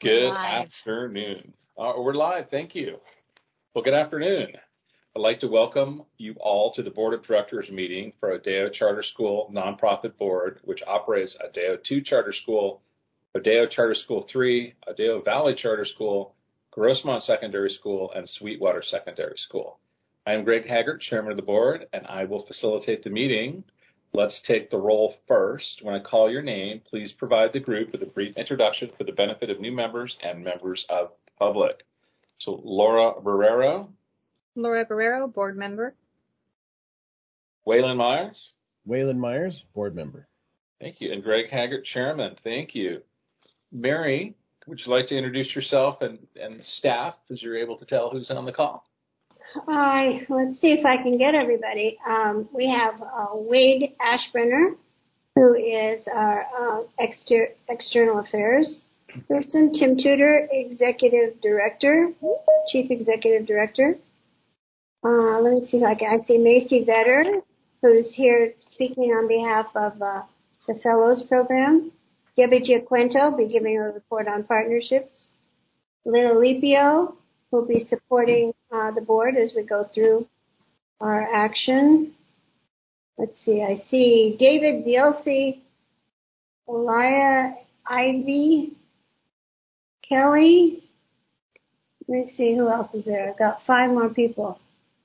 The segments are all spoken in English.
Good afternoon. We're live. Thank you. Well, good afternoon. I'd like to welcome you all to the Board of Directors meeting for Adeo Charter School Nonprofit Board, which operates Adeo 2 Charter School, Adeo Charter School 3, Adeo Valley Charter School, Grossmont Secondary School, and Sweetwater Secondary School. I am Greg Haggart, Chairman of the Board, and I will facilitate the meeting. Let's take the roll first. When I call your name, please provide the group with a brief introduction for the benefit of new members and members of the public. So, Laura Barrero. Laura Barrero, board member. Waylon Myers. Waylon Myers, board member. Thank you. And Greg Haggart, chairman. Thank you. Mary, would you like to introduce yourself and staff as you're able to tell who's on the call? Hi. Let's see if I can get everybody. We have Wade Ashbrenner, who is our external affairs person. Tim Tudor, executive director, chief executive director. Let me see if I see Macy Vetter, who's here speaking on behalf of the Fellows Program. Debbie Giaquento will be giving a report on partnerships. Lynn Alipio will be supporting the board as we go through our action. Let's see, I see David Bielsi, Elia Ivy, Kelly. Let me see who else is there. I've got 5 more people.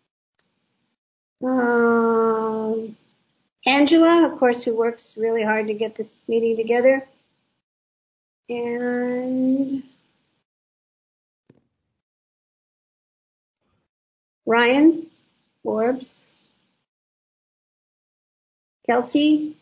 Angela, of course, who works really hard to get this meeting together. And Ryan Forbes, Kelsey,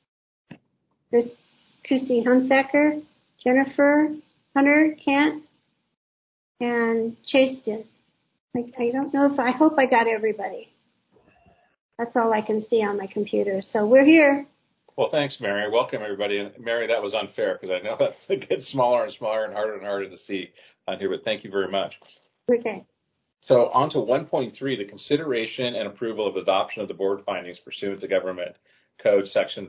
Christy Hunsaker, Jennifer Hunter Kent, and Chasten. I don't know if I hope I got everybody. That's all I can see on my computer. So we're here. Well, thanks, Mary. Welcome, everybody. And Mary, that was unfair because I know that gets smaller and smaller and harder to see on here, but thank you very much. Okay. So on to 1.3, the consideration and approval of adoption of the board findings pursuant to Government Code Section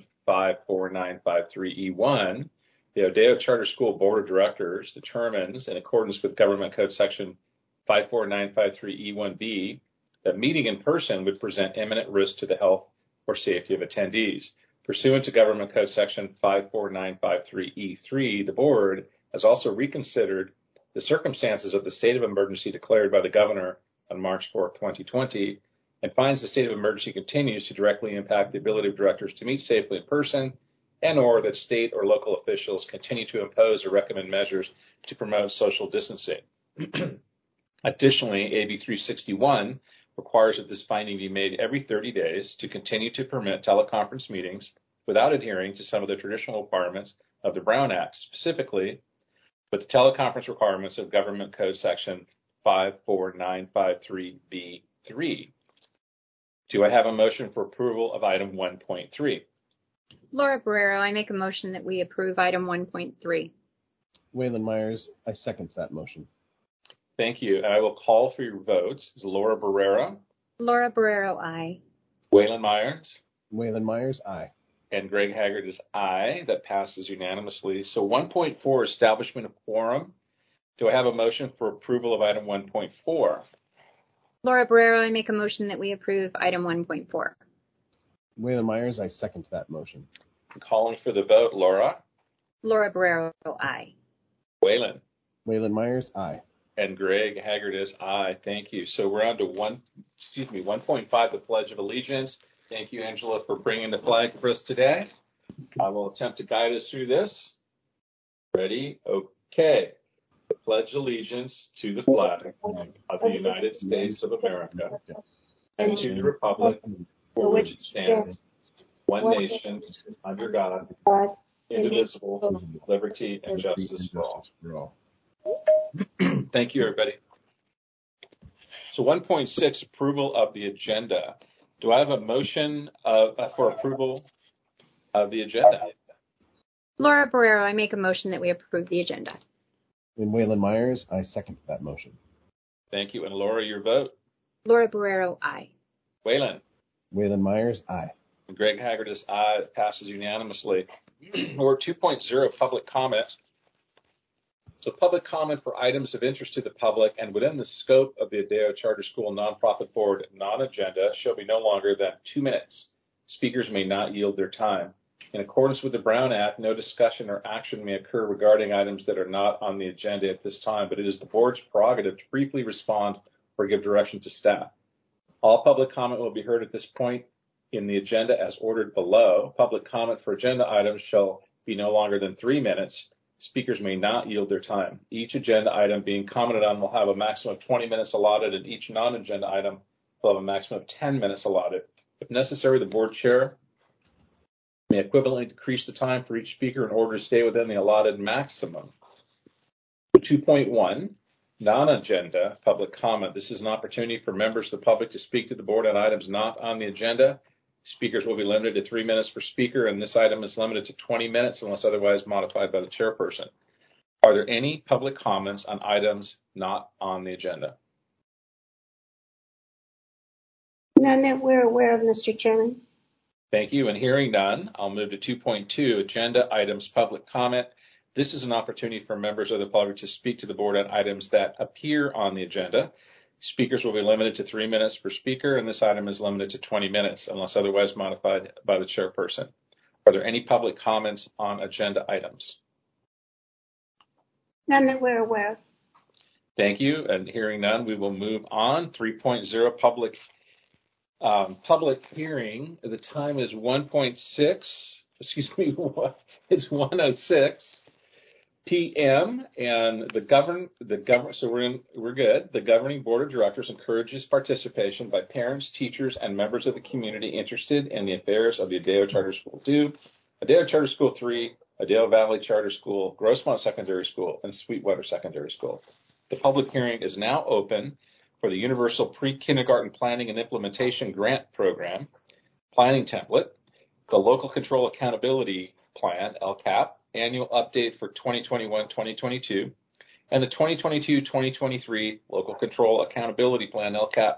54953E1. The Adeo Charter School Board of Directors determines, in accordance with Government Code Section 54953E1B, that meeting in person would present imminent risk to the health or safety of attendees. Pursuant to Government Code Section 54953E3, the board has also reconsidered the circumstances of the state of emergency declared by the governor on March 4, 2020, and finds the state of emergency continues to directly impact the ability of directors to meet safely in person, and or that state or local officials continue to impose or recommend measures to promote social distancing. Additionally, AB 361 requires that this finding be made every 30 days to continue to permit teleconference meetings without adhering to some of the traditional requirements of the Brown Act, specifically with the teleconference requirements of Government Code Section 54953B3. Do I have a motion for approval of item 1.3? Laura Barrero, I make a motion that we approve item 1.3. Waylon Myers, I second that motion. Thank you. And I will call for your votes. Laura Barrero. Laura Barrero, aye. Waylon Myers. Waylon Myers, aye. And Greg Haggart is aye. That passes unanimously. So 1.4, establishment of quorum. Do I have a motion for approval of item 1.4? Laura Barrero, I make a motion that we approve item 1.4. Waylon Myers, I second that motion. I'm calling for the vote. Laura. Laura Barrero, aye. Waylon. Waylon Myers, aye. And Greg Haggart is aye. Thank you. So we're on to 1.5, the Pledge of Allegiance. Thank you, Angela, for bringing the flag for us today. I will attempt to guide us through this. Ready? Okay. I pledge allegiance to the flag of the United States of America and to the republic for which it stands, one nation, under God, indivisible, liberty and justice for all. Thank you, everybody. So 1.6, approval of the agenda. Do I have a motion for approval of the agenda? Laura Barrero, I make a motion that we approve the agenda. And Waylon Myers, I second that motion. Thank you. And Laura, your vote? Laura Barrero, aye. Waylon? Waylon Myers, aye. And Greg Haggart is aye. It passes unanimously. We're 2.0, public comment. So public comment for items of interest to the public and within the scope of the Adeo Charter School Nonprofit Board non-agenda shall be no longer than 2 minutes. Speakers may not yield their time. In accordance with the Brown Act, no discussion or action may occur regarding items that are not on the agenda at this time, but it is the board's prerogative to briefly respond or give direction to staff. All public comment will be heard at this point in the agenda as ordered below. Public comment for agenda items shall be no longer than 3 minutes. Speakers may not yield their time. Each agenda item being commented on will have a maximum of 20 minutes allotted, and each non-agenda item will have a maximum of 10 minutes allotted. If necessary, the board chair may equivalently decrease the time for each speaker in order to stay within the allotted maximum. 2.1, non-agenda public comment. This is an opportunity for members of the public to speak to the board on items not on the agenda. Speakers will be limited to 3 minutes per speaker, and this item is limited to 20 minutes unless otherwise modified by the chairperson. Are there any public comments on items not on the agenda? None that we're aware of, Mr. Chairman. Thank you. And hearing none, I'll move to 2.2, agenda items public comment. This is an opportunity for members of the public to speak to the board on items that appear on the agenda. Speakers will be limited to 3 minutes per speaker, and this item is limited to 20 minutes unless otherwise modified by the chairperson. Are there any public comments on agenda items? None that we're aware of. Thank you. And hearing none, we will move on. 3.0, public hearing. The time is 1:06 p.m. and we're good. The governing board of directors encourages participation by parents, teachers, and members of the community interested in the affairs of the Adeo Charter School 2, Adeo Charter School 3, Adeo Valley Charter School, Grossmont Secondary School, and Sweetwater Secondary School. The public hearing is now open for the Universal Pre-Kindergarten Planning and Implementation Grant Program, Planning Template, the Local Control Accountability Plan, LCAP, Annual Update for 2021-2022, and the 2022-2023 Local Control Accountability Plan, LCAP.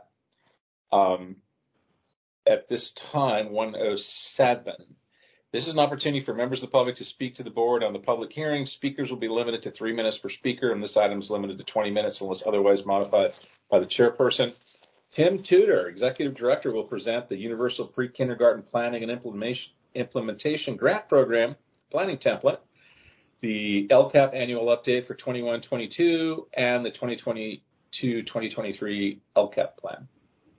At this time, 1:07. This is an opportunity for members of the public to speak to the board on the public hearing. Speakers will be limited to 3 minutes per speaker, and this item is limited to 20 minutes unless otherwise modified by the chairperson. Tim Tudor, Executive Director, will present the Universal Pre-Kindergarten Planning and Implementation Grant Program Planning Template, the LCAP Annual Update for 21-22, and the 2022-2023 LCAP Plan.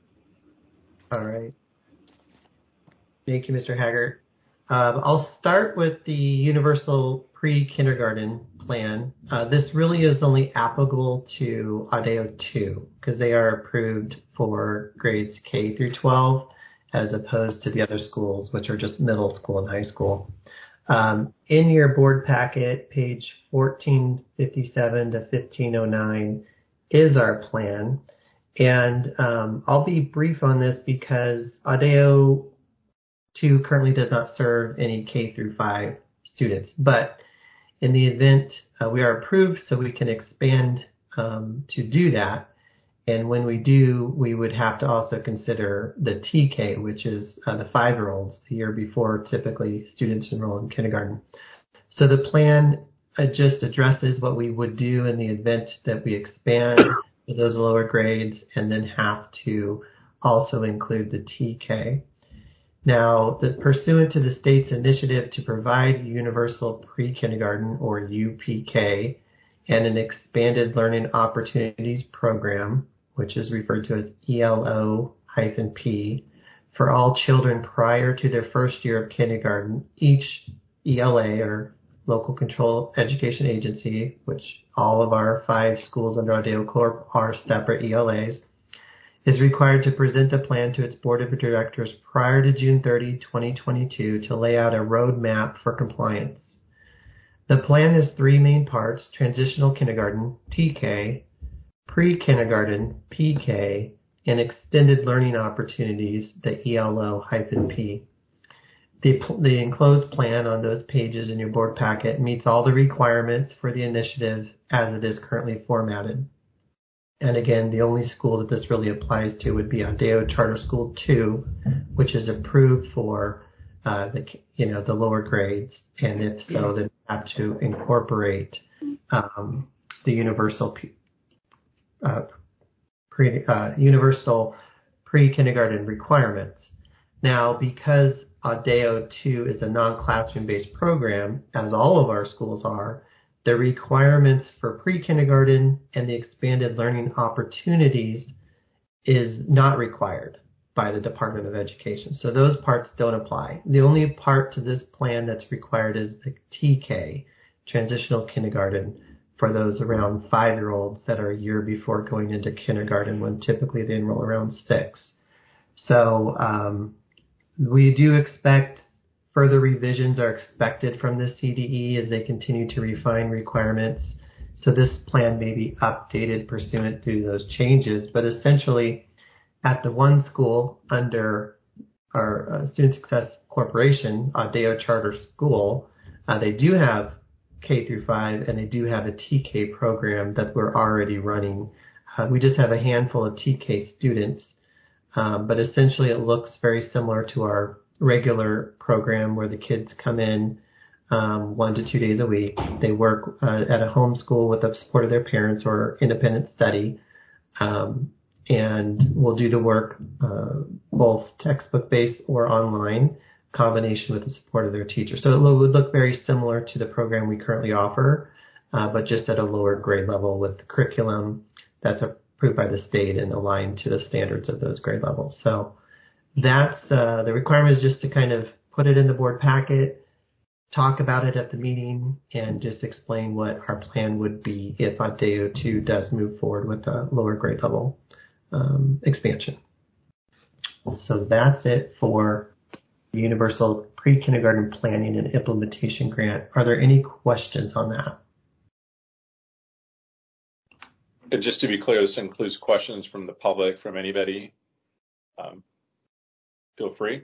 All right. Thank you, Mr. Haggart. I'll start with the Universal Pre-Kindergarten Plan. This really is only applicable to Adeo 2 because they are approved for grades K through 12 as opposed to the other schools, which are just middle school and high school. In your board packet, page 1457 to 1509 is our plan. And I'll be brief on this because Adeo 2 currently does not serve any K through 5 students. But in the event we are approved, so we can expand to do that. And when we do, we would have to also consider the TK, which is the 5-year-olds, the year before typically students enroll in kindergarten. So the plan just addresses what we would do in the event that we expand to those lower grades and then have to also include the TK. Now, pursuant to the state's initiative to provide universal pre-kindergarten, or UPK, and an expanded learning opportunities program, which is referred to as ELO-P, for all children prior to their first year of kindergarten, each ELA, or Local Control Education Agency, which all of our 5 schools under Adeo Corp are separate ELAs, is required to present a plan to its board of directors prior to June 30, 2022 to lay out a roadmap for compliance. The plan has 3 main parts: transitional kindergarten, TK, pre-kindergarten, PK, and extended learning opportunities, the ELO-P. The enclosed plan on those pages in your board packet meets all the requirements for the initiative as it is currently formatted. And again, the only school that this really applies to would be Adeo Charter School 2, which is approved for the lower grades. And if so, then we have to incorporate the universal pre-kindergarten requirements. Now, because ADEO 2 is a non-classroom based program, as all of our schools are, the requirements for pre-kindergarten and the expanded learning opportunities is not required by the Department of Education. So those parts don't apply. The only part to this plan that's required is the TK, transitional kindergarten, for those around 5-year-olds that are a year before going into kindergarten, when typically they enroll around 6. So we do expect further revisions are expected from the CDE as they continue to refine requirements. So this plan may be updated pursuant to those changes, but essentially at the one school under our Student Success Corporation, ADEO Charter School, they do have K through 5 and they do have a TK program that we're already running. We just have a handful of TK students, but essentially it looks very similar to our regular program where the kids come in 1 to 2 days a week. They work at a home school with the support of their parents or independent study, and we'll do the work both textbook-based or online, combination with the support of their teacher. So it would look very similar to the program we currently offer, but just at a lower grade level with the curriculum that's approved by the state and aligned to the standards of those grade levels. So that's the requirement, is just to kind of put it in the board packet, talk about it at the meeting, and just explain what our plan would be if ADEO 2 does move forward with a lower grade level expansion. So that's it for the Universal Pre-Kindergarten Planning and Implementation Grant. Are there any questions on that? And just to be clear, this includes questions from the public, from anybody. Feel free.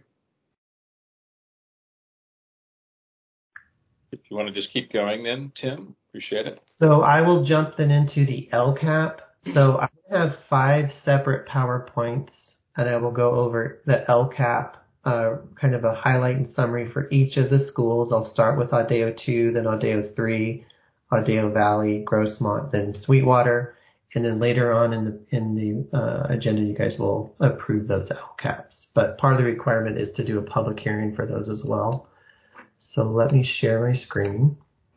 If you want to just keep going then, Tim, appreciate it. So I will jump then into the LCAP. So I have 5 separate PowerPoints, and I will go over the LCAP, kind of a highlight and summary for each of the schools. I'll start with ADEO 2, then ADEO 3, ADEO Valley, Grossmont, then Sweetwater, and then later on in the agenda, you guys will approve those LCAPs. But part of the requirement is to do a public hearing for those as well. So let me share my screen.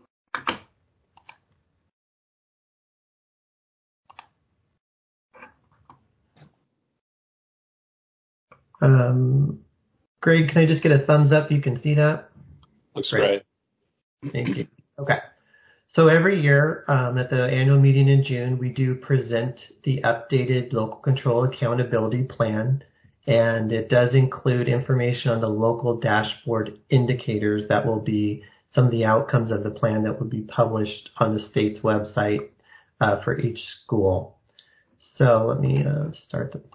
Greg, can I just get a thumbs up? You can see that? Looks great. Thank you. Okay. So every year at the annual meeting in June, we do present the updated local control accountability plan, and it does include information on the local dashboard indicators that will be some of the outcomes of the plan that will be published on the state's website for each school. So let me start the.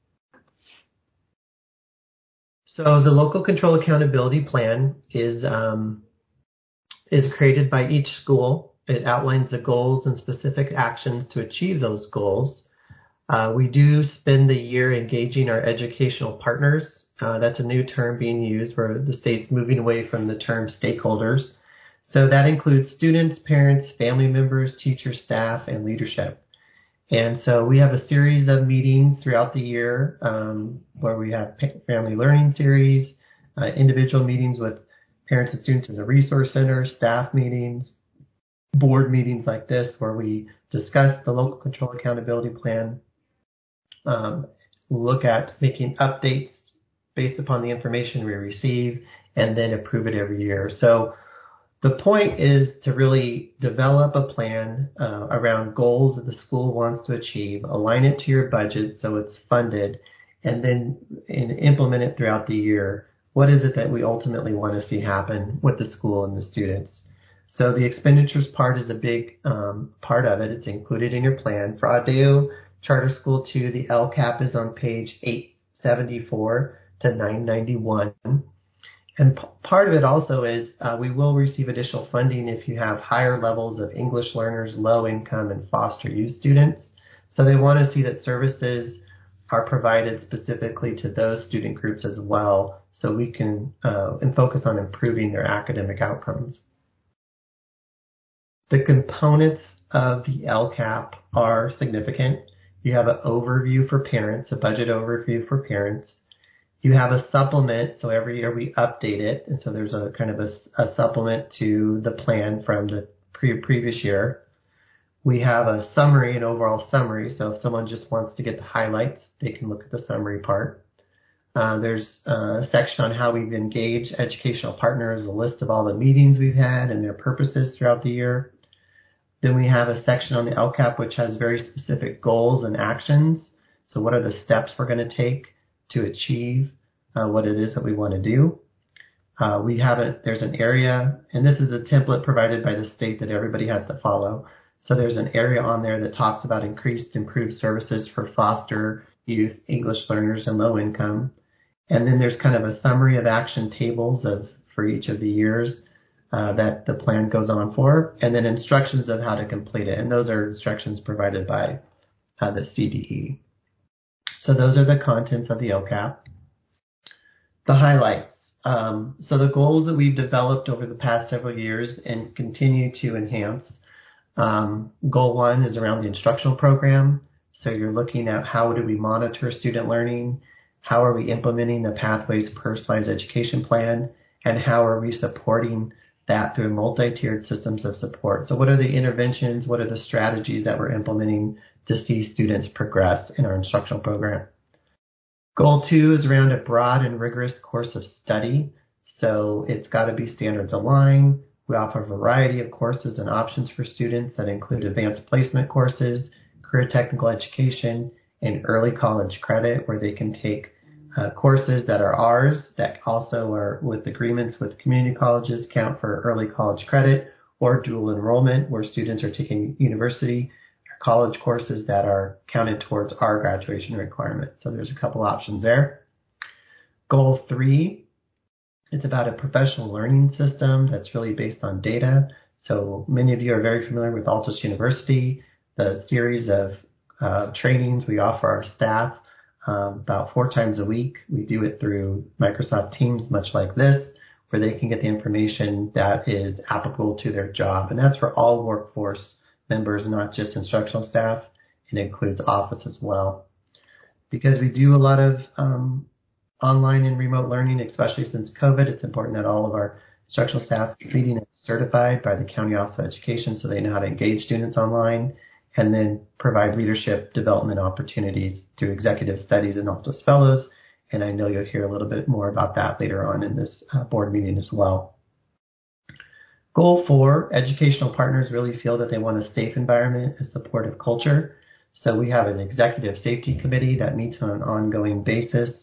So the local control accountability plan is created by each school. It outlines the goals and specific actions to achieve those goals. We do spend the year engaging our educational partners. That's a new term being used where the state's moving away from the term stakeholders. So that includes students, parents, family members, teachers, staff, and leadership. And so we have a series of meetings throughout the year where we have family learning series, individual meetings with parents and students in the resource center, staff meetings, board meetings like this where we discuss the local control accountability plan, look at making updates based upon the information we receive, and then approve it every year. So the point is to really develop a plan around goals that the school wants to achieve, align it to your budget so it's funded, and then implement it throughout the year. What is it that we ultimately want to see happen with the school and the students? So the expenditures part is a big part of it. It's included in your plan. For ADEO Charter School 2, the LCAP is on page 874 to 991. And part of it also is we will receive additional funding if you have higher levels of English learners, low income, and foster youth students. So they want to see that services are provided specifically to those student groups as well, so we can and focus on improving their academic outcomes. The components of the LCAP are significant. You have an overview for parents, a budget overview for parents. You have a supplement, so every year we update it, and so there's a kind of a supplement to the plan from the previous year. We have a summary, an overall summary, so if someone just wants to get the highlights, they can look at the summary part. There's a section on how we've engaged educational partners, a list of all the meetings we've had and their purposes throughout the year. Then we have a section on the LCAP which has very specific goals and actions. So what are the steps we're going to take to achieve what it is that we want to do? There's an area, and this is a template provided by the state that everybody has to follow. So there's an area on there that talks about improved services for foster youth, English learners, and low income. And then there's kind of a summary of action tables for each of the years that the plan goes on for, and then instructions of how to complete it. And those are instructions provided by the CDE. So those are the contents of the LCAP. The highlights. So the goals that we've developed over the past several years and continue to enhance. Goal 1 is around the instructional program. So you're looking at how do we monitor student learning, how are we implementing the Pathways Personalized Education Plan, and how are we supporting that through multi-tiered systems of support. So what are the interventions, what are the strategies that we're implementing to see students progress in our instructional program? Goal 2 is around a broad and rigorous course of study. So it's got to be standards aligned. We offer a variety of courses and options for students that include advanced placement courses, career technical education, and early college credit, where they can take courses that are ours that also are with agreements with community colleges, count for early college credit, or dual enrollment, where students are taking university or college courses that are counted towards our graduation requirements. So there's a couple options there. Goal 3, it's about a professional learning system that's really based on data. So many of you are very familiar with Altus University, the series of trainings we offer our staff about 4 times a week. We do it through Microsoft Teams, much like this, where they can get the information that is applicable to their job. And that's for all workforce members, not just instructional staff. It includes office as well. Because we do a lot of online and remote learning, especially since COVID, it's important that all of our instructional staff is leading and certified by the County Office of Education so they know how to engage students online, and then provide leadership development opportunities through executive studies and Altus Fellows. And I know you'll hear a little bit more about that later on in this board meeting as well. Goal 4, educational partners really feel that they want a safe environment, a supportive culture. So we have an executive safety committee that meets on an ongoing basis,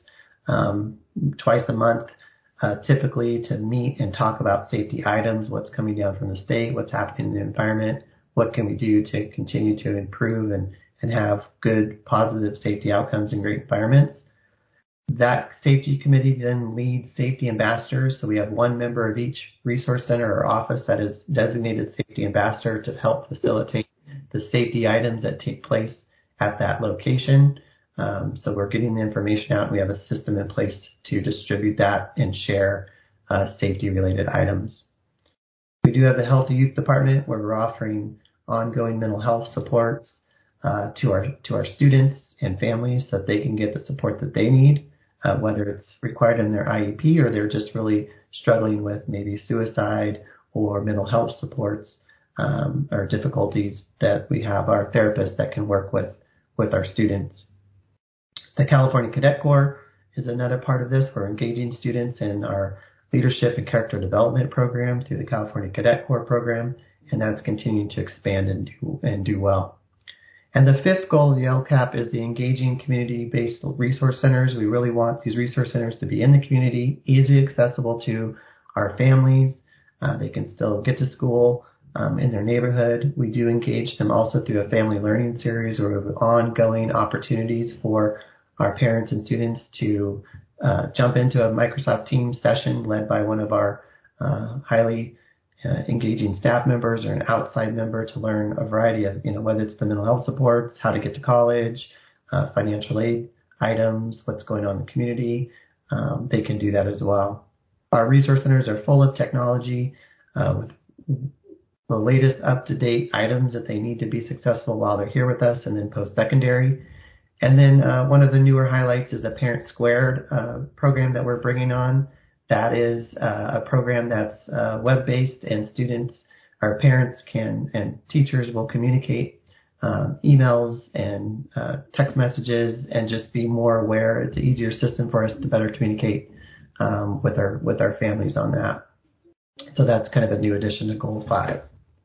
twice a month, typically to meet and talk about safety items, what's coming down from the state, what's happening in the environment, what can we do to continue to improve and have good, positive safety outcomes and great environments. That safety committee then leads safety ambassadors. So we have one member of each resource center or office that is designated safety ambassador to help facilitate the safety items that take place at that location. So we're getting the information out, and we have a system in place to distribute that and share safety-related items. We do have the Healthy Youth Department, where we're offering ongoing mental health supports to our students and families so that they can get the support that they need, whether it's required in their IEP or they're just really struggling with maybe suicide or mental health supports or difficulties, that we have our therapists that can work with our students. The California Cadet Corps is another part of this. We're engaging students in our leadership and character development program through the California Cadet Corps program, and that's continuing to expand and do well. And the 5th goal of the LCAP is the engaging community-based resource centers. We really want these resource centers to be in the community, easily accessible to our families. They can still get to school in their neighborhood. We do engage them also through a family learning series or ongoing opportunities for our parents and students to jump into a Microsoft Teams session led by one of our highly engaging staff members or an outside member to learn a variety of, whether it's the mental health supports, how to get to college, financial aid items, what's going on in the community. They can do that as well. Our resource centers are full of technology with the latest up-to-date items that they need to be successful while they're here with us, and then post-secondary. And then one of the newer highlights is a Parent Squared program that we're bringing on. That is a program that's web-based, and students or parents can and teachers will communicate emails and text messages and just be more aware. It's an easier system for us to better communicate with our families on that. So that's kind of a new addition to Goal 5.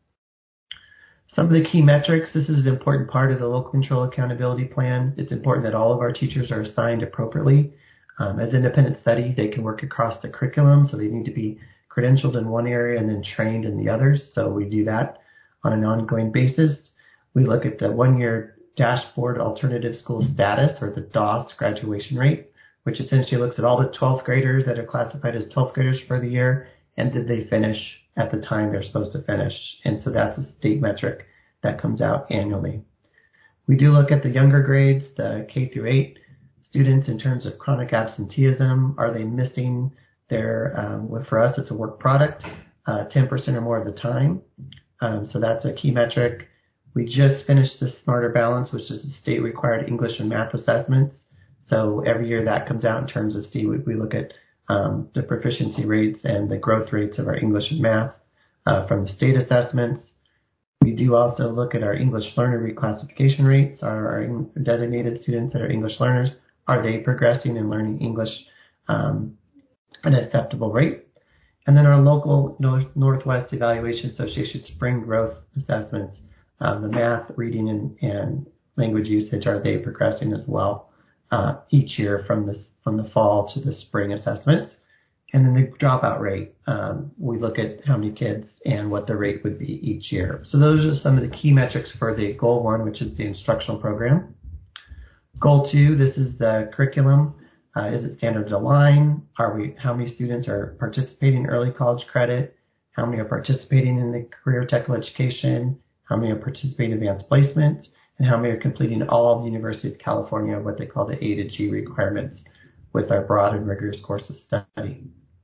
Some of the key metrics, this is an important part of the Local Control Accountability Plan. It's important that all of our teachers are assigned appropriately. As independent study, they can work across the curriculum, so they need to be credentialed in one area and then trained in the others. So we do that on an ongoing basis. We look at the one-year dashboard alternative school status, or the DOS graduation rate, which essentially looks at all the 12th graders that are classified as 12th graders for the year, and did they finish at the time they're supposed to finish. And so that's a state metric that comes out annually. We do look at the younger grades, the K through 8 students, in terms of chronic absenteeism. Are they missing their, for us, it's a work product, 10% or more of the time. So that's a key metric. We just finished the Smarter Balance, which is the state-required English and math assessments. So every year that comes out in terms of we look at the proficiency rates and the growth rates of our English and math from the state assessments. We do also look at our English learner reclassification rates, our designated students that are English learners. Are they progressing and learning English at an acceptable rate? And then our local Northwest Evaluation Association spring growth assessments, the math, reading, and language usage, are they progressing as well each year from the fall to the spring assessments? And then the dropout rate, we look at how many kids and what the rate would be each year. So those are some of the key metrics for the Goal 1, which is the instructional program. Goal 2, this is the curriculum. Is it standards aligned? How many students are participating in early college credit? How many are participating in the career technical education? How many are participating in advanced placement? And how many are completing all of the University of California, what they call the A to G requirements, with our broad and rigorous course of study.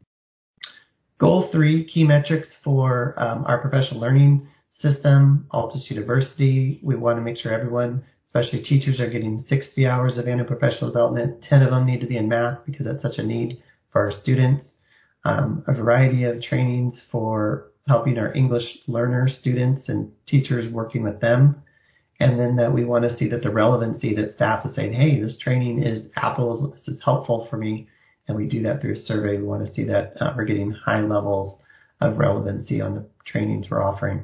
Goal 3, key metrics for our professional learning system, Altus University. We want to make sure everyone, especially teachers, are getting 60 hours of annual professional development. 10 of them need to be in math because that's such a need for our students. A variety of trainings for helping our English learner students and teachers working with them. And then that we want to see that the relevancy that staff is saying, hey, this training is applicable, this is helpful for me. And we do that through a survey. We want to see that we're getting high levels of relevancy on the trainings we're offering.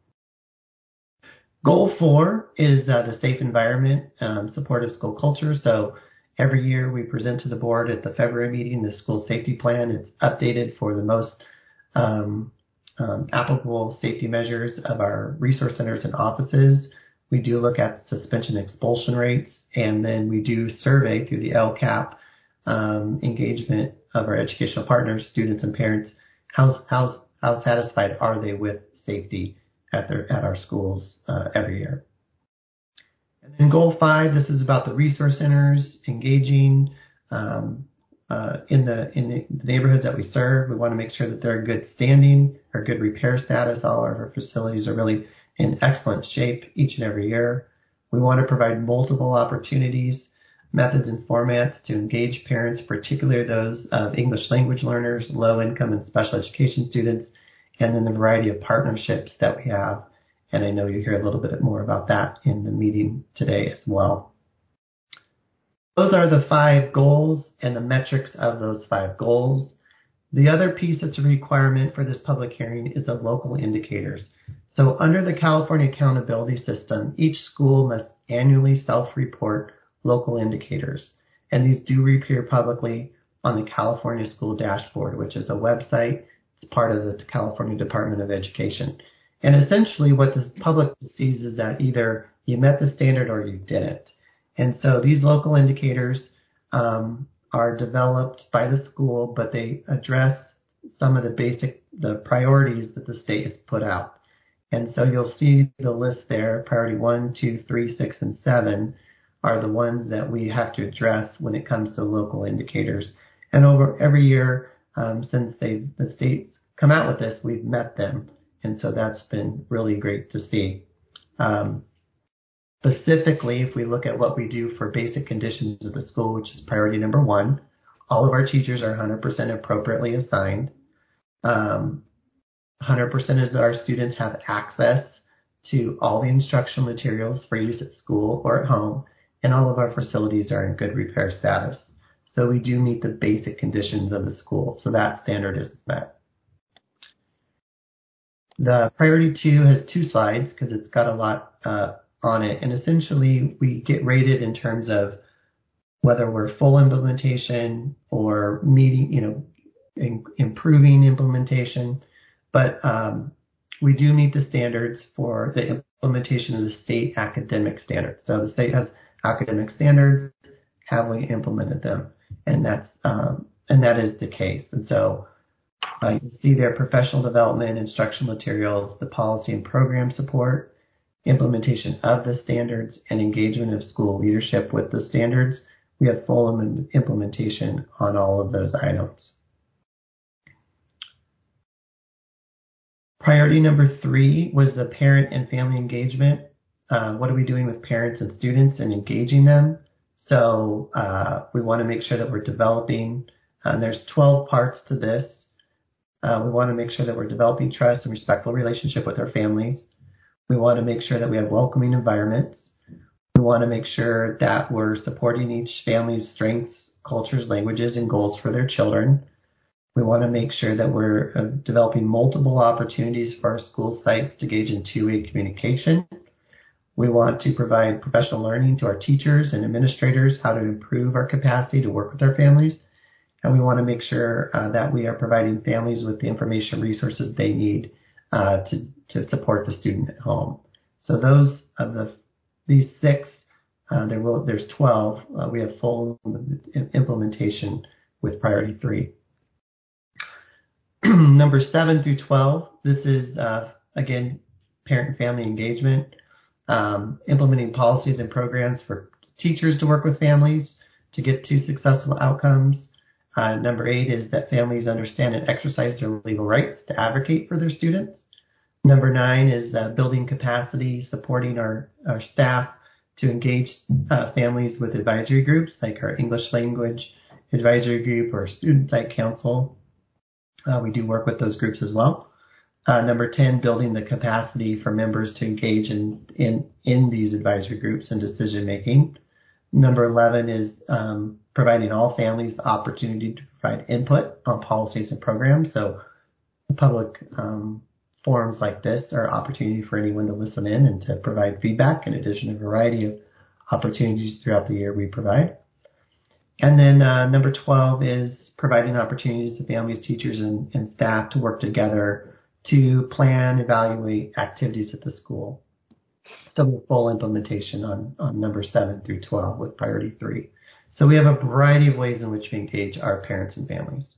Goal 4 is the safe environment, supportive school culture. So every year we present to the board at the February meeting the school safety plan. It's updated for the most applicable safety measures of our resource centers and offices. We do look at suspension expulsion rates, and then we do survey through the LCAP engagement of our educational partners, students, and parents. How satisfied are they with safety at our schools every year? And then Goal 5, this is about the resource centers engaging in the neighborhoods that we serve. We want to make sure that they're in good standing or good repair status. All of our facilities are really in excellent shape each and every year. We want to provide multiple opportunities, methods, and formats to engage parents, particularly those of English language learners, low income and special education students, and then the variety of partnerships that we have. And I know you'll hear a little bit more about that in the meeting today as well. Those are the 5 goals and the metrics of those 5 goals. The other piece that's a requirement for this public hearing is the local indicators. So under the California Accountability System, each school must annually self-report local indicators. And these do appear publicly on the California School Dashboard, which is a website. It's part of the California Department of Education. And essentially what the public sees is that either you met the standard or you didn't. And so these local indicators are developed by the school, but they address some of the priorities that the state has put out. And so you'll see the list there. Priority 1, 2, 3, 6, and 7 are the ones that we have to address when it comes to local indicators. And over every year since the state's come out with this, we've met them. And so that's been really great to see. Specifically, if we look at what we do for basic conditions of the school, which is priority number 1, all of our teachers are 100% appropriately assigned. 100% of our students have access to all the instructional materials for use at school or at home, and all of our facilities are in good repair status. So we do meet the basic conditions of the school, so that standard is met. The priority 2 has 2 slides because it's got a lot on it, and essentially we get rated in terms of whether we're full implementation or meeting, improving implementation, but we do meet the standards for the implementation of the state academic standards. So the state has academic standards. Have we implemented them? And that is the case. And so you see their professional development, instructional materials, the policy and program support, implementation of the standards, and engagement of school leadership with the standards. We have full implementation on all of those items. Priority number 3 was the parent and family engagement. What are we doing with parents and students and engaging them? So we want to make sure that we're developing, there's 12 parts to this. We want to make sure that we're developing trust and respectful relationship with our families. We want to make sure that we have welcoming environments. We want to make sure that we're supporting each family's strengths, cultures, languages, and goals for their children. We want to make sure that we're developing multiple opportunities for our school sites to engage in two-way communication. We want to provide professional learning to our teachers and administrators how to improve our capacity to work with our families. And we want to make sure that we are providing families with the information resources they need to support the student at home. So those of these 6, there's 12. We have full implementation with priority 3. Number 7 through 12. This is again parent and family engagement, implementing policies and programs for teachers to work with families to get to successful outcomes. Number 8 is that families understand and exercise their legal rights to advocate for their students. Number 9 is building capacity, supporting our staff to engage families with advisory groups like our English language advisory group or student site council. We do work with those groups as well. Number 10, building the capacity for members to engage in these advisory groups and decision making. Number 11 is providing all families the opportunity to provide input on policies and programs. So public forums like this are an opportunity for anyone to listen in and to provide feedback, in addition to a variety of opportunities throughout the year we provide. And then number 12 is providing opportunities to families, teachers, and staff to work together to plan, evaluate activities at the school. So full implementation on number 7 through 12 with priority 3. So we have a variety of ways in which we engage our parents and families.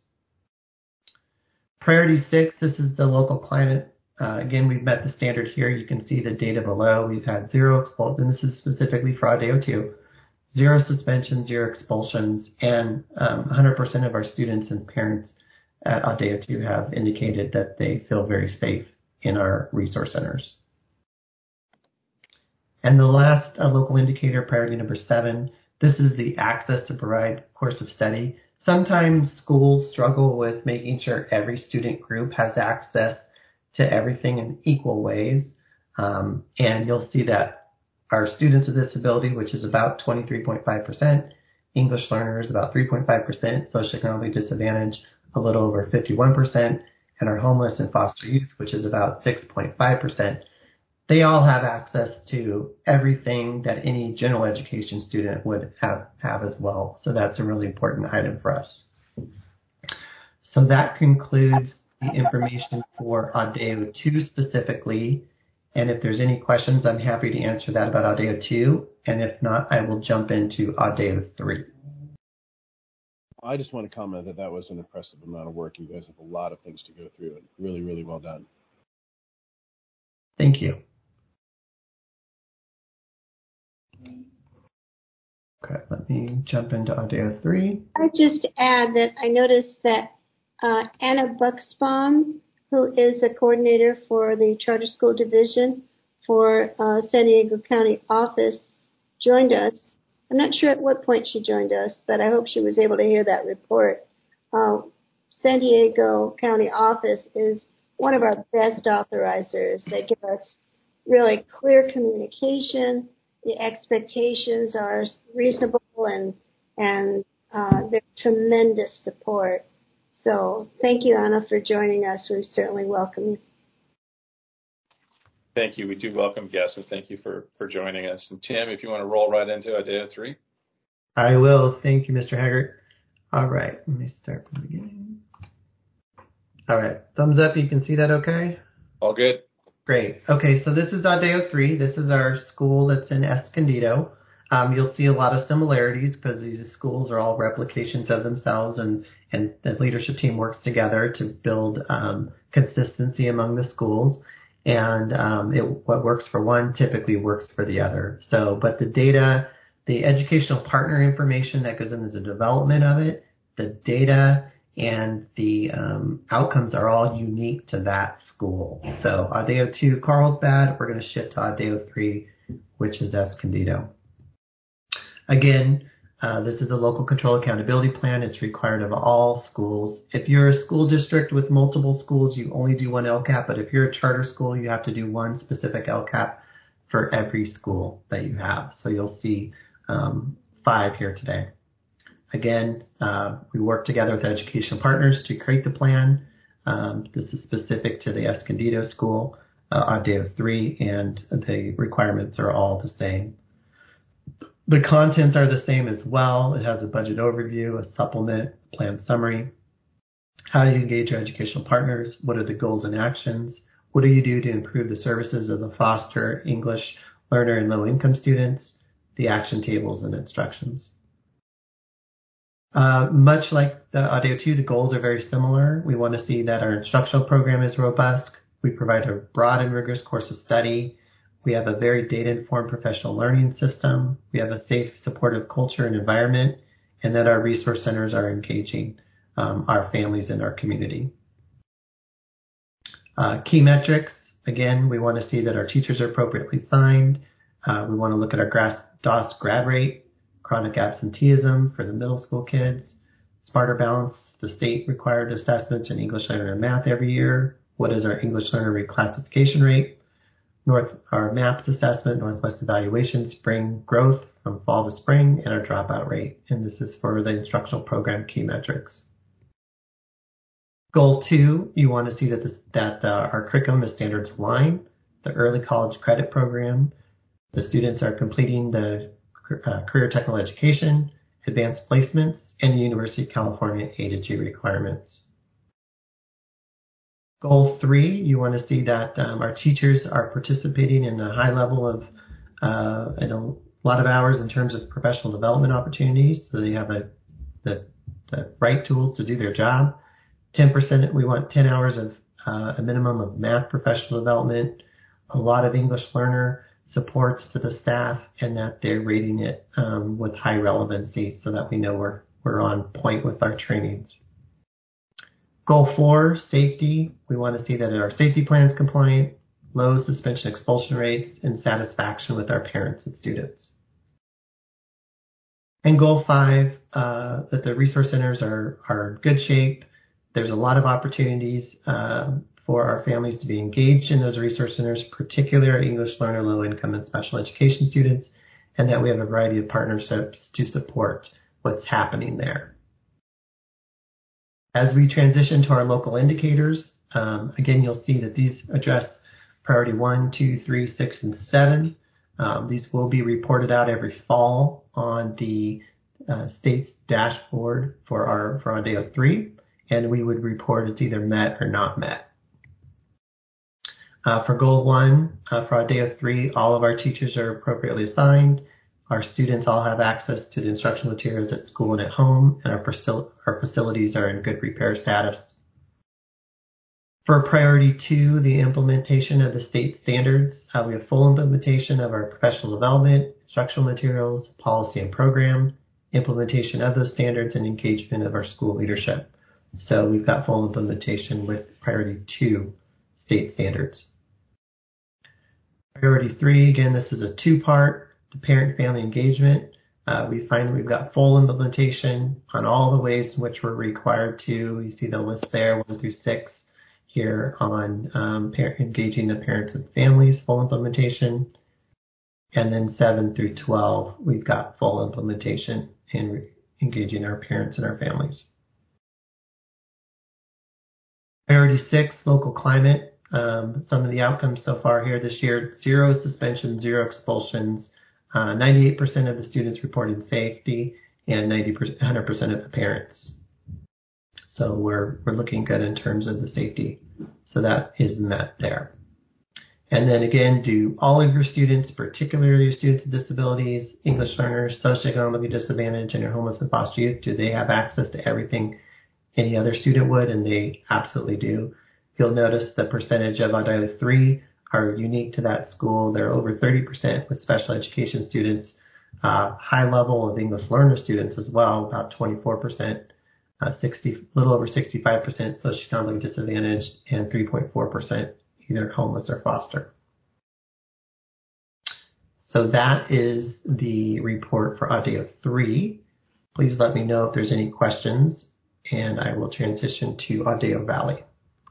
Priority 6, this is the local climate. Again, we've met the standard here. You can see the data below. We've had 0 expulsions, and this is specifically for ADEO 2. 0 suspensions, 0 expulsions, and 100% of our students and parents at ADEO 2 have indicated that they feel very safe in our resource centers. And the last local indicator, priority number 7, this is the access to provide course of study. Sometimes schools struggle with making sure every student group has access to everything in equal ways. And you'll see that our students with disability, which is about 23.5%, English learners about 3.5%, socioeconomically disadvantaged a little over 51%, and our homeless and foster youth, which is about 6.5%. They all have access to everything that any general education student would have as well. So that's a really important item for us. So that concludes the information for ADEO 2 specifically. And if there's any questions, I'm happy to answer that about ADEO 2. And if not, I will jump into ADEO 3. I just want to comment that was an impressive amount of work. You guys have a lot of things to go through, and really, really well done. Thank you. Okay, let me jump into ADEO 3. I just add that I noticed that Anna Buxbaum who is the coordinator for the Charter School Division for San Diego County office, joined us. I'm not sure at what point she joined us, but I hope she was able to hear that report. San Diego County office is one of our best authorizers. They give us really clear communication. The expectations are reasonable and they're tremendous support. So thank you, Anna, for joining us. We certainly welcome you. Thank you. We do welcome guests, and thank you for joining us. And Tim, if you want to roll right into IDEO 3. I will. Thank you, Mr. Haggart. All right. Let me start from the beginning. All right. Thumbs up. You can see that okay? All good. Great. Okay, so this is IDEO 3. This is our school that's in Escondido. You'll see a lot of similarities because these schools are all replications of themselves, and the leadership team works together to build consistency among the schools. And what works for one typically works for the other. So, but the data, the educational partner information that goes into the development of it, the data and the outcomes are all unique to that school. So IDEO 2, Carlsbad, we're going to shift to IDEO 3, which is Escondido. Again, this is a local control accountability plan. It's required of all schools. If you're a school district with multiple schools, you only do one LCAP, but if you're a charter school, you have to do one specific LCAP for every school that you have. So you'll see 5 here today. Again, we work together with educational partners to create the plan. This is specific to the Escondido school, IDEO 3, and the requirements are all the same. The contents are the same as well. It has a budget overview, a supplement, plan summary. How do you engage your educational partners? What are the goals and actions? What do you do to improve the services of the foster, English learner, and low-income students? The action tables and instructions. Much like the IDEO 2, the goals are very similar. We want to see that our instructional program is robust. We provide a broad and rigorous course of study. We have a very data-informed professional learning system. We have a safe, supportive culture and environment, and that our resource centers are engaging our families and our community. Key metrics, again, we want to see that our teachers are appropriately signed. We want to look at our DOS grad rate, chronic absenteeism for the middle school kids, Smarter Balance, the state required assessments in English learner and math every year. What is our English learner reclassification rate? Our MAPS assessment, Northwest Evaluation, spring growth from fall to spring, and our dropout rate. And this is for the instructional program key metrics. Goal 2, you want to see that our curriculum is standards aligned, the early college credit program, the students are completing the career technical education, advanced placements, and the University of California A to G requirements. Goal 3, you want to see that our teachers are participating in a high level of and a lot of hours in terms of professional development opportunities, so they have the right tools to do their job. 10%, we want 10 hours of a minimum of math professional development, a lot of English learner supports to the staff, and that they're rating it with high relevancy so that we know we're on point with our trainings. Goal 4, safety. We want to see that our safety plan is compliant, low suspension expulsion rates, and satisfaction with our parents and students. And goal 5, that the resource centers are in good shape. There's a lot of opportunities for our families to be engaged in those resource centers, particularly English learner, low income, and special education students, and that we have a variety of partnerships to support what's happening there. As we transition to our local indicators, again, you'll see that these address priority 1, 2, 3, 6, and 7. These will be reported out every fall on the state's dashboard for IDEO 3, and we would report it's either met or not met. For goal 1, for IDEO 3, all of our teachers are appropriately assigned. Our students all have access to the instructional materials at school and at home, and our facilities are in good repair status. For priority 2, the implementation of the state standards, we have full implementation of our professional development, instructional materials, policy and program, implementation of those standards, and engagement of our school leadership. So we've got full implementation with priority 2 state standards. Priority 3, again, this is a 2-part, the parent-family engagement. We find that we've got full implementation on all the ways in which we're required to. You see the list there, 1 through 6 here on engaging the parents and families, full implementation. And then 7 through 12, we've got full implementation in engaging our parents and our families. Priority 6, local climate. Some of the outcomes so far here this year: 0 suspensions, 0 expulsions, 98% of the students reporting safety, and 100% of the parents. So we're looking good in terms of the safety. So that is met there. And then again, do all of your students, particularly your students with disabilities, English learners, socioeconomically disadvantaged, and your homeless and foster youth, do they have access to everything any other student would? And they absolutely do. You'll notice the percentage of Idaho 3 are unique to that school. They're over 30% with special education students, high level of English learner students as well, about 24%, little over 65% socioeconomically disadvantaged, and 3.4% either homeless or foster. So that is the report for Idaho 3. Please let me know if there's any questions, and I will transition to Idaho Valley.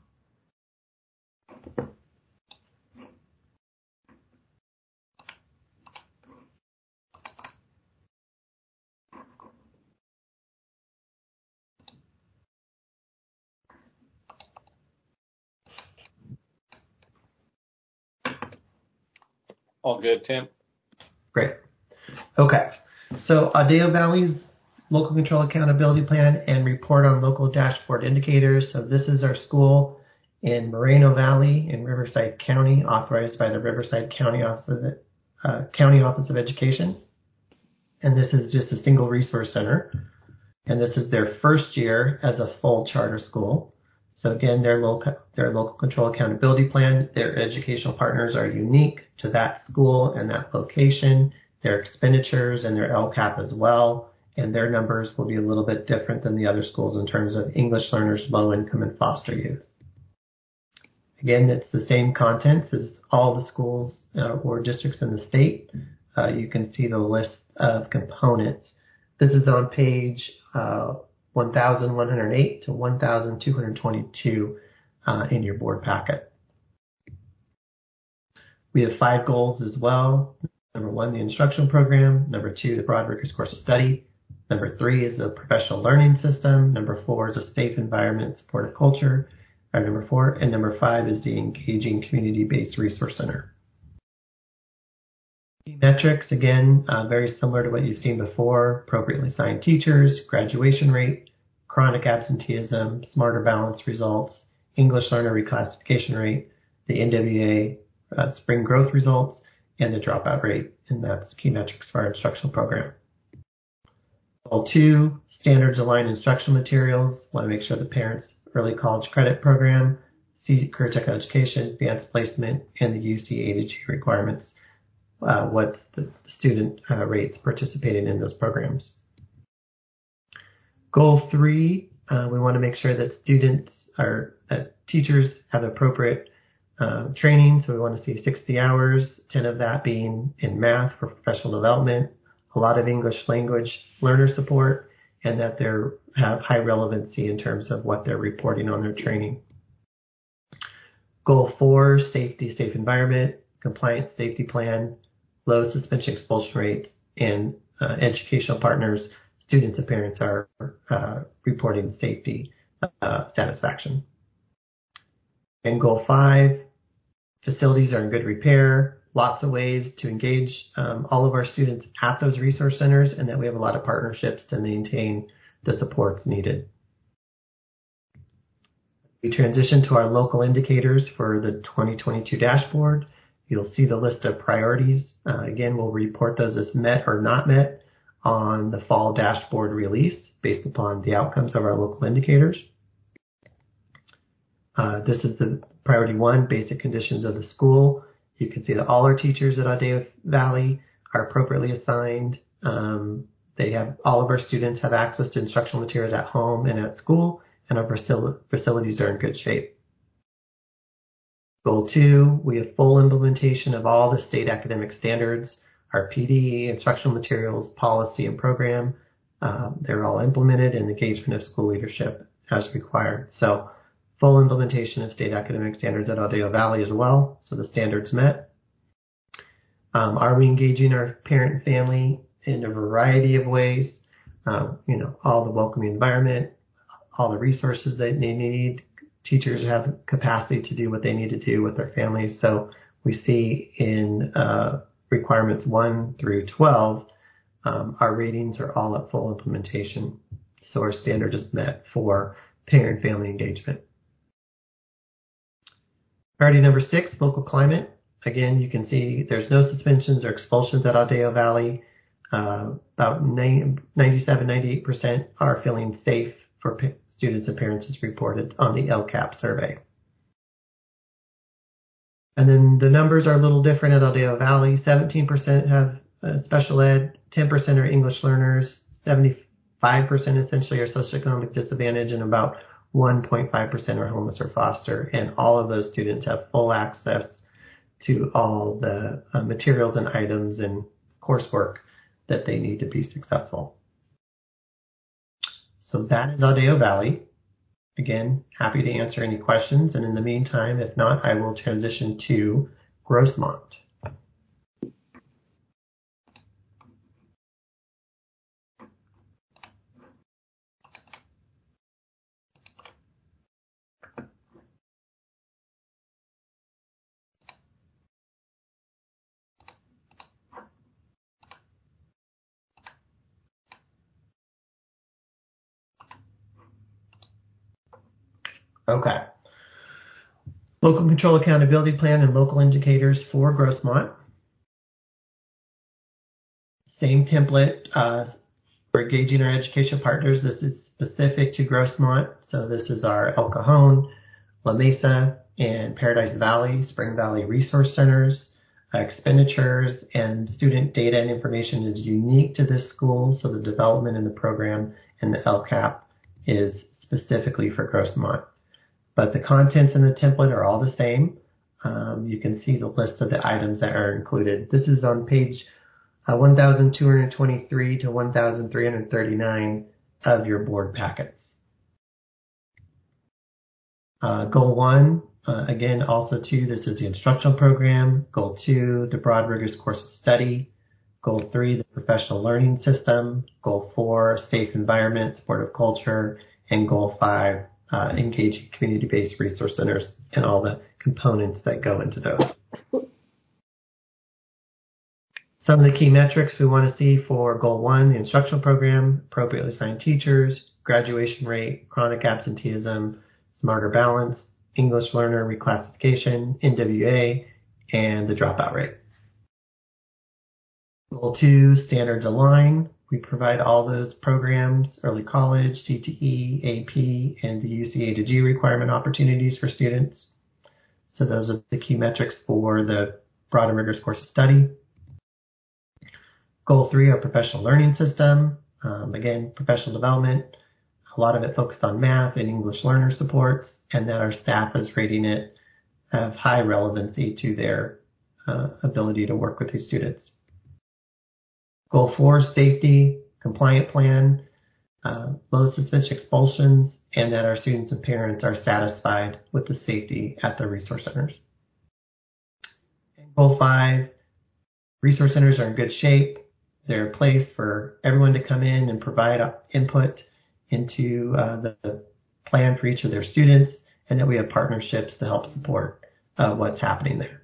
All good, Tim? Great. Okay. So Idaho Valley's local control accountability plan and report on local dashboard indicators. So this is our school in Moreno Valley in Riverside County, authorized by the Riverside County Office of Education. And this is just a single resource center. And this is their first year as a full charter school. So again, their local control accountability plan, their educational partners are unique to that school and that location, their expenditures and their LCAP as well, and their numbers will be a little bit different than the other schools in terms of English learners, low income, and foster youth. Again, it's the same contents as all the schools or districts in the state. You can see the list of components. This is on page 1,108 to 1,222 in your board packet. We have 5 goals as well. Number 1, the instructional program. Number 2, the broad rigorous course of study. Number 3 is the professional learning system. Number 4 is a safe environment and supportive culture. Number 4 and number 5 is the engaging community-based resource center. Key metrics, again, very similar to what you've seen before: appropriately assigned teachers, graduation rate, chronic absenteeism, smarter balance results, English learner reclassification rate, the NWA spring growth results, and the dropout rate. And that's key metrics for our instructional program. Goal 2, standards aligned instructional materials. Want to make sure the parents' early college credit program, career tech education, advanced placement, and the UC A to G requirements. What the student rates participating in those programs. Goal 3, we want to make sure that teachers have appropriate training. So we want to see 60 hours, 10 of that being in math for professional development, a lot of English language learner support, and that they have high relevancy in terms of what they're reporting on their training. Goal 4, safety, safe environment, compliance safety plan, low suspension expulsion rates, and educational partners, students and parents are reporting safety satisfaction. And goal 5, facilities are in good repair, lots of ways to engage all of our students at those resource centers, and that we have a lot of partnerships to maintain the supports needed. We transition to our local indicators for the 2022 dashboard. You'll see the list of priorities. Again, we'll report those as met or not met on the fall dashboard release based upon the outcomes of our local indicators. This is the priority 1, basic conditions of the school. You can see that all our teachers at Idaho Valley are appropriately assigned. All of our students have access to instructional materials at home and at school, and our facilities are in good shape. Goal 2, we have full implementation of all the state academic standards, our PD, instructional materials, policy, and program. They're all implemented, and engagement of school leadership as required. So full implementation of state academic standards at Aldeo Valley as well, so the standards met. Are we engaging our parent and family in a variety of ways? All the welcoming environment, all the resources that they need. Teachers have capacity to do what they need to do with their families. So we see in requirements 1 through 12, our ratings are all at full implementation. So our standard is met for parent and family engagement. Priority number 6, local climate. Again, you can see there's no suspensions or expulsions at Aldeo Valley. About 97-98% are feeling safe for students and parents as reported on the LCAP survey. And then the numbers are a little different at Aldeo Valley. 17% have special ed, 10% are English learners, 75% essentially are socioeconomic disadvantage, and about 1.5% are homeless or foster. And all of those students have full access to all the materials and items and coursework that they need to be successful. So that is Aldeo Valley. Again, happy to answer any questions. And in the meantime, if not, I will transition to Grossmont. Okay. Local control accountability plan and local indicators for Grossmont. Same template for engaging our education partners. This is specific to Grossmont. So this is our El Cajon, La Mesa, and Paradise Valley, Spring Valley Resource Centers. Expenditures and student data and information is unique to this school. So the development in the program and the LCAP is specifically for Grossmont. But the contents in the template are all the same. You can see the list of the items that are included. This is on page 1,223 to 1,339 of your board packets. Goal 1, again, also 2, this is the instructional program. Goal 2, the broad rigorous course of study. Goal 3, the professional learning system. Goal 4, safe environment, supportive culture. And Goal 5, engaging community-based resource centers and all the components that go into those. Some of the key metrics we want to see for Goal 1, the instructional program, appropriately assigned teachers, graduation rate, chronic absenteeism, smarter balance, English learner reclassification, NWA, and the dropout rate. Goal 2, standards align. We provide all those programs, early college, CTE, AP, and the UC A to G requirement opportunities for students. So those are the key metrics for the broad and rigorous course of study. Goal 3, our professional learning system. Again, professional development. A lot of it focused on math and English learner supports, and that our staff is rating it have high relevancy to their ability to work with these students. Goal 4, safety, compliant plan, low suspension expulsions, and that our students and parents are satisfied with the safety at the resource centers. And Goal 5, resource centers are in good shape. They're a place for everyone to come in and provide input into the plan for each of their students, and that we have partnerships to help support what's happening there.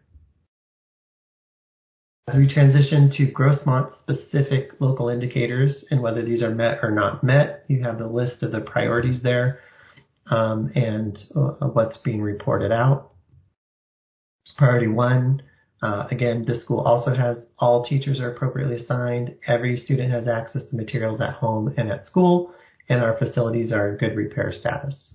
As we transition to Grossmont-specific local indicators and whether these are met or not met, you have the list of the priorities there and what's being reported out. Priority 1, again, this school also has all teachers are appropriately assigned. Every student has access to materials at home and at school, and our facilities are in good repair status.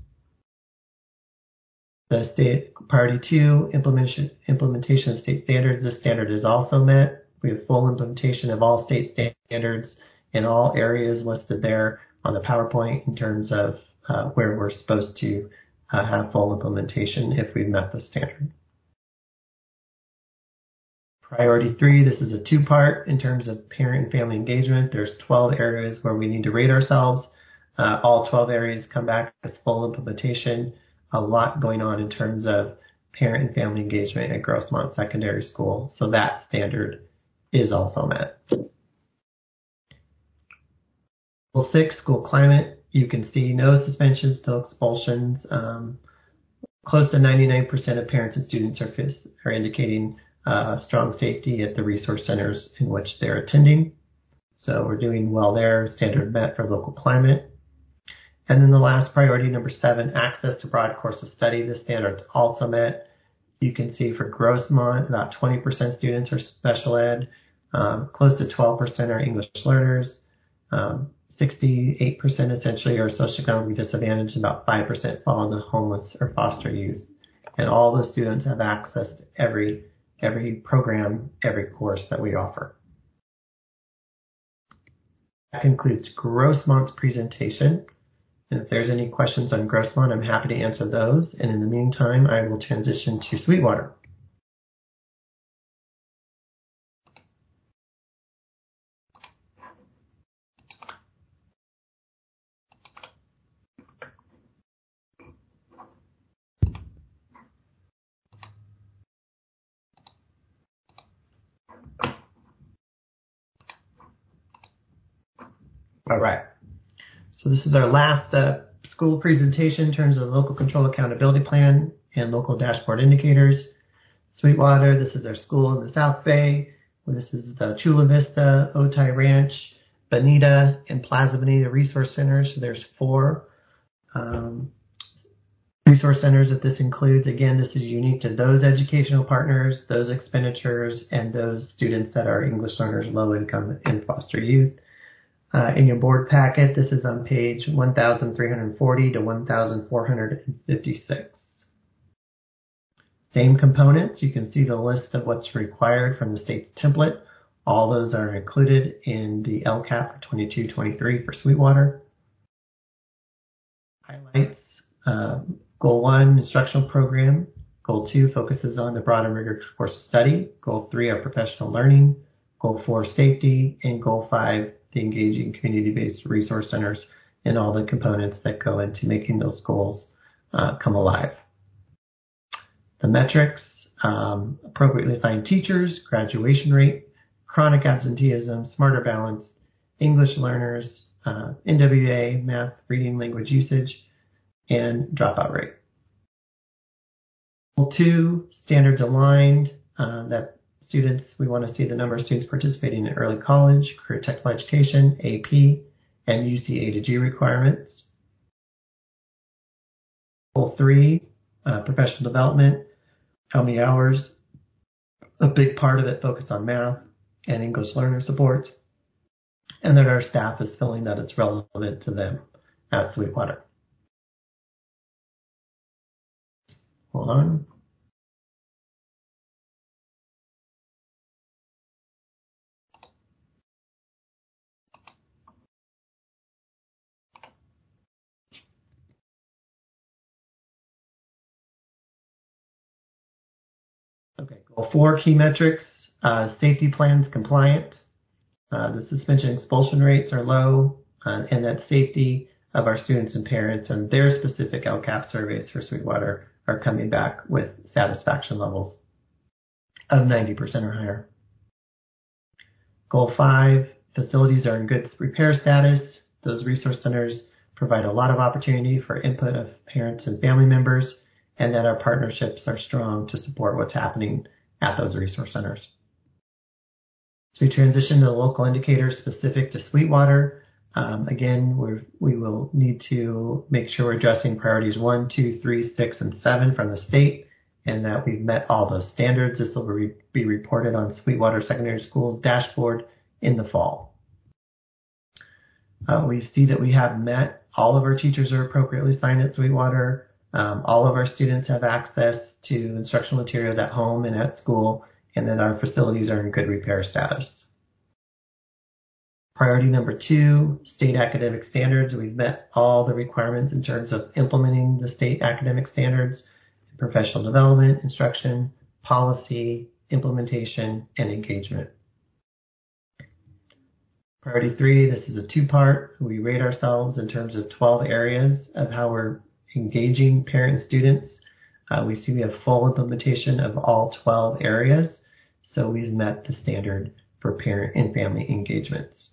The state priority 2, implementation of state standards. This standard is also met. We have full implementation of all state standards in all areas listed there on the PowerPoint in terms of where we're supposed to have full implementation if we've met the standard. Priority 3, this is a two-part in terms of parent and family engagement. There's 12 areas where we need to rate ourselves. All 12 areas come back as full implementation. A lot going on in terms of parent and family engagement at Grossmont Secondary School. So that standard is also met. Goal 6, school climate. You can see no suspensions, no expulsions. Close to 99% of parents and students are indicating strong safety at the resource centers in which they're attending. So we're doing well there, standard met for local climate. And then the last priority, number 7, access to broad course of study. This standard's also met. You can see for Grossmont, about 20% students are special ed, close to 12% are English learners, 68% essentially are socioeconomically disadvantaged, about 5% fall into homeless or foster youth. And all those students have access to every program, every course that we offer. That concludes Grossmont's presentation. And if there's any questions on Grossmont, I'm happy to answer those. And in the meantime, I will transition to Sweetwater. All right. So this is our last school presentation in terms of local control accountability plan and local dashboard indicators. Sweetwater, this is our school in the South Bay. This is the Chula Vista, Otay Ranch, Bonita, and Plaza Bonita resource centers. So there's 4 resource centers that this includes. Again, this is unique to those educational partners, those expenditures, and those students that are English learners, low income, and foster youth. In your board packet, this is on page 1,340 to 1,456. Same components. You can see the list of what's required from the state's template. All those are included in the LCAP for 22-23 for Sweetwater. Highlights. Goal 1, instructional program. Goal 2 focuses on the broad and rigorous course of study. Goal 3 are professional learning. Goal 4, safety. And Goal 5, the engaging community-based resource centers and all the components that go into making those goals come alive. The metrics, appropriately assigned teachers, graduation rate, chronic absenteeism, smarter balance, English learners, NWA, math, reading, language usage, and dropout rate. Goal 2, standards aligned, that students, we want to see the number of students participating in early college, career technical education, AP, and UC A to G requirements. Goal 3, professional development, how many hours, a big part of it focused on math and English learner supports, and that our staff is feeling that it's relevant to them at Sweetwater. Hold on. Okay, goal 4, key metrics, safety plans compliant, the suspension expulsion rates are low, and that safety of our students and parents and their specific LCAP surveys for Sweetwater are coming back with satisfaction levels of 90% or higher. Goal 5, facilities are in good repair status. Those resource centers provide a lot of opportunity for input of parents and family members, and that our partnerships are strong to support what's happening at those resource centers. So we transition to the local indicators specific to Sweetwater. Again, we will need to make sure we're addressing priorities 1, 2, 3, 6, and 7 from the state, and that we've met all those standards. This will be reported on Sweetwater Secondary School's dashboard in the fall. We see that we have met. All of our teachers are appropriately assigned at Sweetwater. All of our students have access to instructional materials at home and at school, and that our facilities are in good repair status. Priority number 2, state academic standards. We've met all the requirements in terms of implementing the state academic standards, professional development, instruction, policy, implementation, and engagement. Priority 3, this is a 2-part. We rate ourselves in terms of 12 areas of how we're engaging parent and students. We see we have full implementation of all 12 areas, so we've met the standard for parent and family engagements.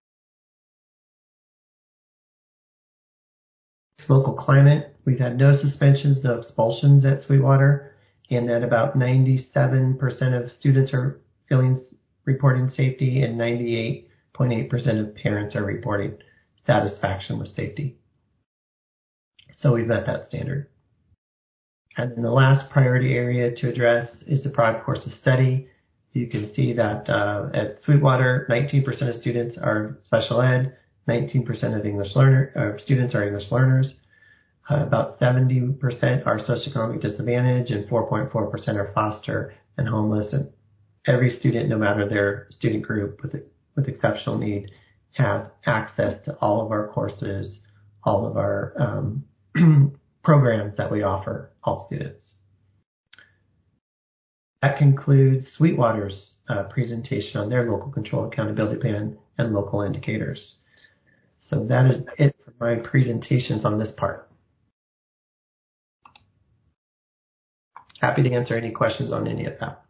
Local climate, we've had no suspensions, no expulsions at Sweetwater, and that about 97% of students are reporting safety, and 98.8% of parents are reporting satisfaction with safety. So we've met that standard. And then the last priority area to address is the product course of study. You can see that at Sweetwater, 19% of students are special ed, 19% of students are English learners, about 70% are socioeconomic disadvantage, and 4.4% are foster and homeless. And every student, no matter their student group with exceptional need, has access to all of our courses, all of our programs that we offer all students. That concludes Sweetwater's presentation on their local control accountability plan and local indicators. So that is it for my presentations on this part. Happy to answer any questions on any of that.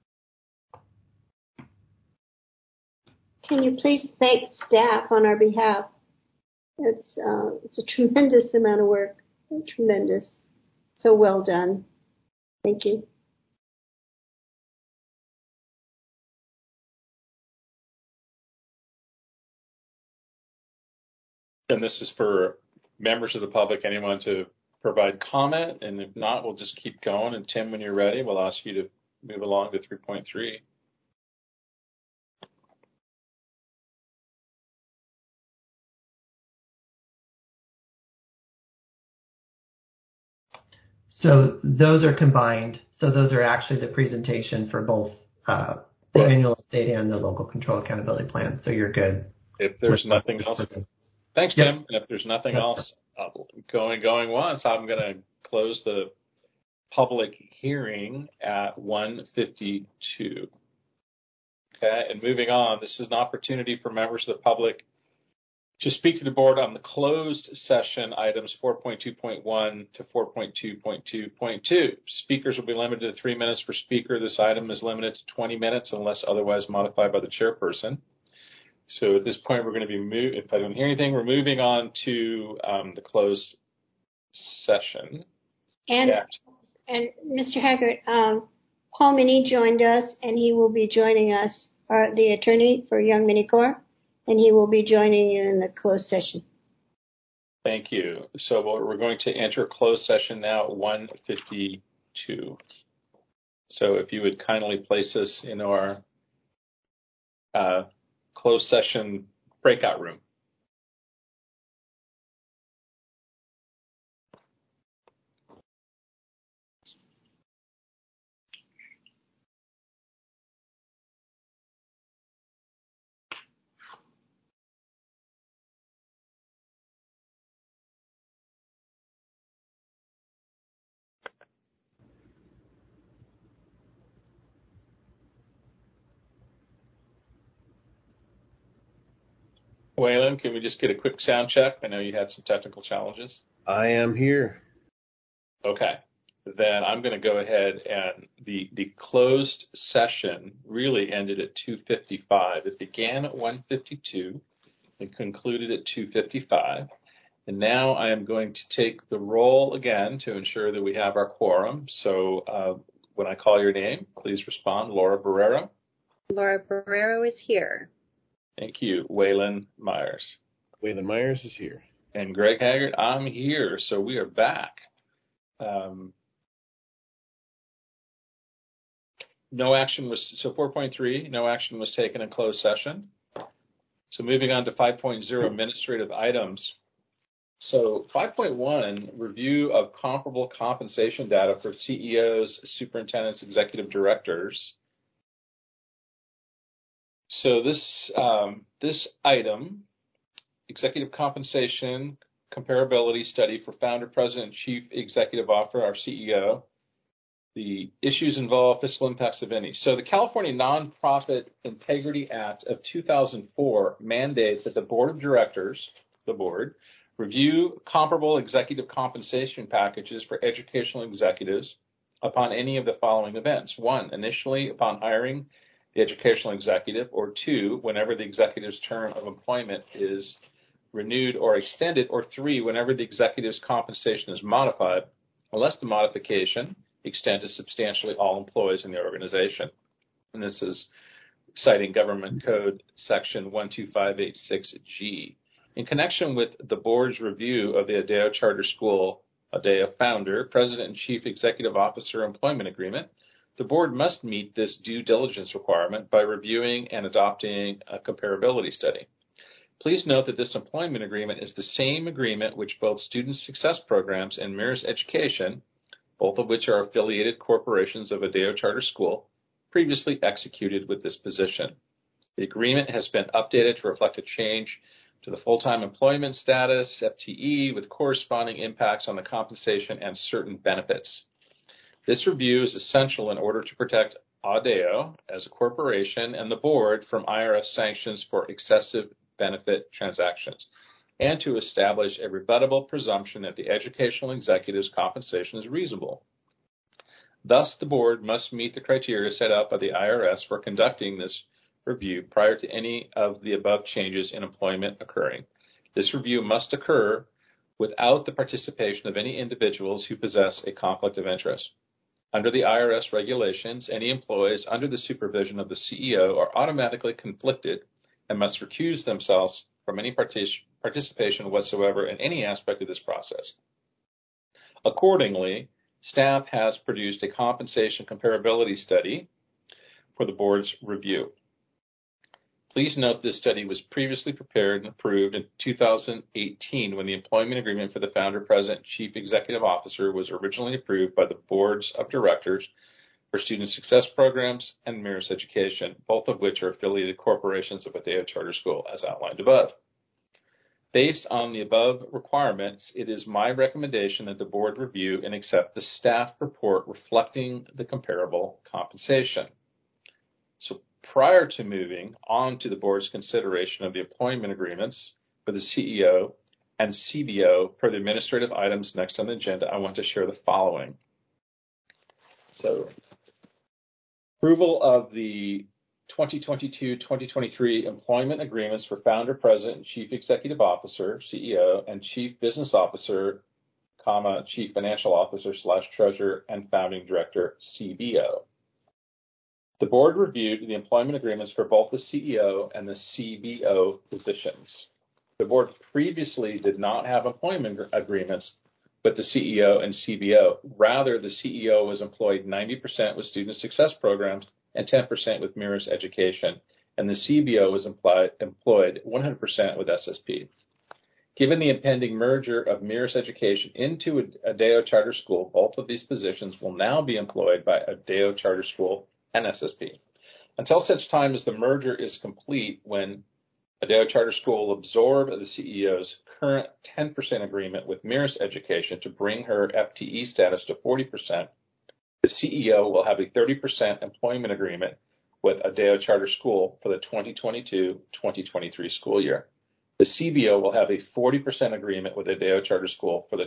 Can you please thank staff on our behalf? It's a tremendous amount of work. Tremendous. So well done. Thank you. And this is for members of the public, anyone to provide comment, and if not, we'll just keep going. And Tim, when you're ready, we'll ask you to move along to 3.3. So those are combined. So those are actually the presentation for both the annual update and the local control accountability plan. So you're good. If there's nothing else. Thanks, Tim. And if there's nothing else, going once, I'm going to close the public hearing at 1:52. Okay, and moving on, this is an opportunity for members of the public to speak to the board on the closed session items 4.2.1 to 4.2.2.2. Speakers will be limited to 3 minutes per speaker. This item is limited to 20 minutes unless otherwise modified by the chairperson. So at this point, we're going to be if I don't hear anything, we're moving on to the closed session. And Mr. Haggart, Paul Minnie joined us, and he will be joining us, the attorney for Young Minicore, and he will be joining you in the closed session. Thank you. So we're going to enter closed session now at 1:52. So if you would kindly place us in our closed session breakout room. Waylon, can we just get a quick sound check? I know you had some technical challenges. I am here. Okay. Then I'm going to go ahead, and the closed session really ended at 2:55. It began at 1:52 and concluded at 2:55. And now I am going to take the roll again to ensure that we have our quorum. So when I call your name, please respond. Laura Barrero. Laura Barrero is here. Thank you. Waylon Myers. Waylon Myers is here. And Greg Haggart, I'm here. So we are back. No action was, so 4.3, no action was taken in closed session. So moving on to 5.0, administrative items. So 5.1, review of comparable compensation data for CEOs, superintendents, executive directors. So this item, executive compensation comparability study for founder, president, chief executive officer, our CEO. The issues involve fiscal impacts of any. So the California Nonprofit Integrity Act of 2004 mandates that the board of directors, the board, review comparable executive compensation packages for educational executives upon any of the following events. 1, initially upon hiring the educational executive, or 2, whenever the executive's term of employment is renewed or extended, or 3, whenever the executive's compensation is modified, unless the modification extent is substantially all employees in the organization. And this is citing Government Code Section 12586G. In connection with the board's review of the Adeo Charter School Adeo Founder, President and Chief Executive Officer Employment Agreement, the board must meet this due diligence requirement by reviewing and adopting a comparability study. Please note that this employment agreement is the same agreement which both Student Success Programs and Mirrors Education, both of which are affiliated corporations of Adeo Charter School, previously executed with this position. The agreement has been updated to reflect a change to the full-time employment status, FTE, with corresponding impacts on the compensation and certain benefits. This review is essential in order to protect Adeo as a corporation and the board from IRS sanctions for excessive benefit transactions, and to establish a rebuttable presumption that the educational executive's compensation is reasonable. Thus, the board must meet the criteria set out by the IRS for conducting this review prior to any of the above changes in employment occurring. This review must occur without the participation of any individuals who possess a conflict of interest. Under the IRS regulations, any employees under the supervision of the CEO are automatically conflicted and must recuse themselves from any participation whatsoever in any aspect of this process. Accordingly, staff has produced a compensation comparability study for the board's review. Please note this study was previously prepared and approved in 2018 when the employment agreement for the founder, president, chief executive officer was originally approved by the boards of directors for Student Success Programs and Mirrors Education, both of which are affiliated corporations of Adeo Charter School, as outlined above. Based on the above requirements, it is my recommendation that the board review and accept the staff report reflecting the comparable compensation. So prior to moving on to the board's consideration of the employment agreements for the CEO and CBO per the administrative items next on the agenda, I want to share the following. So, approval of the 2022-2023 employment agreements for founder, president, and chief executive officer, CEO, and chief business officer, chief financial officer / treasurer, and founding director, CBO. The board reviewed the employment agreements for both the CEO and the CBO positions. The board previously did not have employment agreements with the CEO and CBO. Rather, the CEO was employed 90% with Student Success Programs and 10% with Mirrors Education, and the CBO was employed 100% with SSP. Given the impending merger of Mirrors Education into Adeo Charter School, both of these positions will now be employed by Adeo Charter School and SSP. Until such time as the merger is complete, when Adeo Charter School will absorb the CEO's current 10% agreement with Mirrors Education to bring her FTE status to 40%, the CEO will have a 30% employment agreement with Adeo Charter School for the 2022-2023 school year. The CBO will have a 40% agreement with Adeo Charter School for the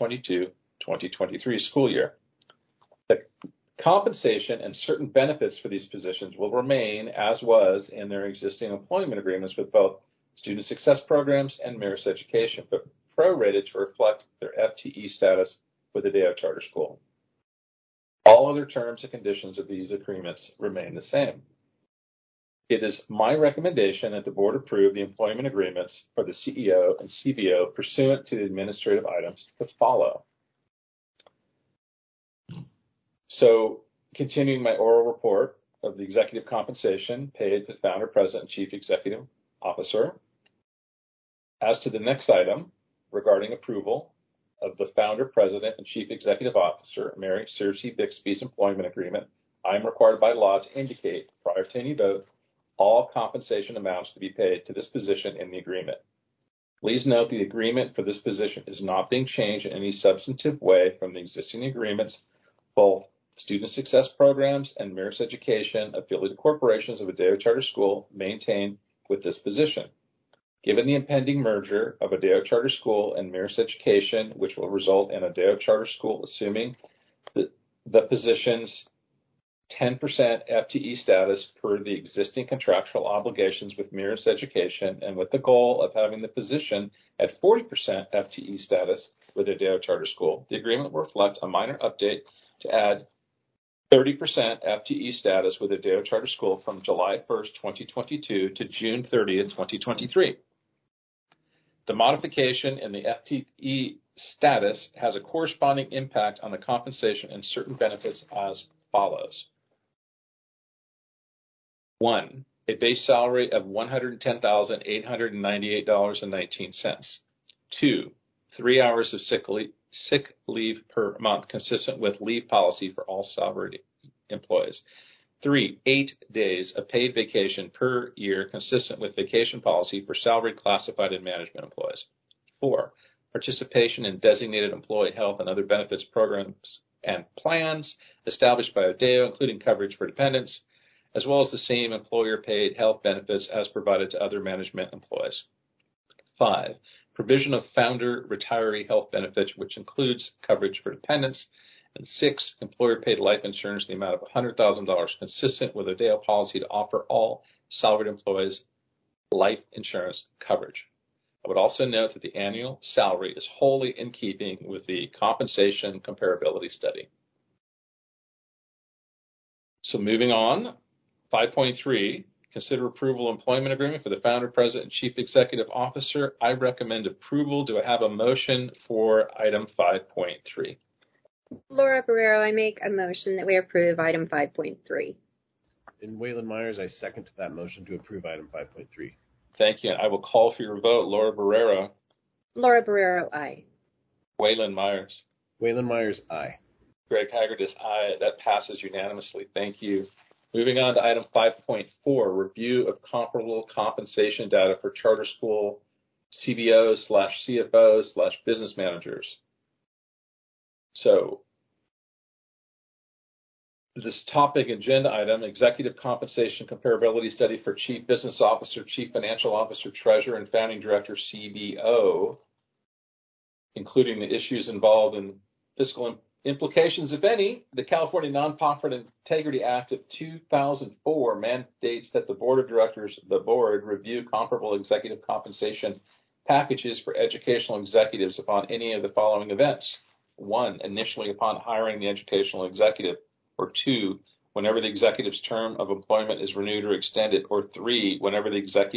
2022-2023 school year. The compensation and certain benefits for these positions will remain as was in their existing employment agreements with both Student Success Programs and Mirrors Education, but prorated to reflect their FTE status with Adeo Charter School. All other terms and conditions of these agreements remain the same. It is my recommendation that the board approve the employment agreements for the CEO and CBO pursuant to the administrative items to follow. So, continuing my oral report of the executive compensation paid to the founder, president, and chief executive officer. As to the next item regarding approval of the founder, president, and chief executive officer, Mary Circe Bixby's employment agreement, I am required by law to indicate prior to any vote all compensation amounts to be paid to this position in the agreement. Please note the agreement for this position is not being changed in any substantive way from the existing agreements. Both Student Success Programs and Mirrors Education, affiliated corporations of Adeo Charter School, maintain with this position. Given the impending merger of Adeo Charter School and Mirrors Education, which will result in Adeo Charter School assuming the position's 10% FTE status per the existing contractual obligations with Mirrors Education, and with the goal of having the position at 40% FTE status with Adeo Charter School, the agreement will reflect a minor update to add 30% FTE status with Adeo Charter School from July 1st, 2022 to June 30th, 2023. The modification in the FTE status has a corresponding impact on the compensation and certain benefits as follows. 1. A base salary of $110,898.19. 2. 3 hours of sick leave per month, consistent with leave policy for all salaried employees. 3. 8 days of paid vacation per year, consistent with vacation policy for salaried, classified, and management employees. 4. Participation in designated employee health and other benefits programs and plans established by Adeo, including coverage for dependents, as well as the same employer-paid health benefits as provided to other management employees. 5. Provision of founder retiree health benefits, which includes coverage for dependents. And 6. Employer-paid life insurance in the amount of $100,000, consistent with Adeo policy to offer all salaried employees life insurance coverage. I would also note that the annual salary is wholly in keeping with the compensation comparability study. So moving on, 5.3, consider approval of employment agreement for the founder, president, and chief executive officer. I recommend approval. Do I have a motion for item 5.3? Laura Barrero, I make a motion that we approve item 5.3. And Waylon Myers, I second that motion to approve item 5.3. Thank you. I will call for your vote. Laura Barrero. Laura Barrero, aye. Waylon Myers. Waylon Myers, aye. Greg Haggard is aye. That passes unanimously. Thank you. Moving on to item 5.4, review of comparable compensation data for charter school CBOs/CFOs/business managers. So this topic agenda item, executive compensation comparability study for chief business officer, chief financial officer, treasurer, and founding director CBO, including the issues involved in fiscal implications, if any. The California Nonprofit Integrity Act of 2004 mandates that the board of directors, the board, review comparable executive compensation packages for educational executives upon any of the following events. 1, initially upon hiring the educational executive, or 2, whenever the executive's term of employment is renewed or extended, or 3, whenever the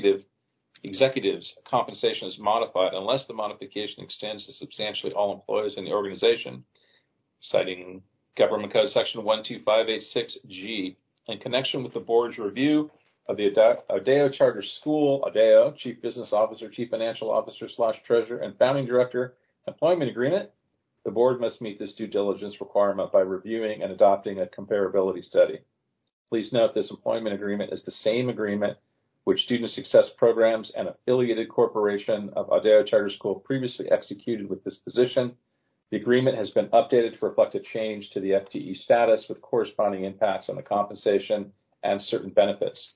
executive's compensation is modified, unless the modification extends to substantially all employees in the organization, citing Government Code Section 12586G. In connection with the board's review of the Adeo Charter School, Adeo, Chief Business Officer, Chief Financial Officer / Treasurer, and Founding Director Employment Agreement, the board must meet this due diligence requirement by reviewing and adopting a comparability study. Please note this employment agreement is the same agreement which Student Success Programs and affiliated corporation of Adeo Charter School previously executed with this position. The agreement has been updated to reflect a change to the FTE status with corresponding impacts on the compensation and certain benefits.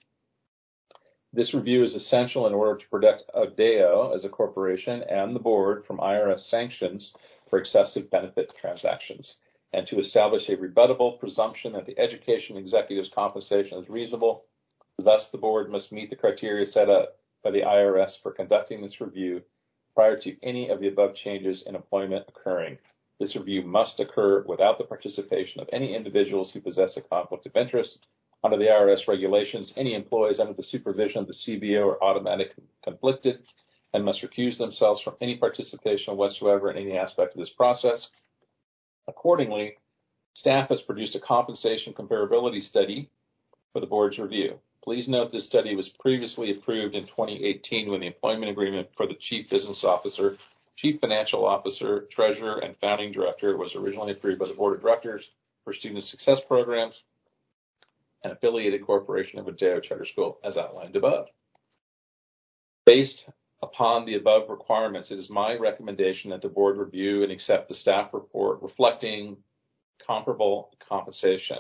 This review is essential in order to protect Adeo as a corporation and the board from IRS sanctions for excessive benefit transactions, and to establish a rebuttable presumption that the education executive's compensation is reasonable. Thus, the board must meet the criteria set up by the IRS for conducting this review prior to any of the above changes in employment occurring. This review must occur without the participation of any individuals who possess a conflict of interest. Under the IRS regulations, any employees under the supervision of the CBO are automatically conflicted and must recuse themselves from any participation whatsoever in any aspect of this process. Accordingly, staff has produced a compensation comparability study for the board's review. Please note this study was previously approved in 2018 when the employment agreement for the Chief Business Officer, Chief Financial Officer, Treasurer, and Founding Director was originally approved by the Board of Directors for Student Success Programs an affiliated corporation of Adeo Charter School as outlined above. Based upon the above requirements, it is my recommendation that the board review and accept the staff report reflecting comparable compensation.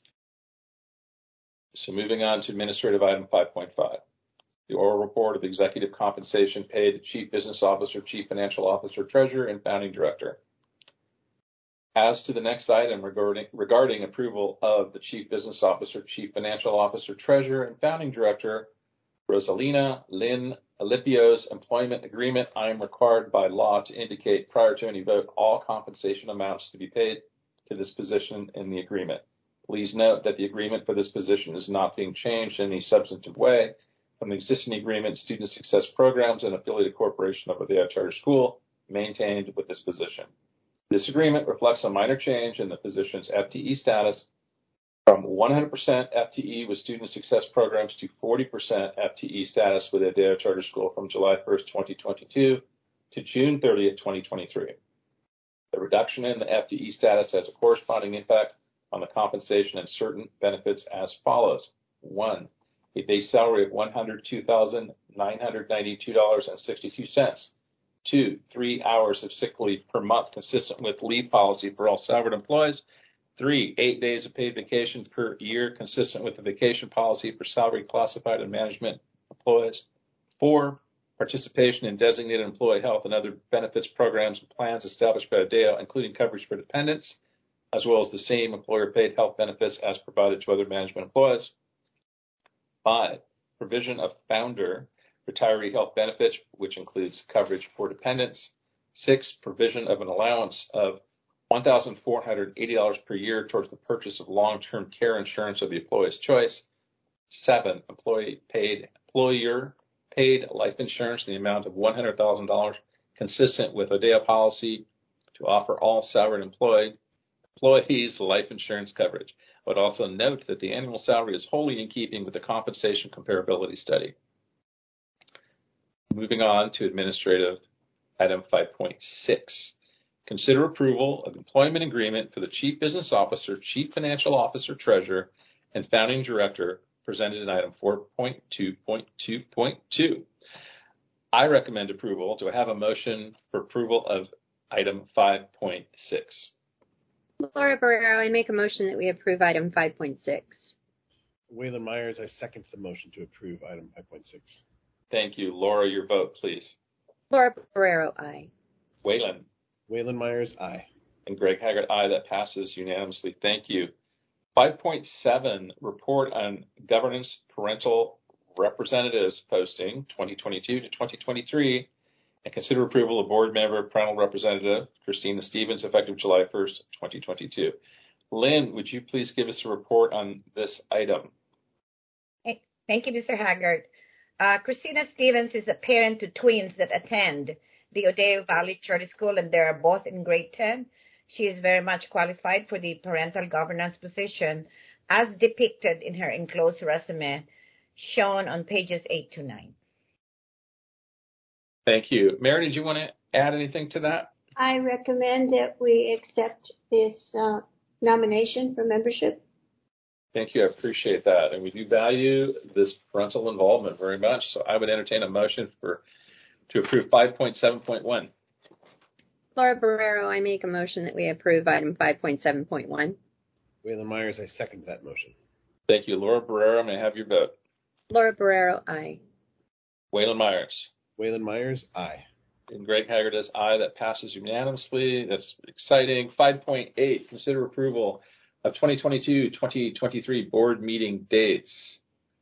So moving on to administrative item 5.5. The oral report of executive compensation paid to Chief Business Officer, Chief Financial Officer, Treasurer, and Founding Director. As to the next item regarding approval of the Chief Business Officer, Chief Financial Officer, Treasurer, and Founding Director, Rosalina Lynn Alipio's employment agreement, I am required by law to indicate prior to any vote all compensation amounts to be paid to this position in the agreement. Please note that the agreement for this position is not being changed in any substantive way from the existing agreement, Student Success Programs, and affiliated corporation of Adeo Charter School maintained with this position. This agreement reflects a minor change in the position's FTE status from 100% FTE with Student Success Programs to 40% FTE status with Adeo Charter School from July 1st, 2022 to June 30th, 2023. The reduction in the FTE status has a corresponding impact on the compensation and certain benefits as follows. 1. A base salary of $102,992.62. 2, 3 hours of sick leave per month consistent with leave policy for all salaried employees. 3, 8 days of paid vacation per year consistent with the vacation policy for salaried, classified, and management employees. 4, participation in designated employee health and other benefits programs and plans established by Adeo, including coverage for dependents, as well as the same employer-paid health benefits as provided to other management employees. 5, provision of founder retiree health benefits, which includes coverage for dependents. 6, provision of an allowance of $1,480 per year towards the purchase of long-term care insurance of the employee's choice. 7, employer-paid life insurance in the amount of $100,000 consistent with Adeo policy to offer all salaried employees life insurance coverage. I would also note that the annual salary is wholly in keeping with the compensation comparability study. Moving on to administrative item 5.6. Consider approval of employment agreement for the Chief Business Officer, Chief Financial Officer, Treasurer, and Founding Director presented in item 4.2.2.2. I recommend approval. Do I have a motion for approval of item 5.6? Laura Barrero, I make a motion that we approve item 5.6. Waylon Myers, I second the motion to approve item 5.6. Thank you. Laura, your vote, please. Laura Barrero, aye. Waylon. Waylon Myers, aye. And Greg Haggard, aye. That passes unanimously. Thank you. 5.7, report on governance parental representatives posting 2022 to 2023, and consider approval of board member parental representative Christina Stevens effective July 1st, 2022. Lynn, would you please give us a report on this item? Thank you, Mr. Haggard. Christina Stevens is a parent to twins that attend the Adeo Valley Charter School, and they are both in grade 10. She is very much qualified for the parental governance position as depicted in her enclosed resume shown on pages 8 to 9. Thank you. Mary, did you want to add anything to that? I recommend that we accept this nomination for membership. Thank you. I appreciate that. And we do value this parental involvement very much. So I would entertain a motion to approve 5.7.1. Laura Barrero, I make a motion that we approve item 5.7.1. Waylon Myers, I second that motion. Thank you. Laura Barrero, may I have your vote? Laura Barrero, aye. Waylon Myers. Waylon Myers, aye. And Greg Haggard is aye. That passes unanimously. That's exciting. 5.8, consider approval of 2022-2023 board meeting dates.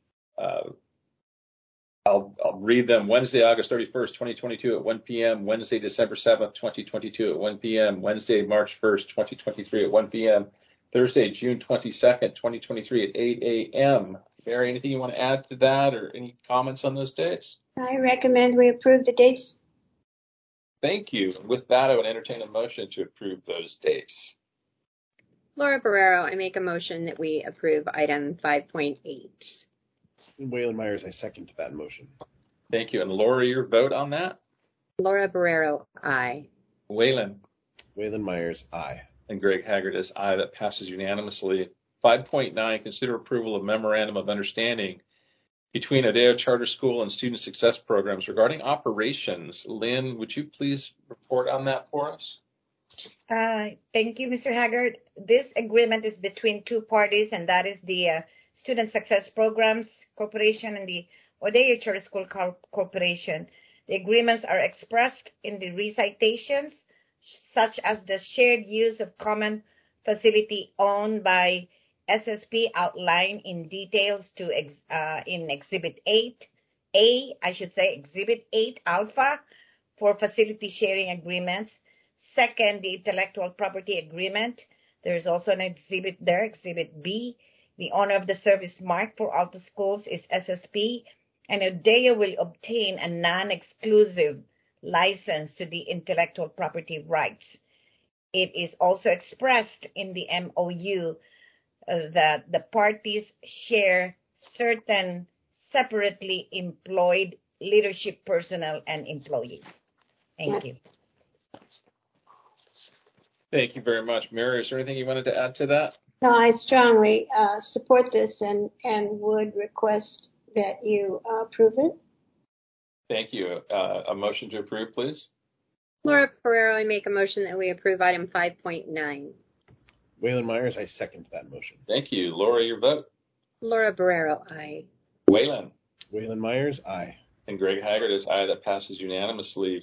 I'll read them. Wednesday, August 31st, 2022 at 1 p.m. Wednesday, December 7th, 2022 at 1 p.m. Wednesday, March 1st, 2023 at 1 p.m. Thursday, June 22nd, 2023 at 8 a.m. Mary, anything you want to add to that or any comments on those dates? I recommend we approve the dates. Thank you. With that, I would entertain a motion to approve those dates. Laura Barrero, I make a motion that we approve item 5.8. Waylon Myers, I second that motion. Thank you. And Laura, your vote on that? Laura Barrero, aye. Waylon. Waylon Myers, aye. And Greg Haggard is aye. That passes unanimously. 5.9, consider approval of memorandum of understanding between Odeyo Charter School and Student Success Programs regarding operations. Lynn, would you please report on that for us? Thank you, Mr. Haggard. This agreement is between two parties, and that is the Student Success Programs Corporation and the Odeyo Charter School Corporation. The agreements are expressed in the recitations, such as the shared use of common facility owned by SSP outlined in details in Exhibit 8A, Exhibit 8 Alpha for facility sharing agreements. Second, the intellectual property agreement. There's also an exhibit there, Exhibit B. The owner of the service mark for all the schools is SSP, and Odeyo will obtain a non-exclusive license to the intellectual property rights. It is also expressed in the MOU that the parties share certain separately employed leadership personnel and employees. Thank you. Thank you very much. Mary, is there anything you wanted to add to that? No, I strongly support this and would request that you approve it. Thank you. A motion to approve, please. Laura Pereiro, I make a motion that we approve item 5.9. Waylon Myers, I second that motion. Thank you. Laura, your vote. Laura Barrero, aye. Waylon. Waylon Myers, aye. And Greg Haggard is aye. That passes unanimously.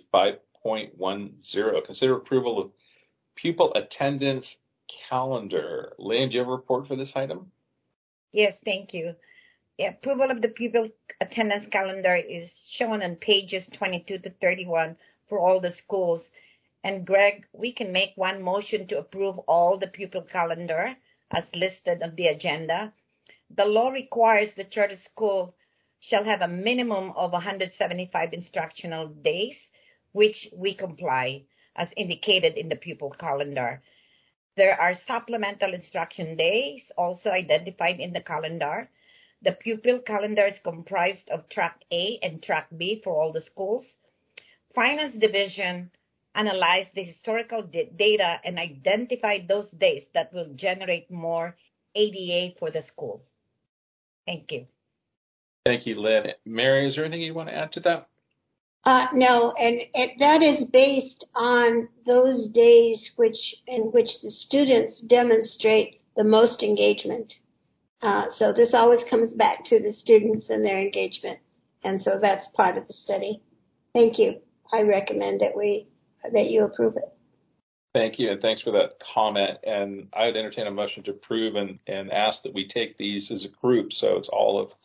5.10, consider approval of pupil attendance calendar. Lynn, do you have a report for this item? Yes, thank you. The approval of the pupil attendance calendar is shown on pages 22 to 31 for all the schools. And Greg, we can make one motion to approve all the pupil calendar as listed on the agenda. The law requires the charter school shall have a minimum of 175 instructional days, which we comply as indicated in the pupil calendar. There are supplemental instruction days also identified in the calendar. The pupil calendar is comprised of Track A and Track B for all the schools. Finance Division analyzed the historical data and identified those days that will generate more ADA for the school. Thank you. Thank you, Lynn. Mary, is there anything you want to add to that? No, and that is based on those days in which the students demonstrate the most engagement. So this always comes back to the students and their engagement, and so that's part of the study. Thank you. I recommend that you approve it. Thank you, and thanks for that comment. And I would entertain a motion to approve and ask that we take these as a group, so it's all of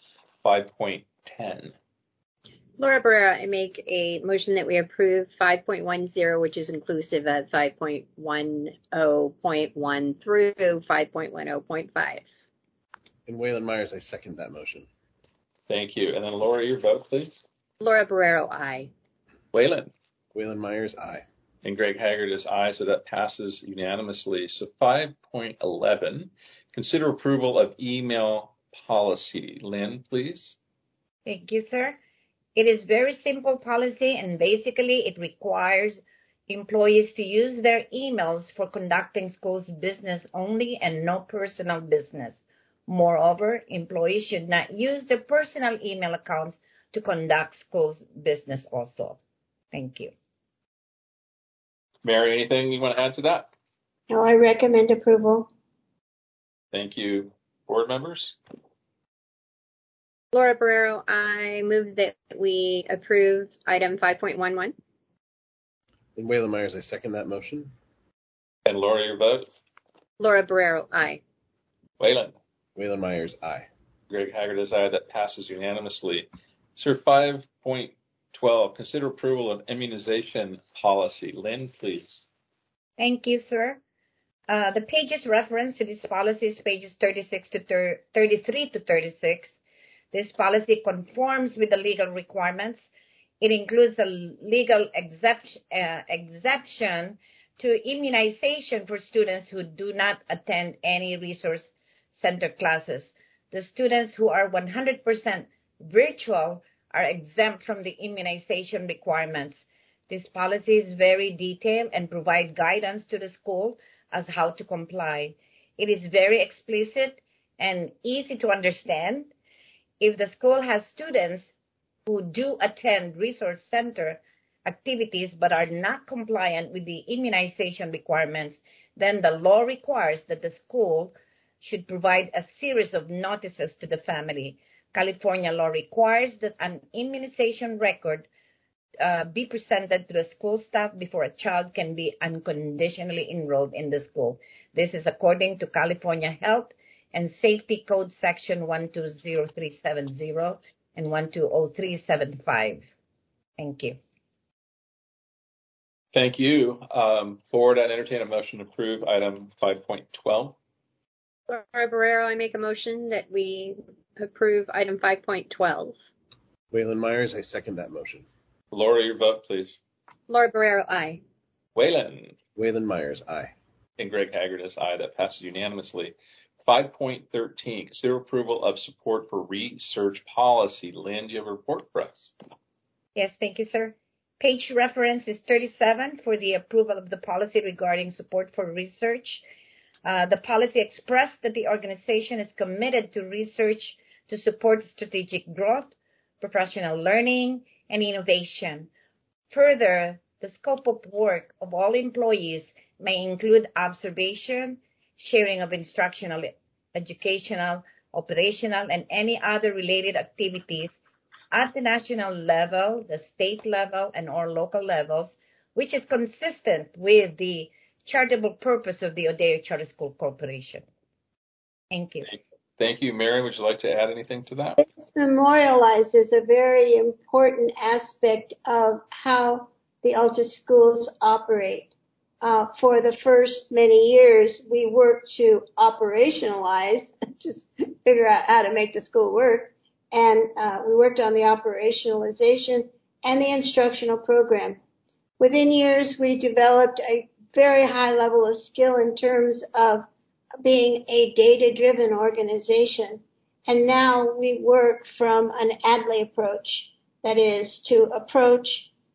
5.10. Laura Barrera, I make a motion that we approve 5.10, which is inclusive of 5.10.1 through 5.10.5. And Waylon Myers, I second that motion. Thank you. And then Laura, your vote, please. Laura Barrero, aye. Waylon. Waylon Myers, aye. And Greg Haggard is aye, so that passes unanimously. So 5.11, consider approval of email policy. Lynn, please. Thank you, sir. It is very simple policy, and basically it requires employees to use their emails for conducting school's business only and no personal business. Moreover, employees should not use their personal email accounts to conduct school's business also. Thank you. Mary, anything you want to add to that? No, I recommend approval. Thank you. Board members? Laura Barrero, I move that we approve item 5.11. And Waylon Myers, I second that motion. And Laura, your vote? Laura Barrero, aye. Waylon. Waylon Myers, aye. Greg Haggard is aye. That passes unanimously. Sir, 5.12, consider approval of immunization policy. Lynn, please. Thank you, sir. The pages reference to this policy is pages 33 to 36. This policy conforms with the legal requirements. It includes a legal exception to immunization for students who do not attend any resource center classes. The students who are 100% virtual are exempt from the immunization requirements. This policy is very detailed and provides guidance to the school as how to comply. It is very explicit and easy to understand. If the school has students who do attend resource center activities but are not compliant with the immunization requirements, then the law requires that the school should provide a series of notices to the family. California law requires that an immunization record be presented to the school staff before a child can be unconditionally enrolled in the school. This is according to California Health and Safety Code Section 120370 and 120375. Thank you. Thank you. Board, I'd entertain a motion to approve item 5.12. Laura Barrero, I make a motion that we approve item 5.12. Waylon Myers, I second that motion. Laura, your vote, please. Laura Barrero, aye. Waylon. Waylon Myers, aye. And Greg Haggard is aye. That passes unanimously. 5.13, consider approval of support for research policy. Lynn, do you have a report for us? Yes, thank you, sir. Page reference is 37 for the approval of the policy regarding support for research. The policy expressed that the organization is committed to research to support strategic growth, professional learning, and innovation. Further, the scope of work of all employees may include observation, sharing of instructional, educational, operational, and any other related activities at the national level, the state level, and or local levels, which is consistent with the charitable purpose of the Odeyo Charter School Corporation. Thank you. Thank you. Mary, would you like to add anything to that? This memorializes a very important aspect of how the Alta schools operate. For the first many years, we worked to operationalize, just figure out how to make the school work. And we worked on the operationalization and the instructional program. Within years, we developed a very high level of skill in terms of being a data-driven organization. And now we work from an ADLE approach, that is to approach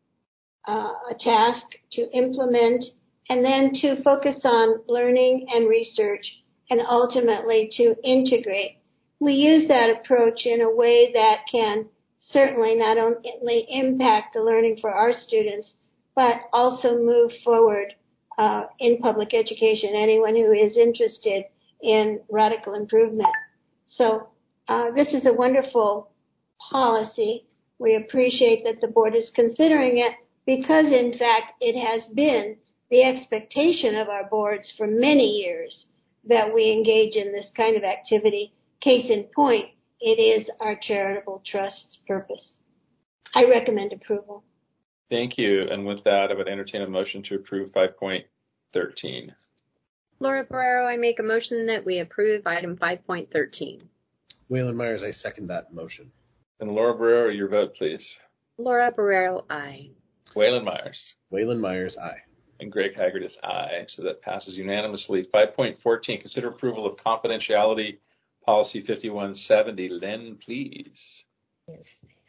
a task, to implement, and then to focus on learning and research, and ultimately to integrate. We use that approach in a way that can certainly not only impact the learning for our students, but also move forward in public education, anyone who is interested in radical improvement. So this is a wonderful policy. We appreciate that the board is considering it because, in fact, it has been the expectation of our boards for many years that we engage in this kind of activity. Case in point, it is our charitable trust's purpose. I recommend approval. Thank you. And with that, I would entertain a motion to approve 5.13. Laura Barrero, I make a motion that we approve item 5.13. Waylon Myers, I second that motion. And Laura Barrero, your vote, please. Laura Barrero, aye. Waylon Myers. Waylon Myers, aye. And Greg Haggard is aye. So that passes unanimously. 5.14, consider approval of confidentiality policy 5170. Lynn, please. Yes.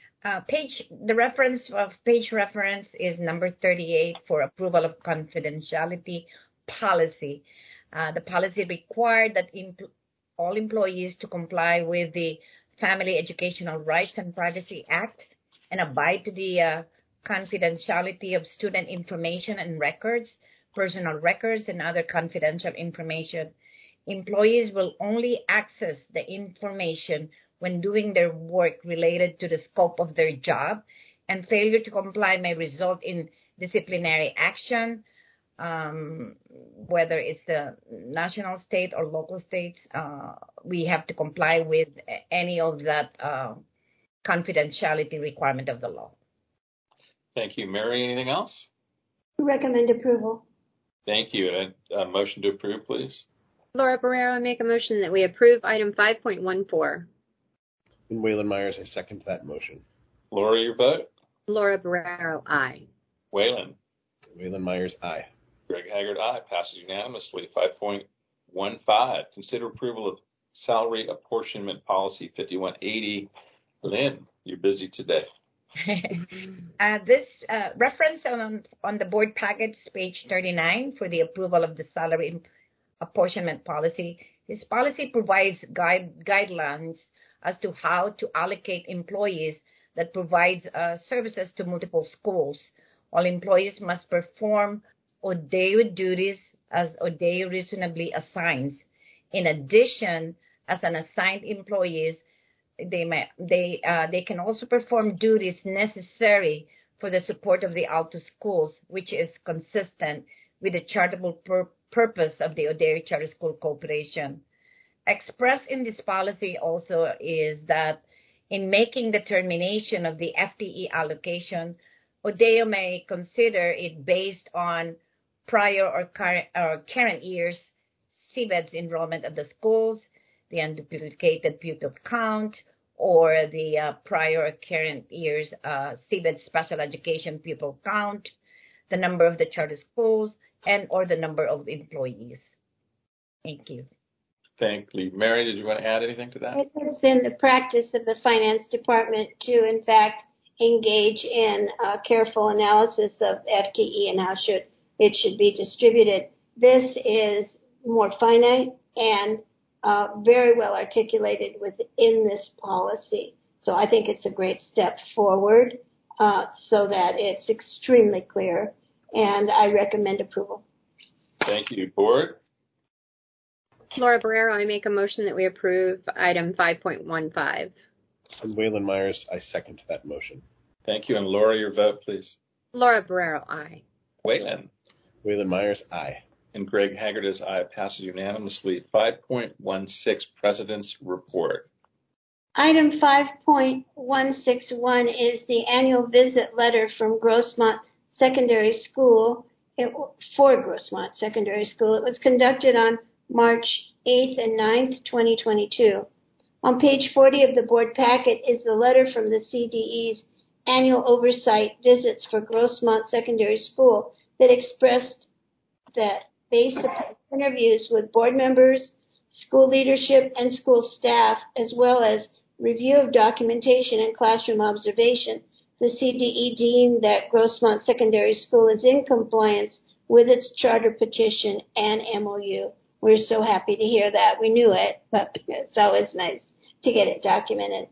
The reference of page reference is number 38 for approval of confidentiality policy. The policy required that all employees to comply with the Family Educational Rights and Privacy Act and abide to the confidentiality of student information and records, personal records, and other confidential information. Employees will only access the information when doing their work related to the scope of their job, and failure to comply may result in disciplinary action, whether it's the national, state, or local states. We have to comply with any of that confidentiality requirement of the law. Thank you. Mary, anything else? Recommend approval. Thank you. And a motion to approve, please. Laura Barrero, I make a motion that we approve item 5.14. And Waylon Myers, I second that motion. Laura, your vote? Laura Barrero, aye. Waylon? Waylon Myers, aye. Greg Haggard, aye. Passes unanimously. 5.15, consider approval of salary apportionment policy 5180. Lynn, you're busy today. This reference on the board package, page 39, for the approval of the salary apportionment policy. This policy provides guidelines as to how to allocate employees that provides services to multiple schools. All employees must perform ODEO duties as ODEO reasonably assigns. In addition, as an assigned employees, they can also perform duties necessary for the support of the Alto schools, which is consistent with the charitable purpose of the ODEO Charter School Corporation. Expressed in this policy also is that in making determination of the FTE allocation, ODEO may consider it based on prior or current year's CBEDS enrollment at the schools, the unduplicated pupil count, or the prior or current year's CBEDS special education pupil count, the number of the charter schools, and or the number of employees. Thank you. Thank you. Mary, did you want to add anything to that? It has been the practice of the finance department to, in fact, engage in careful analysis of FTE and how it should be distributed. This is more finite and very well articulated within this policy. So I think it's a great step forward so that it's extremely clear, and I recommend approval. Thank you. Board? Laura Barrera, I make a motion that we approve item 5.15. And Waylon Myers, I second that motion. Thank you. And Laura, your vote, please. Laura Barrera, aye. Waylon? Waylon Myers, aye. And Greg Haggard is aye. Passes unanimously. 5.16, President's Report. Item 5.161 is the annual visit letter from Grossmont Secondary School for Grossmont Secondary School. It was conducted on March 8th and 9th, 2022. On page 40 of the board packet is the letter from the CDE's annual oversight visits for Grossmont Secondary School that expressed that based upon interviews with board members, school leadership, and school staff, as well as review of documentation and classroom observation, the CDE deemed that Grossmont Secondary School is in compliance with its charter petition and MOU. We're so happy to hear that. We knew it, but it's always nice to get it documented.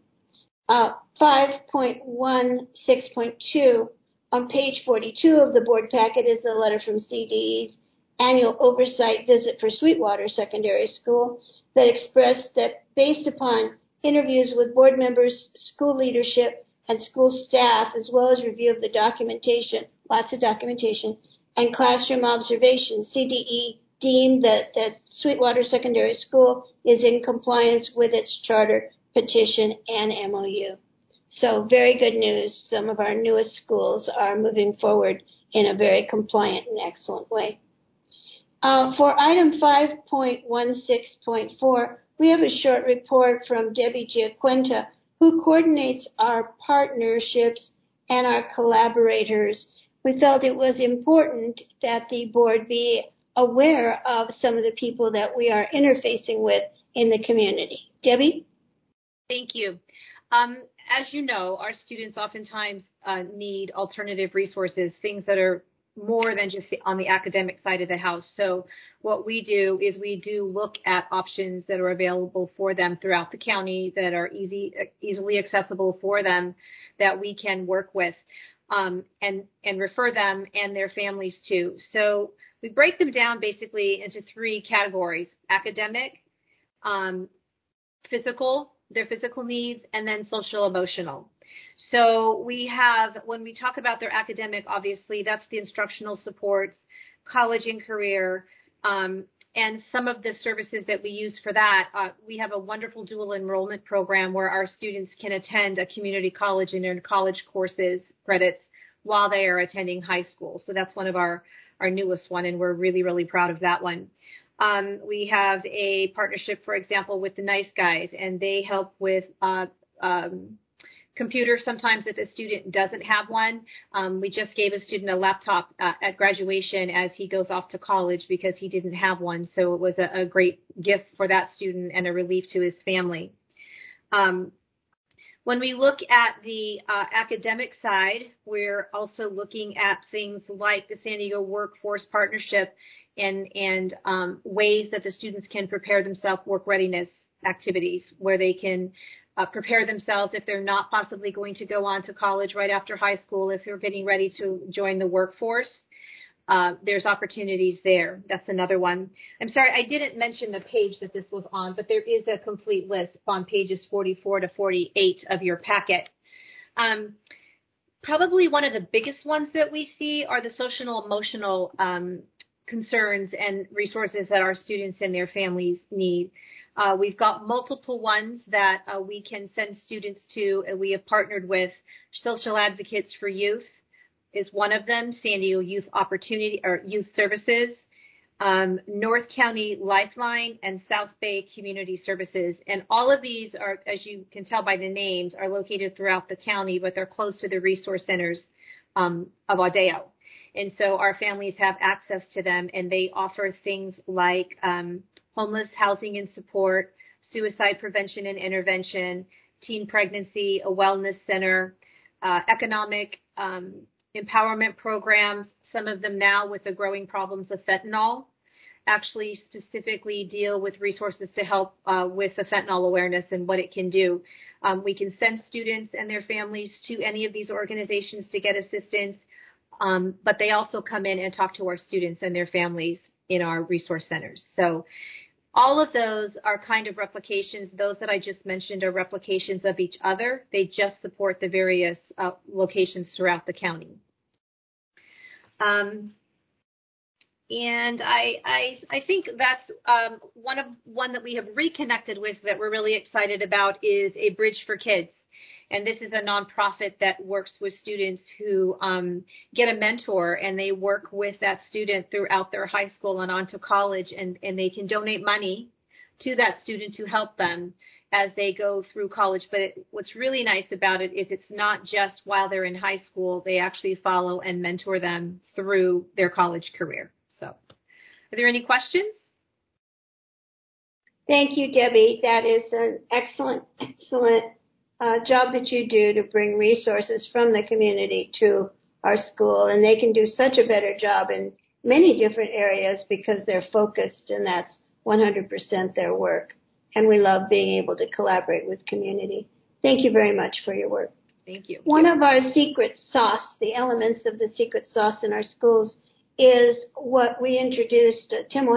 5.16.2 on page 42 of the board packet is a letter from CDE's annual oversight visit for Sweetwater Secondary School that expressed that based upon interviews with board members, school leadership, and school staff, as well as review of the documentation, lots of documentation, and classroom observation, CDE deemed that Sweetwater Secondary School is in compliance with its charter petition and MOU. So very good news. Some of our newest schools are moving forward in a very compliant and excellent way. For item 5.16.4, we have a short report from Debbie Giaquenta, who coordinates our partnerships and our collaborators. We felt it was important that the board be aware of some of the people that we are interfacing with in the community. Debbie? Thank you. As you know, our students oftentimes need alternative resources, things that are more than just on the academic side of the house. So what we do is we do look at options that are available for them throughout the county that are easily accessible for them that we can work with and refer them and their families to. So we break them down basically into three categories: academic, physical, their physical needs, and then social emotional. So we have, when we talk about their academic, obviously that's the instructional supports, college and career, and some of the services that we use for that. We have a wonderful dual enrollment program where our students can attend a community college and earn college courses credits while they are attending high school. So that's one of our newest one, and we're really, really proud of that one. We have a partnership, for example, with the Nice Guys, and they help with computer sometimes if a student doesn't have one. We just gave a student a laptop at graduation as he goes off to college because he didn't have one. So it was a great gift for that student and a relief to his family. When we look at the academic side, we're also looking at things like the San Diego Workforce Partnership and ways that the students can prepare themselves, work readiness activities where they can prepare themselves if they're not possibly going to go on to college right after high school, if they're getting ready to join the workforce. There's opportunities there. That's another one. I'm sorry, I didn't mention the page that this was on, but there is a complete list on pages 44 to 48 of your packet. Probably one of the biggest ones that we see are the social and emotional concerns and resources that our students and their families need. We've got multiple ones that we can send students to, and we have partnered with Social Advocates for Youth is one of them, San Diego Youth Opportunity or Youth Services, North County Lifeline, and South Bay Community Services. And all of these are, as you can tell by the names, are located throughout the county, but they're close to the resource centers of Audeo. And so our families have access to them, and they offer things like homeless housing and support, suicide prevention and intervention, teen pregnancy, a wellness center, economic empowerment programs, some of them now with the growing problems of fentanyl, actually specifically deal with resources to help with the fentanyl awareness and what it can do. We can send students and their families to any of these organizations to get assistance, but they also come in and talk to our students and their families in our resource centers. So all of those are kind of replications. Those that I just mentioned are replications of each other. They just support the various locations throughout the county. And I think that's one that we have reconnected with that we're really excited about is A Bridge for Kids. And this is a nonprofit that works with students who get a mentor, and they work with that student throughout their high school and on to college, and they can donate money to that student to help them as they go through college. But what's really nice about it is it's not just while they're in high school. They actually follow and mentor them through their college career. So are there any questions? Thank you, Debbie. That is an excellent job that you do to bring resources from the community to our school. And they can do such a better job in many different areas because they're focused, and that's 100% their work. And we love being able to collaborate with community. Thank you very much for your work. Thank you. One of our secret sauce, the elements of the secret sauce in our schools, is what we introduced.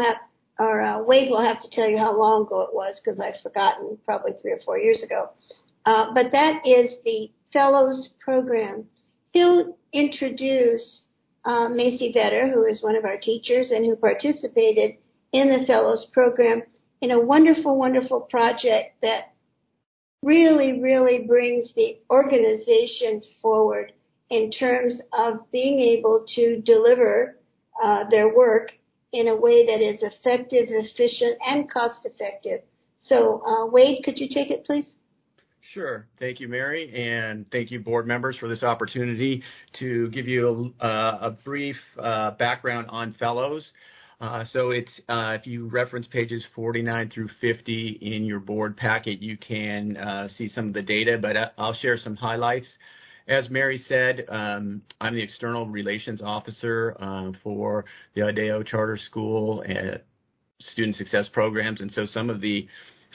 Wade will have to tell you how long ago it was because I've forgotten, probably 3 or 4 years ago. But that is the Fellows Program. He'll introduce Macy Vetter, who is one of our teachers and who participated in the Fellows Program, in a wonderful, wonderful project that really, really brings the organization forward in terms of being able to deliver their work in a way that is effective, efficient, and cost-effective. So, Wade, could you take it, please? Sure. Thank you, Mary, and thank you, board members, for this opportunity to give you a brief background on Fellows. So it's if you reference pages 49 through 50 in your board packet, you can see some of the data, but I'll share some highlights. As Mary said, I'm the External Relations Officer for the Audeo Charter School and Student Success Programs, and so some of the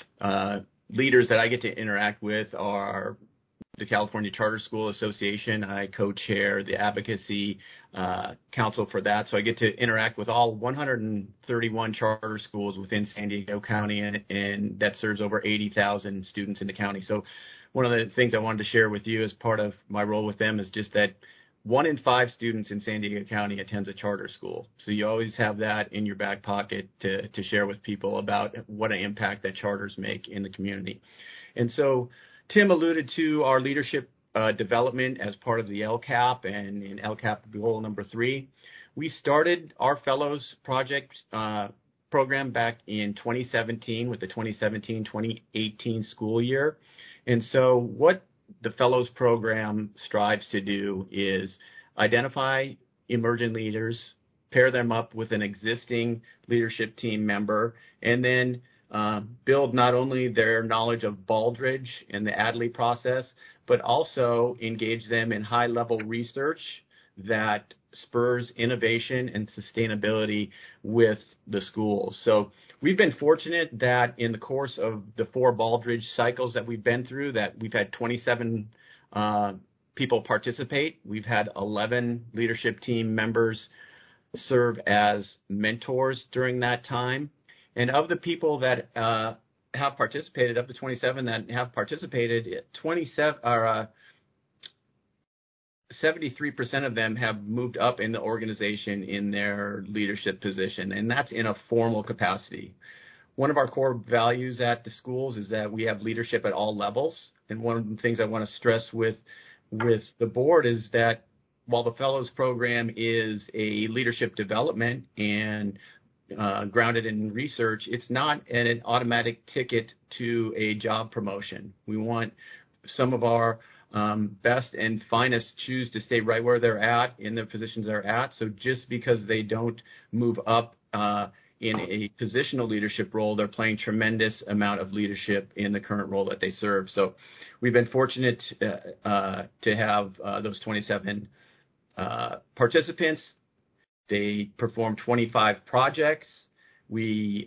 leaders that I get to interact with are the California Charter School Association. I co-chair the advocacy council for that. So I get to interact with all 131 charter schools within San Diego County, and that serves over 80,000 students in the county. So one of the things I wanted to share with you as part of my role with them is just that 1 in 5 students in San Diego County attends a charter school. So you always have that in your back pocket to share with people about what an impact that charters make in the community. And so Tim alluded to our leadership development as part of the LCAP and in LCAP goal number 3. We started our Fellows Project program back in 2017 with the 2017-2018 school year. And so what the Fellows Program strives to do is identify emerging leaders, pair them up with an existing leadership team member, and then build not only their knowledge of Baldrige and the Adley process, but also engage them in high-level research that spurs innovation and sustainability with the schools. So we've been fortunate that in the course of the 4 Baldrige cycles that we've been through, that we've had 27 people participate. We've had 11 leadership team members serve as mentors during that time. And of the people that have participated, of the 27 that have participated, 73% of them have moved up in the organization in their leadership position, and that's in a formal capacity. One of our core values at the schools is that we have leadership at all levels. And one of the things I want to stress with the board is that while the Fellows Program is a leadership development and grounded in research, it's not an automatic ticket to a job promotion. We want some of our best and finest choose to stay right where they're at in the positions they're at. So just because they don't move up in a positional leadership role, they're playing tremendous amount of leadership in the current role that they serve. So we've been fortunate to have those 27 participants. They performed 25 projects. We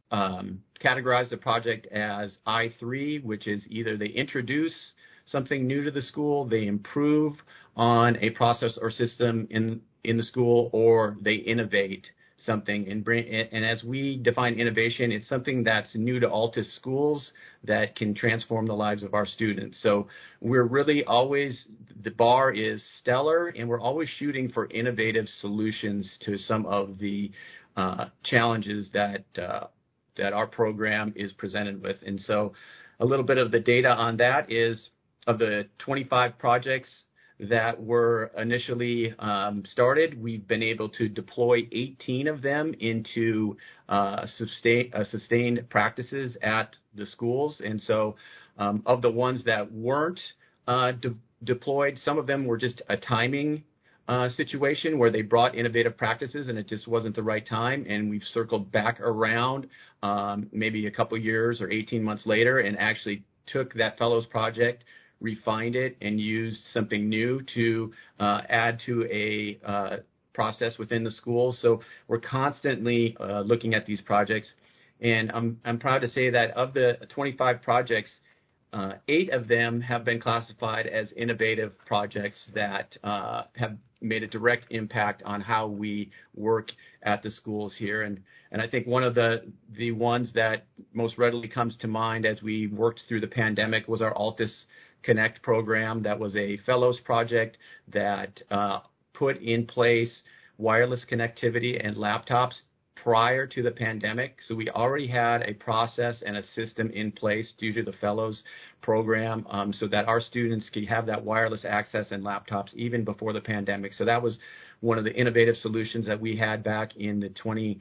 categorize the project as I3, which is either they introduce something new to the school, they improve on a process or system in the school, or they innovate something and as we define innovation, it's something that's new to Altus schools that can transform the lives of our students. So we're really always, the bar is stellar, and we're always shooting for innovative solutions to some of the challenges that our program is presented with. And so a little bit of the data on that is, of the 25 projects that were initially started, we've been able to deploy 18 of them into sustained practices at the schools. And so of the ones that weren't deployed, some of them were just a timing situation where they brought innovative practices and it just wasn't the right time. And we've circled back around maybe a couple years or 18 months later and actually took that Fellows project, refined it, and used something new to add to a process within the school. So we're constantly looking at these projects. And I'm proud to say that of the 25 projects, 8 of them have been classified as innovative projects that have made a direct impact on how we work at the schools here. And I think one of the ones that most readily comes to mind as we worked through the pandemic was our Altus Connect program. That was a Fellows project that put in place wireless connectivity and laptops prior to the pandemic. So we already had a process and a system in place due to the Fellows program so that our students could have that wireless access and laptops even before the pandemic. So that was one of the innovative solutions that we had back in the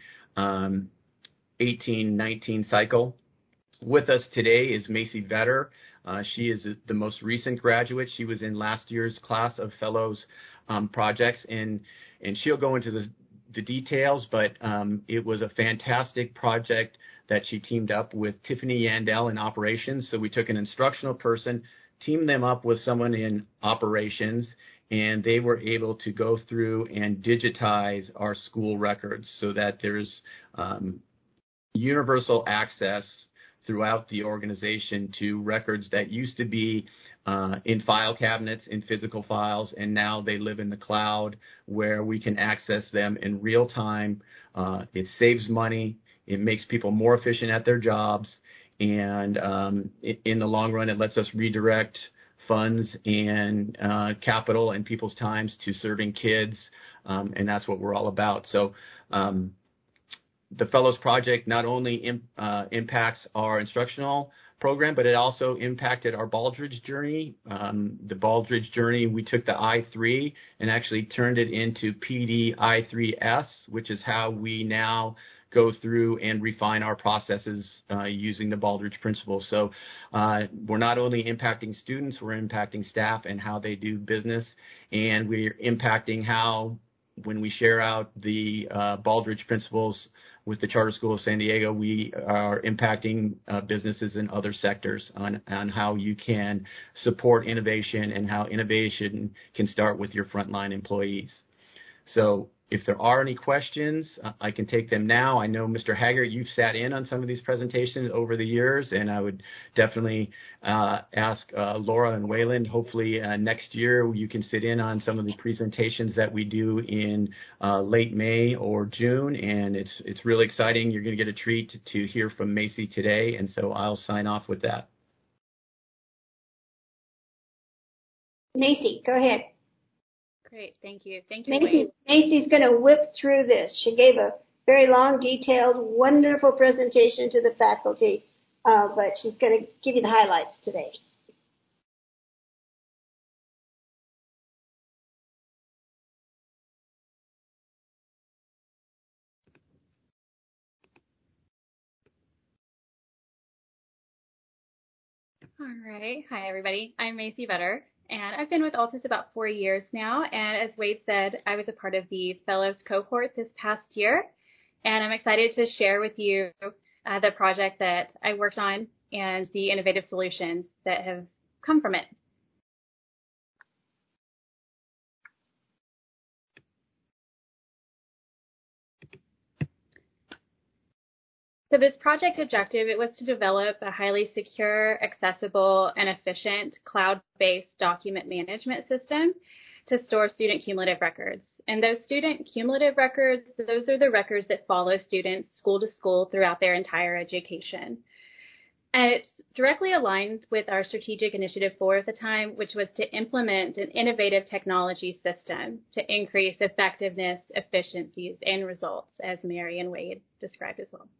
2018-19 cycle. With us today is Macy Vetter. She is the most recent graduate. She was in last year's class of Fellows projects, and she'll go into the details, but it was a fantastic project that she teamed up with Tiffany Yandel in operations. So we took an instructional person, teamed them up with someone in operations, and they were able to go through and digitize our school records so that there's universal access throughout the organization to records that used to be in file cabinets, in physical files, and now they live in the cloud where we can access them in real time. It saves money. It makes people more efficient at their jobs. And in the long run, it lets us redirect funds and capital and people's times to serving kids. And that's what we're all about. So the Fellows Project not only impacts our instructional program, but it also impacted our Baldrige journey. The Baldrige journey, we took the I3 and actually turned it into PD I3S, which is how we now go through and refine our processes using the Baldrige principles. So we're not only impacting students, we're impacting staff and how they do business, and we're impacting how, when we share out the Baldrige principles with the Charter School of San Diego, we are impacting businesses in other sectors on how you can support innovation and how innovation can start with your frontline employees. So if there are any questions, I can take them now. I know, Mr. Haggart, you've sat in on some of these presentations over the years, and I would definitely ask Laura and Wayland, hopefully next year you can sit in on some of the presentations that we do in late May or June, and it's really exciting. You're going to get a treat to hear from Macy today, and so I'll sign off with that. Macy, go ahead. Great, thank you. Thank you, Wayne. Macy's going to whip through this. She gave a very long, detailed, wonderful presentation to the faculty, but she's going to give you the highlights today. All right. Hi, everybody. I'm Macy Vetter, and I've been with Altus about 4 years now. And as Wade said, I was a part of the Fellows cohort this past year. And I'm excited to share with you the project that I worked on and the innovative solutions that have come from it. So this project objective, it was to develop a highly secure, accessible, and efficient cloud-based document management system to store student cumulative records. And those student cumulative records, those are the records that follow students school to school throughout their entire education. And it's directly aligned with our strategic initiative 4 at the time, which was to implement an innovative technology system to increase effectiveness, efficiencies, and results, as Mary and Wade described as well.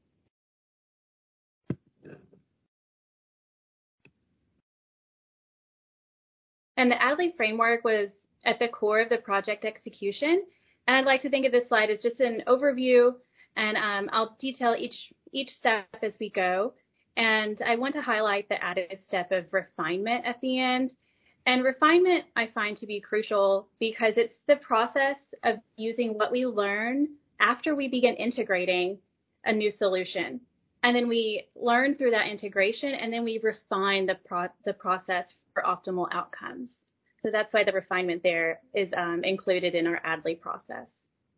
And the ADLI framework was at the core of the project execution. And I'd like to think of this slide as just an overview, and I'll detail each step as we go. And I want to highlight the added step of refinement at the end. And refinement I find to be crucial because it's the process of using what we learn after we begin integrating a new solution. And then we learn through that integration, and then we refine the process for optimal outcomes. So that's why the refinement there is included in our ADLI process.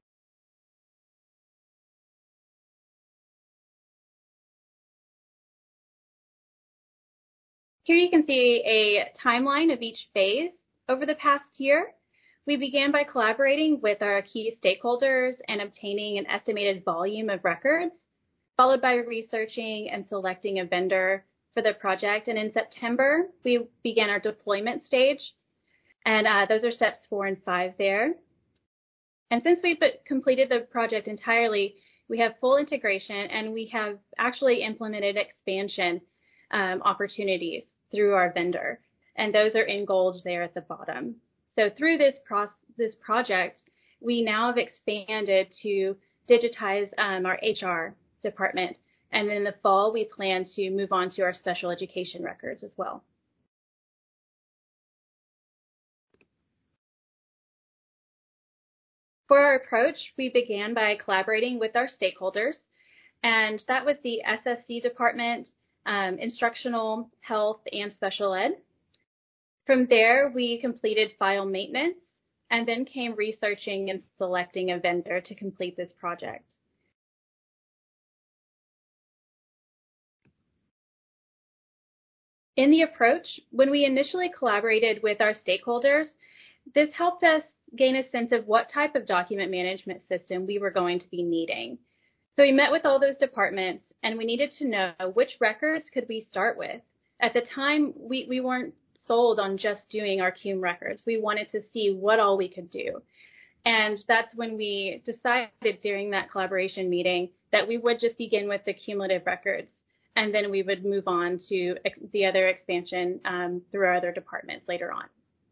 Here you can see a timeline of each phase over the past year. We began by collaborating with our key stakeholders and obtaining an estimated volume of records, followed by researching and selecting a vendor for the project. And in September, we began our deployment stage. And those are steps 4 and 5 there. And since we've completed the project entirely, we have full integration, and we have actually implemented expansion opportunities through our vendor. And those are in gold there at the bottom. So through this project, we now have expanded to digitize our HR department. And then in the fall, we plan to move on to our special education records as well. For our approach, we began by collaborating with our stakeholders, and that was the SSC department, instructional, health, and special ed. From there, we completed file maintenance, and then came researching and selecting a vendor to complete this project. In the approach, when we initially collaborated with our stakeholders, this helped us gain a sense of what type of document management system we were going to be needing. So we met with all those departments, and we needed to know which records could we start with. At the time, we weren't sold on just doing our CUME records. We wanted to see what all we could do. And that's when we decided during that collaboration meeting that we would just begin with the cumulative records, and then we would move on to the other expansion through our other departments later on.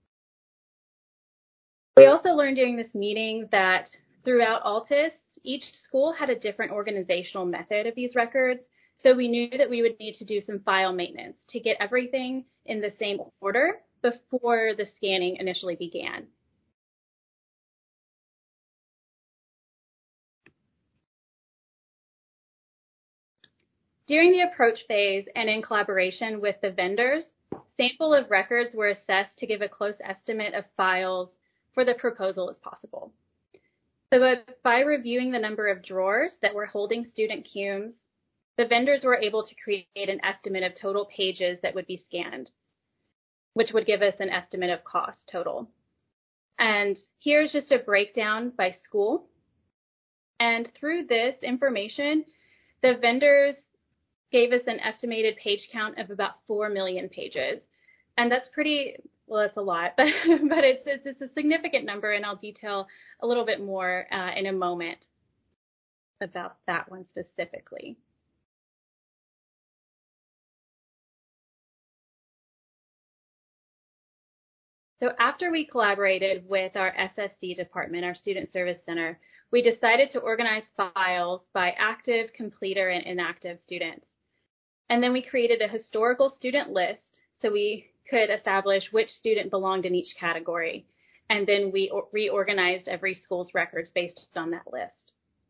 We also learned during this meeting that throughout Altus, each school had a different organizational method of these records, so we knew that we would need to do some file maintenance to get everything in the same order before the scanning initially began. During the approach phase and in collaboration with the vendors, sample of records were assessed to give a close estimate of files for the proposal as possible. So by reviewing the number of drawers that were holding student CUMES, the vendors were able to create an estimate of total pages that would be scanned, which would give us an estimate of cost total. And here's just a breakdown by school. And through this information, the vendors gave us an estimated page count of about 4 million pages. And that's well, that's a lot, but it's a significant number, and I'll detail a little bit more in a moment about that one specifically. So after we collaborated with our SSC department, our Student Service Center, we decided to organize files by active, completer, and inactive students. And then we created a historical student list so we could establish which student belonged in each category. And then we reorganized every school's records based on that list.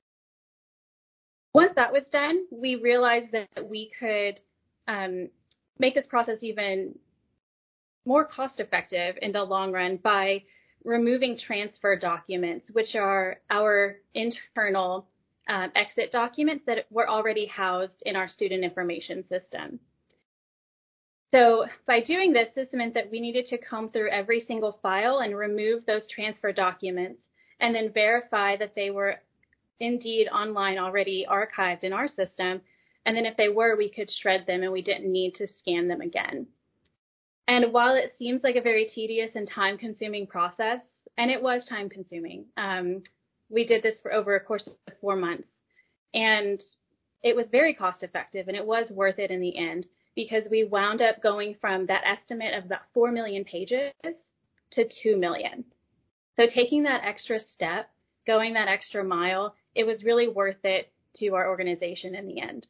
Once that was done, we realized that we could make this process even more cost-effective in the long run by removing transfer documents, which are our internal exit documents that were already housed in our student information system. So by doing this, this meant that we needed to comb through every single file and remove those transfer documents and then verify that they were indeed online already archived in our system. And then if they were, we could shred them and we didn't need to scan them again. And while it seems like a very tedious and time-consuming process, and it was time-consuming, we did this for over a course of 4 months. And it was very cost-effective, and it was worth it in the end, because we wound up going from that estimate of about 4 million pages to 2 million. So taking that extra step, going that extra mile, it was really worth it to our organization in the end.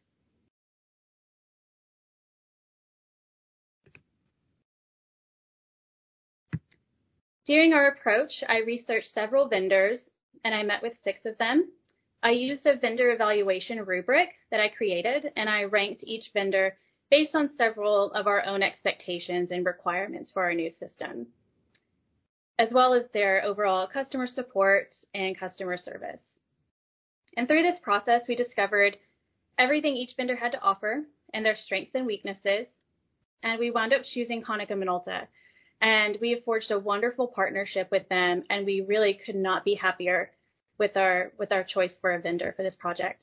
During our approach, I researched several vendors, and I met with 6 of them. I used a vendor evaluation rubric that I created, and I ranked each vendor based on several of our own expectations and requirements for our new system, as well as their overall customer support and customer service. And through this process, we discovered everything each vendor had to offer and their strengths and weaknesses, and we wound up choosing Konica Minolta. And we have forged a wonderful partnership with them, and we really could not be happier with our choice for a vendor for this project.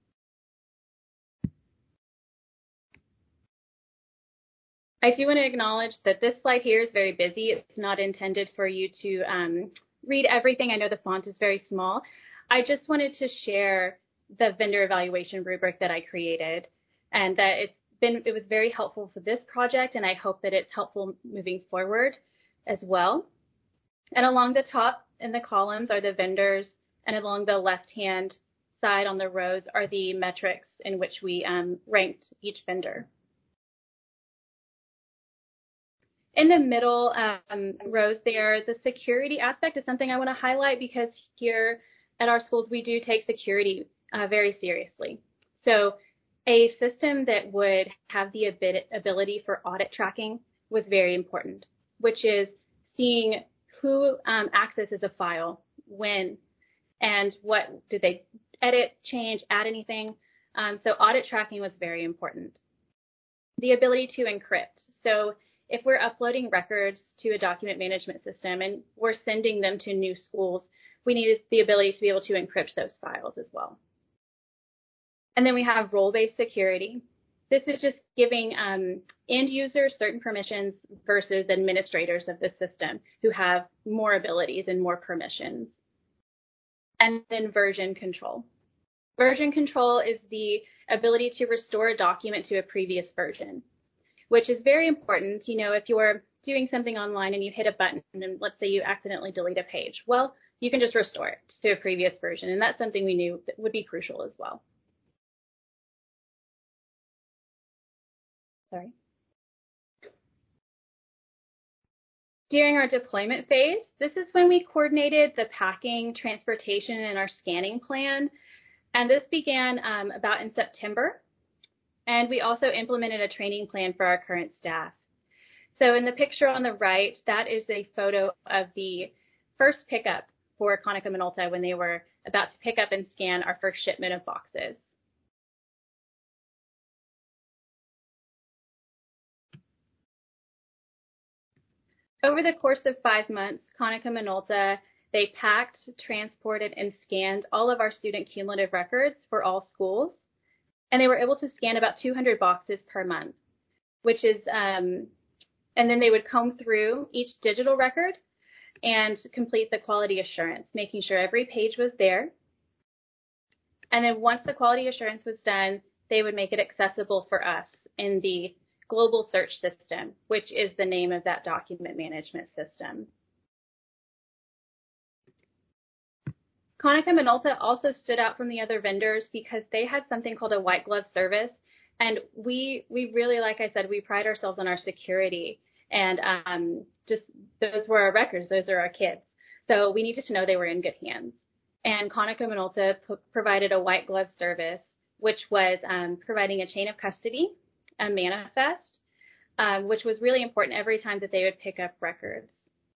I do want to acknowledge that this slide here is very busy. It's not intended for you to read everything. I know the font is very small. I just wanted to share the vendor evaluation rubric that I created, and that it was very helpful for this project, and I hope that it's helpful moving forward as well. And along the top in the columns are the vendors, and along the left-hand side on the rows are the metrics in which we ranked each vendor. In the middle rows there, the security aspect is something I want to highlight, because here at our schools we do take security very seriously. So a system that would have the ability for audit tracking was very important, which is seeing who accesses a file, when, and what did they edit, change, add anything. So audit tracking was very important. The ability to encrypt. So if we're uploading records to a document management system and we're sending them to new schools, we need the ability to be able to encrypt those files as well. And then we have role-based security. This is just giving end users certain permissions versus administrators of the system who have more abilities and more permissions. And then version control. Version control is the ability to restore a document to a previous version, which is very important. You know, if you're doing something online and you hit a button and let's say you accidentally delete a page, well, you can just restore it to a previous version. And that's something we knew that would be crucial as well. Sorry. During our deployment phase, this is when we coordinated the packing, transportation, and our scanning plan. And this began about in September. And we also implemented a training plan for our current staff. So in the picture on the right, that is a photo of the first pickup for Konica Minolta when they were about to pick up and scan our first shipment of boxes. Over the course of 5 months, Konica Minolta, they packed, transported, and scanned all of our student cumulative records for all schools. And they were able to scan about 200 boxes per month, which is, and then they would comb through each digital record and complete the quality assurance, making sure every page was there. And then once the quality assurance was done, they would make it accessible for us in the Global Search System, which is the name of that document management system. Konica Minolta also stood out from the other vendors because they had something called a white glove service. And we really, like I said, we pride ourselves on our security. And just those were our records. Those are our kids. So we needed to know they were in good hands. And Konica Minolta provided a white glove service, which was providing a chain of custody, a manifest, which was really important every time that they would pick up records.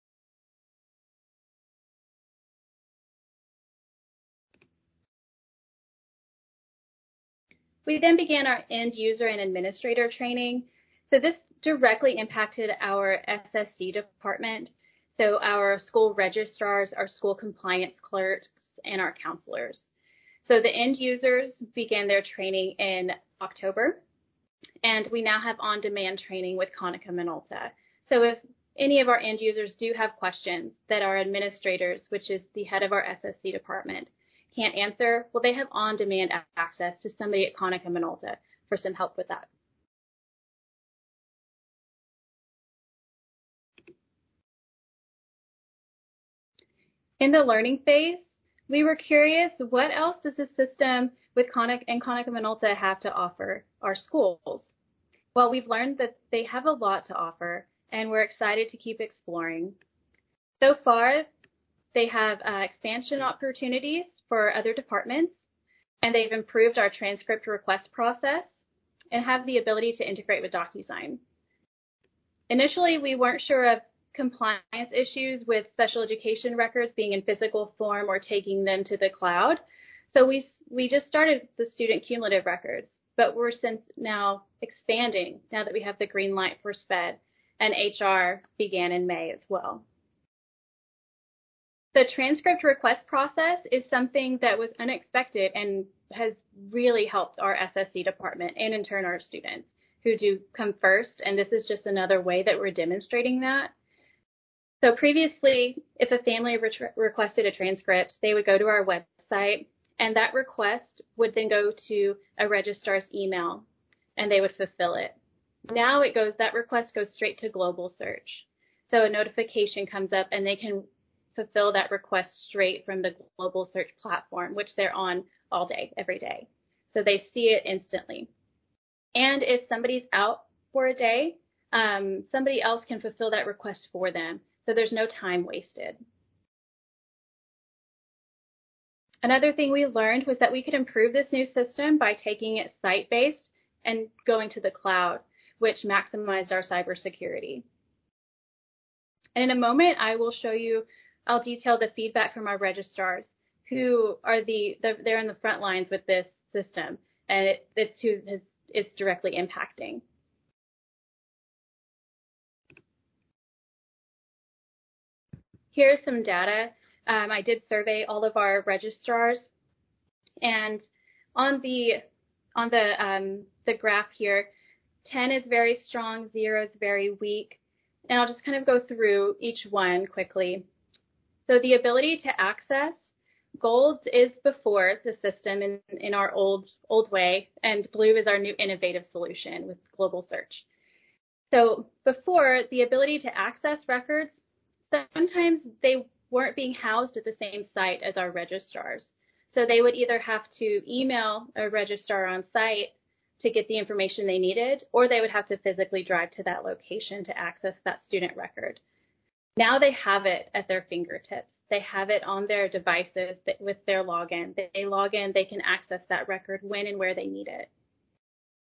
We then began our end user and administrator training. So this directly impacted our SSD department, so our school registrars, our school compliance clerks, and our counselors. So the end users began their training in October, and we now have on-demand training with Konica Minolta. So if any of our end users do have questions that our administrators, which is the head of our SSD department, can't answer, well, they have on-demand access to somebody at Konica Minolta for some help with that. In the learning phase, we were curious, what else does the system with Konica Minolta have to offer our schools? Well, we've learned that they have a lot to offer, and we're excited to keep exploring. So far, they have expansion opportunities for other departments, and they've improved our transcript request process and have the ability to integrate with DocuSign. Initially, we weren't sure of compliance issues with special education records being in physical form or taking them to the cloud. So we just started the student cumulative records, but we're since now expanding now that we have the green light for SPED, and HR began in May as well. The transcript request process is something that was unexpected and has really helped our SSC department and in turn our students who do come first, and this is just another way that we're demonstrating that. So previously, if a family requested a transcript, they would go to our website, and that request would then go to a registrar's email, and they would fulfill it. Now that request goes straight to Global Search. So a notification comes up, and they can fulfill that request straight from the Global Search platform, which they're on all day, every day. So they see it instantly. And if somebody's out for a day, somebody else can fulfill that request for them. So there's no time wasted. Another thing we learned was that we could improve this new system by taking it site-based and going to the cloud, which maximized our cybersecurity. And in a moment, I'll detail the feedback from our registrars, who are they're in the front lines with this system, and it's who it's directly impacting. Here's some data. I did survey all of our registrars, and on the graph here, 10 is very strong, 0 is very weak, and I'll just kind of go through each one quickly. So the ability to access, gold is before the system in our old way, and blue is our new innovative solution with Global Search. So before, the ability to access records, sometimes they weren't being housed at the same site as our registrars. So they would either have to email a registrar on site to get the information they needed, or they would have to physically drive to that location to access that student record. Now they have it at their fingertips. They have it on their devices with their login. They log in, they can access that record when and where they need it.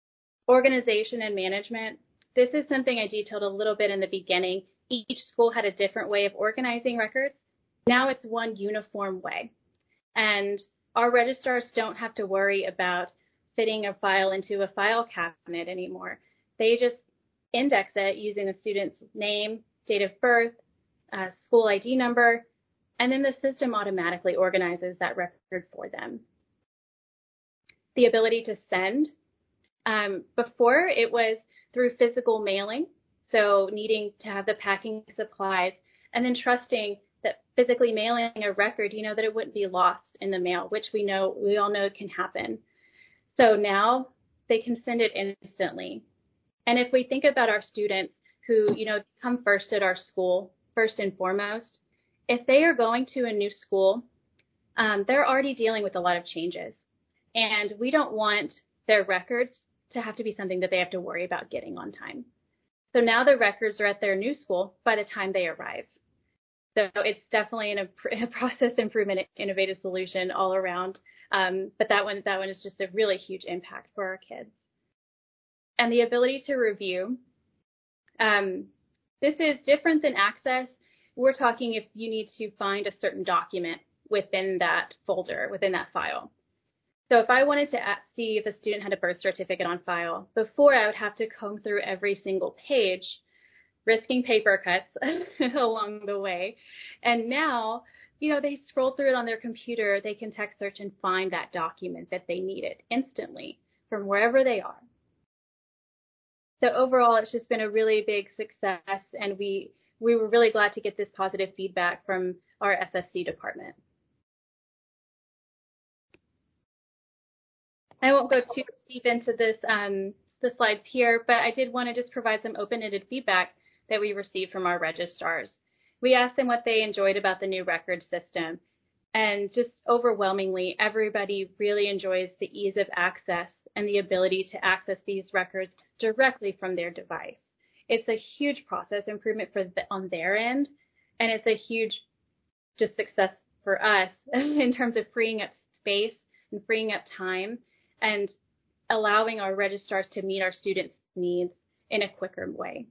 Organization and management. This is something I detailed a little bit in the beginning. Each school had a different way of organizing records. Now it's one uniform way. And our registrars don't have to worry about fitting a file into a file cabinet anymore. They just index it using the student's name, date of birth, school ID number, and then the system automatically organizes that record for them. The ability to send. Before, it was through physical mailing, so needing to have the packing supplies, and then trusting that physically mailing a record, that it wouldn't be lost in the mail, which we all know can happen. So now they can send it instantly. And if we think about our students who, come first at our school, first and foremost, if they are going to a new school, they're already dealing with a lot of changes. And we don't want their records to have to be something that they have to worry about getting on time. So now the records are at their new school by the time they arrive. So it's definitely a process improvement, innovative solution all around. But that one is just a really huge impact for our kids. And the ability to review. This is different than Access. We're talking if you need to find a certain document within that folder, within that file. So if I wanted to see if a student had a birth certificate on file, before I would have to comb through every single page, risking paper cuts along the way. And now, they scroll through it on their computer, they can text search and find that document that they needed instantly from wherever they are. So overall, it's just been a really big success, and we were really glad to get this positive feedback from our SSC department. I won't go too deep into this, the slides here, but I did want to just provide some open-ended feedback that we received from our registrars. We asked them what they enjoyed about the new record system, and just overwhelmingly, everybody really enjoys the ease of access and the ability to access these records directly from their device. It's a huge process improvement on their end, and it's a huge just success for us in terms of freeing up space and freeing up time and allowing our registrars to meet our students' needs in a quicker way.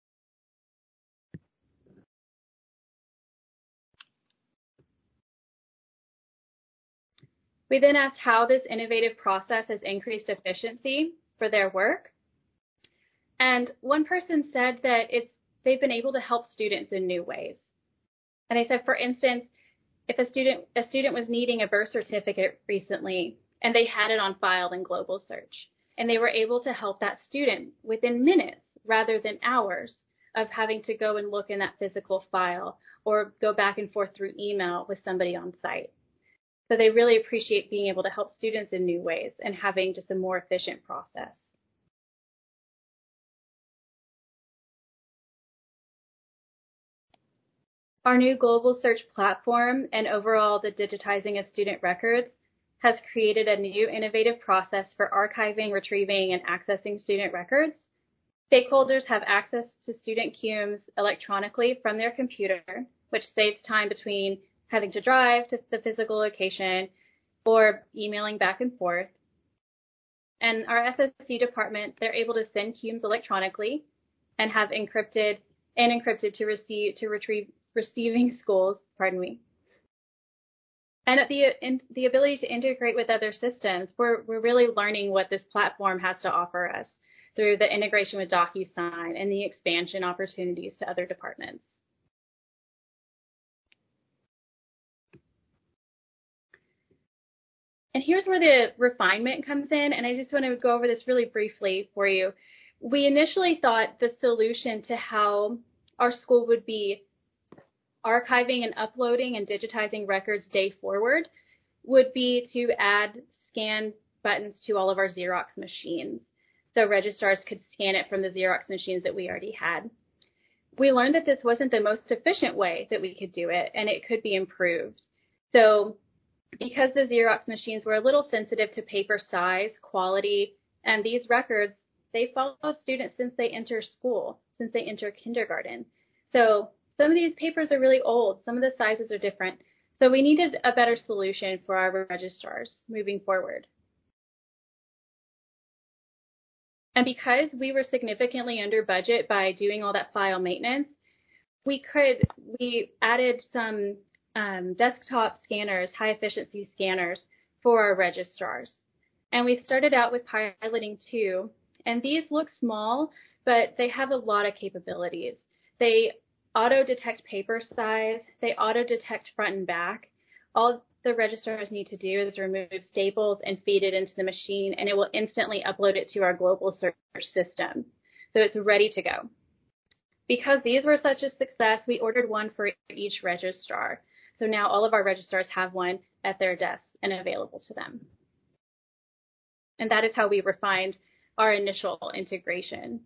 We then asked how this innovative process has increased efficiency for their work. And one person said that they've been able to help students in new ways. And they said, for instance, if a student was needing a birth certificate recently and they had it on file in Global Search, and they were able to help that student within minutes rather than hours of having to go and look in that physical file or go back and forth through email with somebody on site. So they really appreciate being able to help students in new ways and having just a more efficient process. Our new Global Search platform and overall the digitizing of student records has created a new innovative process for archiving, retrieving, and accessing student records. Stakeholders have access to student CUMES electronically from their computer, which saves time between having to drive to the physical location or emailing back and forth. And our SSC department, they're able to send CUMES electronically and have encrypted to retrieve receiving schools, And the ability to integrate with other systems, we're really learning what this platform has to offer us through the integration with DocuSign and the expansion opportunities to other departments. And here's where the refinement comes in, and I just want to go over this really briefly for you. We initially thought the solution to how our school would be archiving and uploading and digitizing records day forward would be to add scan buttons to all of our Xerox machines. So registrars could scan it from the Xerox machines that we already had. We learned that this wasn't the most efficient way that we could do it, and it could be improved. So because the Xerox machines were a little sensitive to paper size, quality, and these records, they follow students since they enter school, since they enter kindergarten. So some of these papers are really old. Some of the sizes are different. So we needed a better solution for our registrars moving forward. And because we were significantly under budget by doing all that file maintenance, we added some desktop scanners, high efficiency scanners for our registrars. And we started out with piloting 2, and these look small, but they have a lot of capabilities. They auto-detect paper size, they auto-detect front and back. All the registrars need to do is remove staples and feed it into the machine, and it will instantly upload it to our global search system. So it's ready to go. Because these were such a success, we ordered one for each registrar. So now all of our registrars have one at their desk and available to them. And that is how we refined our initial integration.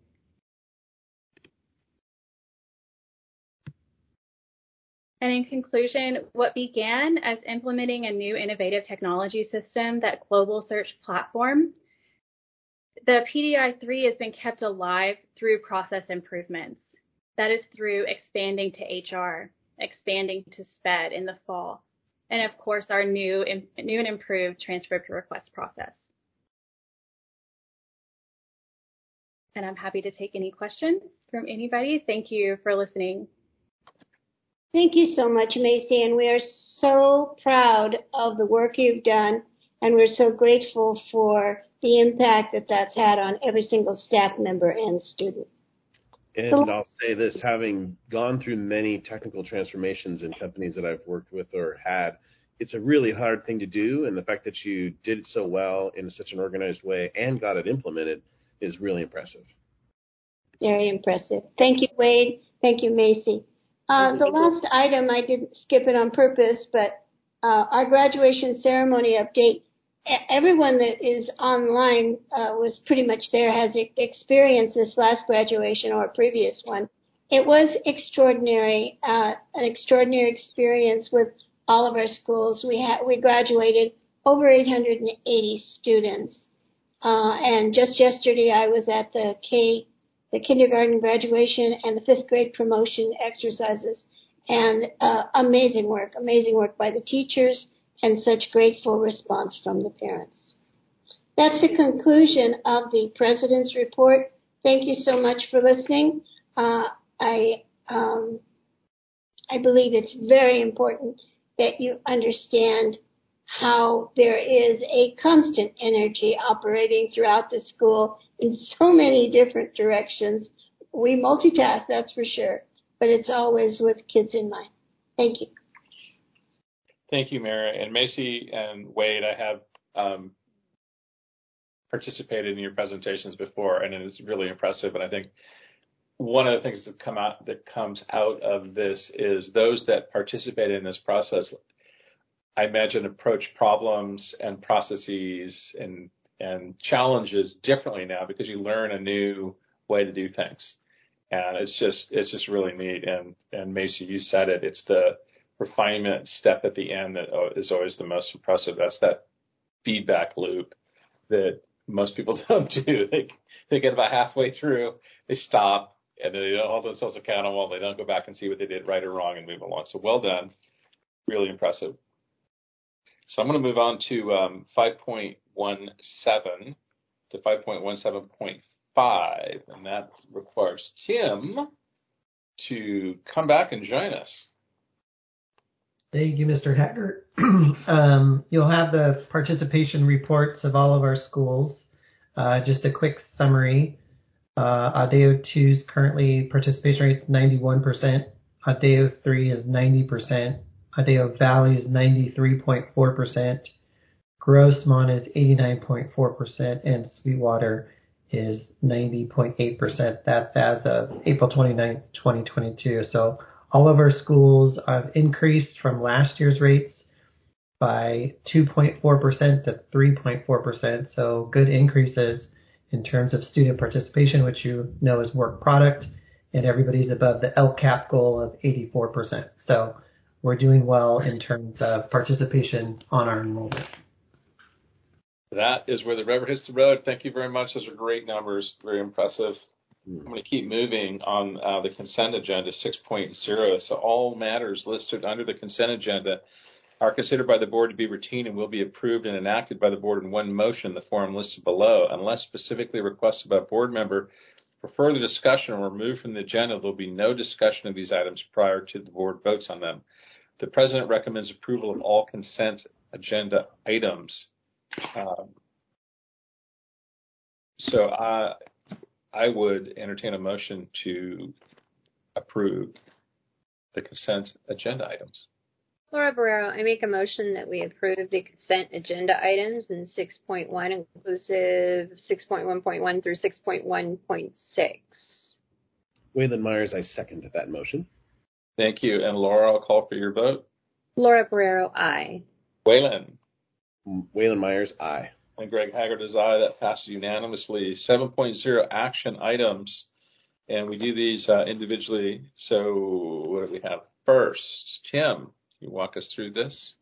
And in conclusion, what began as implementing a new innovative technology system, that global search platform, the PDI-3 has been kept alive through process improvements. That is through expanding to HR, expanding to SPED in the fall, and of course our new and improved transcript request process. And I'm happy to take any questions from anybody. Thank you for listening. Thank you so much, Macy, and we are so proud of the work you've done, and we're so grateful for the impact that that's had on every single staff member and student. And I'll say this, having gone through many technical transformations in companies that I've worked with or had, it's a really hard thing to do, and the fact that you did it so well in such an organized way and got it implemented is really impressive. Very impressive. Thank you, Wade. Thank you, Macy. The last item, I didn't skip it on purpose, but our graduation ceremony update. Everyone that is online was pretty much there, has experienced this last graduation or a previous one. It was extraordinary, an extraordinary experience with all of our schools. We graduated over 880 students. And just yesterday I was at the kindergarten graduation and the 5th grade promotion exercises, and amazing work by the teachers and such grateful response from the parents. That's the conclusion of the President's report. Thank you so much for listening. I believe it's very important that you understand how there is a constant energy operating throughout the school in so many different directions. We multitask, that's for sure, but it's always with kids in mind. Thank you. Thank you, Mary. And Macy and Wade, I have participated in your presentations before, and it is really impressive. And I think one of the things that comes out of this is those that participate in this process, I imagine, approach problems and processes and challenges differently now because you learn a new way to do things. And it's just really neat. And Macy, you said it, it's the refinement step at the end that is always the most impressive. That's that feedback loop that most people don't do. They get about halfway through, they stop, and they don't hold themselves accountable. They don't go back and see what they did right or wrong and move along. So well done. Really impressive. So I'm going to move on to 5.17 to 5.17.5, and that requires Tim to come back and join us. Thank you, Mr. Haggart. You'll have the participation reports of all of our schools. Just a quick summary. ADEO 2's currently participation rate is 91%. ADEO 3 is 90%. ADEO Valley is 93.4%. Grossmont is 89.4%, and Sweetwater is 90.8%. That's as of April 29th, 2022. So all of our schools have increased from last year's rates by 2.4% to 3.4%. So good increases in terms of student participation, which you know is work product, and everybody's above the LCAP goal of 84%. So we're doing well in terms of participation on our enrollment. That is where the rubber hits the road. Thank you very much. Those are great numbers. Very impressive. I'm going to keep moving on the consent agenda 6.0. So all matters listed under the consent agenda are considered by the board to be routine and will be approved and enacted by the board in one motion in the form listed below. Unless specifically requested by a board member for further discussion or removed from the agenda, there will be no discussion of these items prior to the board votes on them. The president recommends approval of all consent agenda items. So I would entertain a motion to approve the consent agenda items. Laura Barrero, I make a motion that we approve the consent agenda items in 6.1, inclusive 6.1.1 through 6.1.6. Waylon Myers, I second that motion. Thank you. And Laura, I'll call for your vote. Laura Barrero, aye. Waylon. Waylon Myers, aye. And Greg Haggard is aye. That passes unanimously. 7.0 action items. And we do these individually. So what do we have first? Tim, can you walk us through this?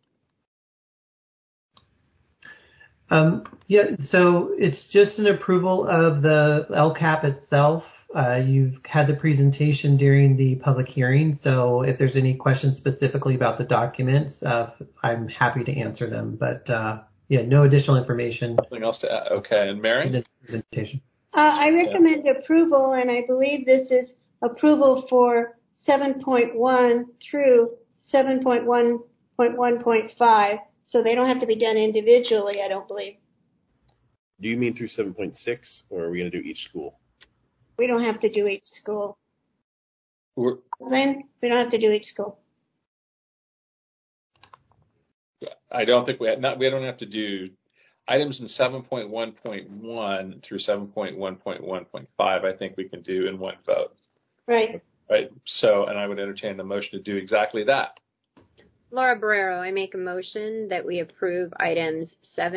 Yeah, so it's just an approval of the LCAP itself. You've had the presentation during the public hearing, so if there's any questions specifically about the documents, I'm happy to answer them. But yeah, no additional information. Nothing else to add. Okay, and Mary? In the presentation. I recommend approval, and I believe this is approval for 7.1 through 7.1.1.5, so they don't have to be done individually, I don't believe. Do you mean through 7.6, or are we going to do each school? We don't have to do each school. Then we don't have to do each school. I don't think we don't have to do items in 7.1.1 through 7.1.1.5. I think we can do in one vote. Right. Right. So, and I would entertain the motion to do exactly that. Laura Barrero, I make a motion that we approve items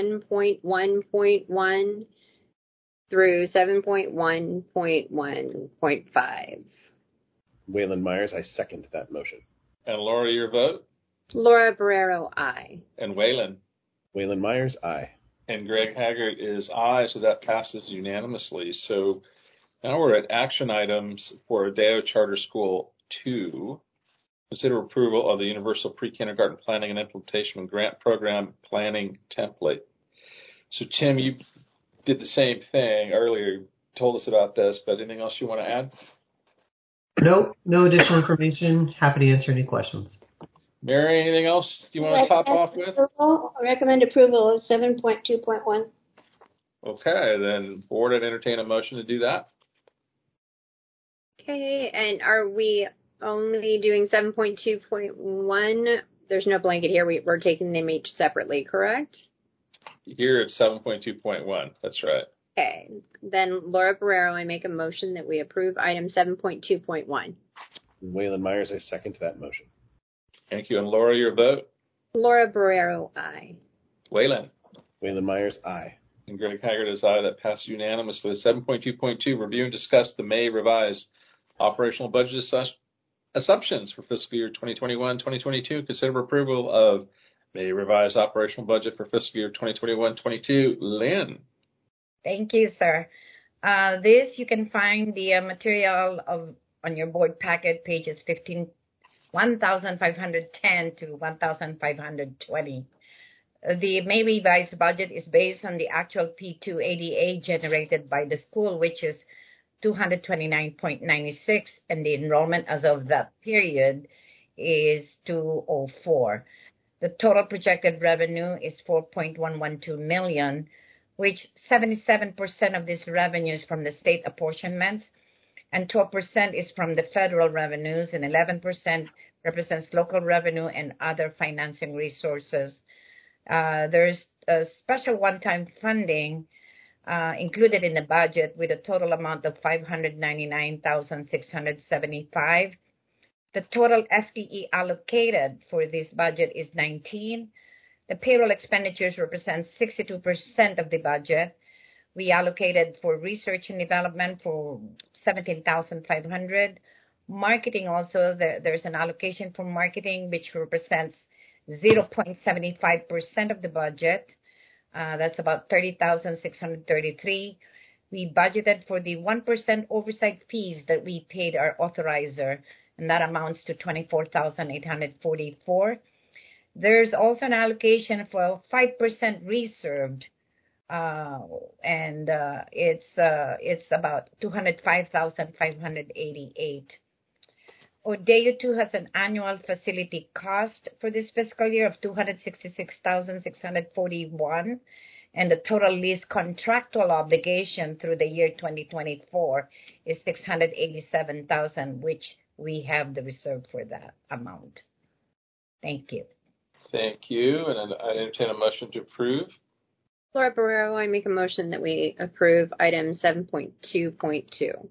7.1.1 through 7.1.1.5. Waylon Myers, I second that motion. And Laura, your vote? Laura Barrero, aye. And Waylon? Waylon Myers, aye. And Greg Haggard is aye, so that passes unanimously. So now we're at action items for Adeo Charter School 2. Consider approval of the Universal Pre-Kindergarten Planning and Implementation Grant Program Planning Template. So, Tim, you did the same thing earlier. You told us about this, but anything else you want to add? Nope, no additional information. Happy to answer any questions. Mary, anything else you want to top off with? I recommend approval of 7.2.1. Okay, then board would entertain a motion to do that. Okay, and are we only doing 7.2.1? There's no blanket here. We're taking them each separately, correct? Here it's 7.2.1. That's right. Okay, then Laura Barrero, I make a motion that we approve item 7.2.1. Waylon Myers, I second that motion. Thank you. And Laura, your vote? Laura Barrero, aye. Waylon? Waylon Myers, aye. And Greg Haggard is aye. That passes unanimously. 7.2.2, review and discuss the May revised operational budget assumptions for fiscal year 2021-2022. Consider approval of May revised operational budget for fiscal year 2021-22. Lynn? Thank you, sir. This, you can find the material on your board packet, pages 1,510 to 1,520. The May revised budget is based on the actual P2 ADA generated by the school, which is 229.96, and the enrollment as of that period is 204. The total projected revenue is $4.112 million, which 77% of this revenue is from the state apportionments, and 12% is from the federal revenues, and 11% represents local revenue and other financing resources. There's a special one-time funding included in the budget with a total amount of $599,675. The total FTE allocated for this budget is 19. The payroll expenditures represent 62% of the budget. We allocated for research and development for $17,500. Marketing also, there's an allocation for marketing, which represents 0.75% of the budget. That's about $30,633. We budgeted for the 1% oversight fees that we paid our authorizer, and that amounts to $24,844. There's also an allocation for 5% reserved, and it's about 205,588. Odeo 2 has an annual facility cost for this fiscal year of 266,641, and the total lease contractual obligation through the year 2024 is 687,000, which we have the reserve for that amount. Thank you. Thank you. And I entertain a motion to approve. Laura Barrero, I make a motion that we approve item 7.2.2.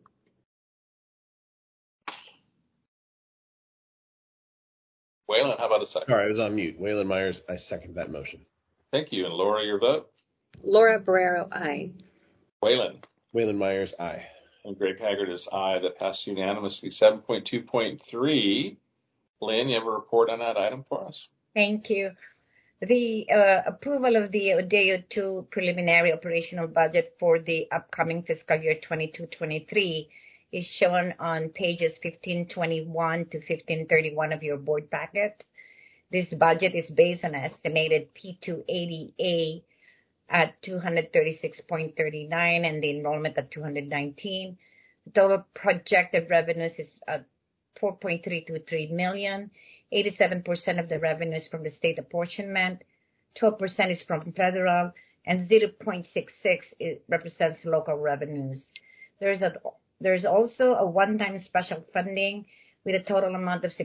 Waylon, how about a second? Sorry, I was on mute. Waylon Myers, I second that motion. Thank you. And Laura, your vote? Laura Barrero, aye. Waylon. Waylon Myers, aye. And Greg Haggard is aye. That passed unanimously. 7.2.3. Lynn, you have a report on that item for us? Thank you. The approval of the Odeo 2 preliminary operational budget for the upcoming fiscal year 22-23 is shown on pages 1521 to 1531 of your board packet. This budget is based on an estimated P280A at 236.39 and the enrollment at 219. The total projected revenues is at 4.323 million. 87% of the revenue is from the state apportionment, 12% is from federal, and 0.66 represents local revenues. There's also a one-time special funding with a total amount of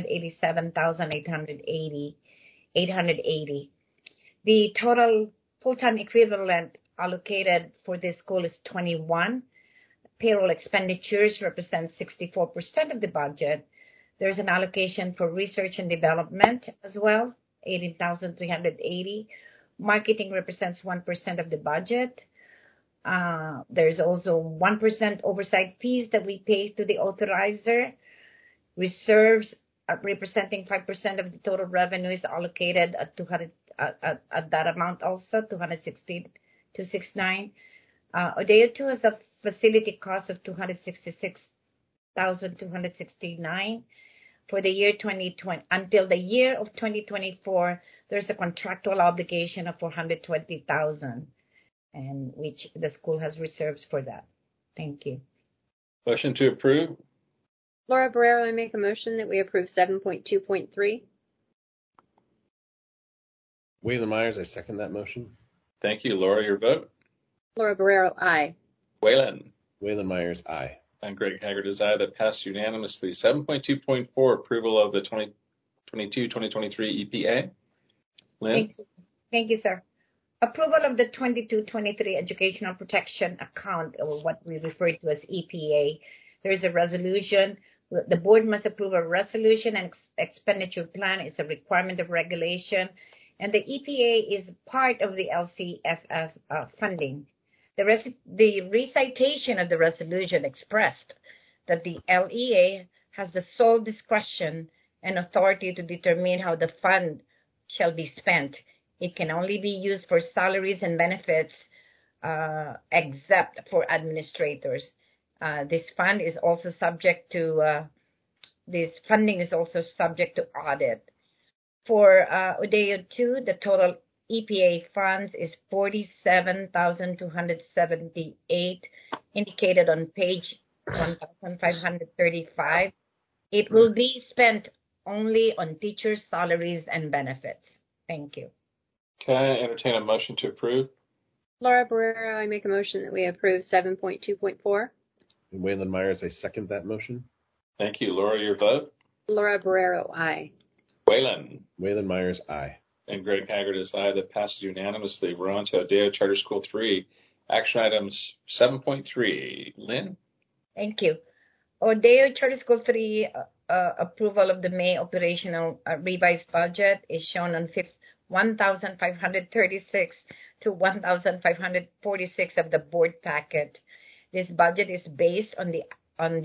687,880. The total full-time equivalent allocated for this school is 21. Payroll expenditures represent 64% of the budget. There's an allocation for research and development as well, 18,380. Marketing represents 1% of the budget. There's also 1% oversight fees that we pay to the authorizer. Reserves representing 5% of the total revenue is allocated at 200 at that amount also, 216,269. Odeo 2 has a facility cost of 266,269. For the year 2020 until the year of 2024, there's a contractual obligation of 420,000, and which the school has reserves for that. Thank you. Motion to approve. Laura Barrero, I make a motion that we approve 7.2.3. Waylon Myers, I second that motion. Thank you. Laura, your vote? Laura Barrero, aye. Waylon. Waylon Myers, aye. And Greg Haggard is aye. That passed unanimously. 7.2.4, approval of the 2022-2023 EPA. Lynn? Thank you, sir. Approval of the 22-23 Educational Protection Account, or what we refer to as EPA. There is a resolution. The board must approve a resolution and expenditure plan. It's a requirement of regulation. And the EPA is part of the LCFF funding. The recitation of the resolution expressed that the LEA has the sole discretion and authority to determine how the fund shall be spent. It can only be used for salaries and benefits, except for administrators. This funding is also subject to audit. For Odeo 2, the total EPA funds is 47,278, indicated on page 1,535. It will be spent only on teachers' salaries and benefits. Thank you. Can I entertain a motion to approve? Laura Barrero, I make a motion that we approve 7.2.4. And Waylon Myers, I second that motion. Thank you. Laura, your vote? Laura Barrero, aye. Waylon. Waylon Myers, aye. And Greg Haggard is aye. That passes unanimously. We're on to Odeo Charter School 3. Action items 7.3. Lynn? Thank you. Odeo Charter School 3 approval of the May operational revised budget is shown on 1,536 to 1,546 of the board packet. This budget is based on the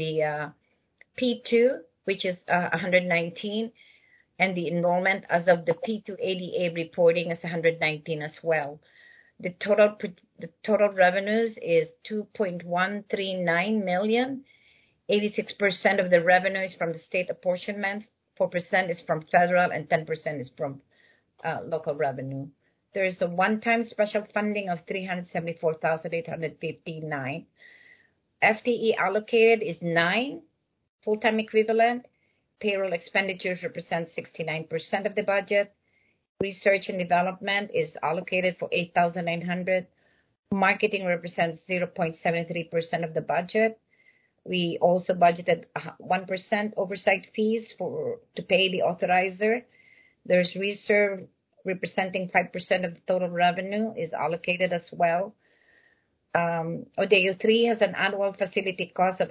P2, which is 119, and the enrollment as of the P280A reporting is 119 as well. The total revenues is 2.139 million. 86% of the revenue is from the state apportionments, 4% is from federal, and 10% is from local revenue. There is a one-time special funding of $374,859. FTE allocated is 9 full-time equivalent. Payroll expenditures represent 69% of the budget. Research and development is allocated for $8,900. Marketing represents 0.73% of the budget. We also budgeted 1% oversight fees to pay the authorizer. There's reserve representing 5% of the total revenue is allocated as well. ODEO 3 has an annual facility cost of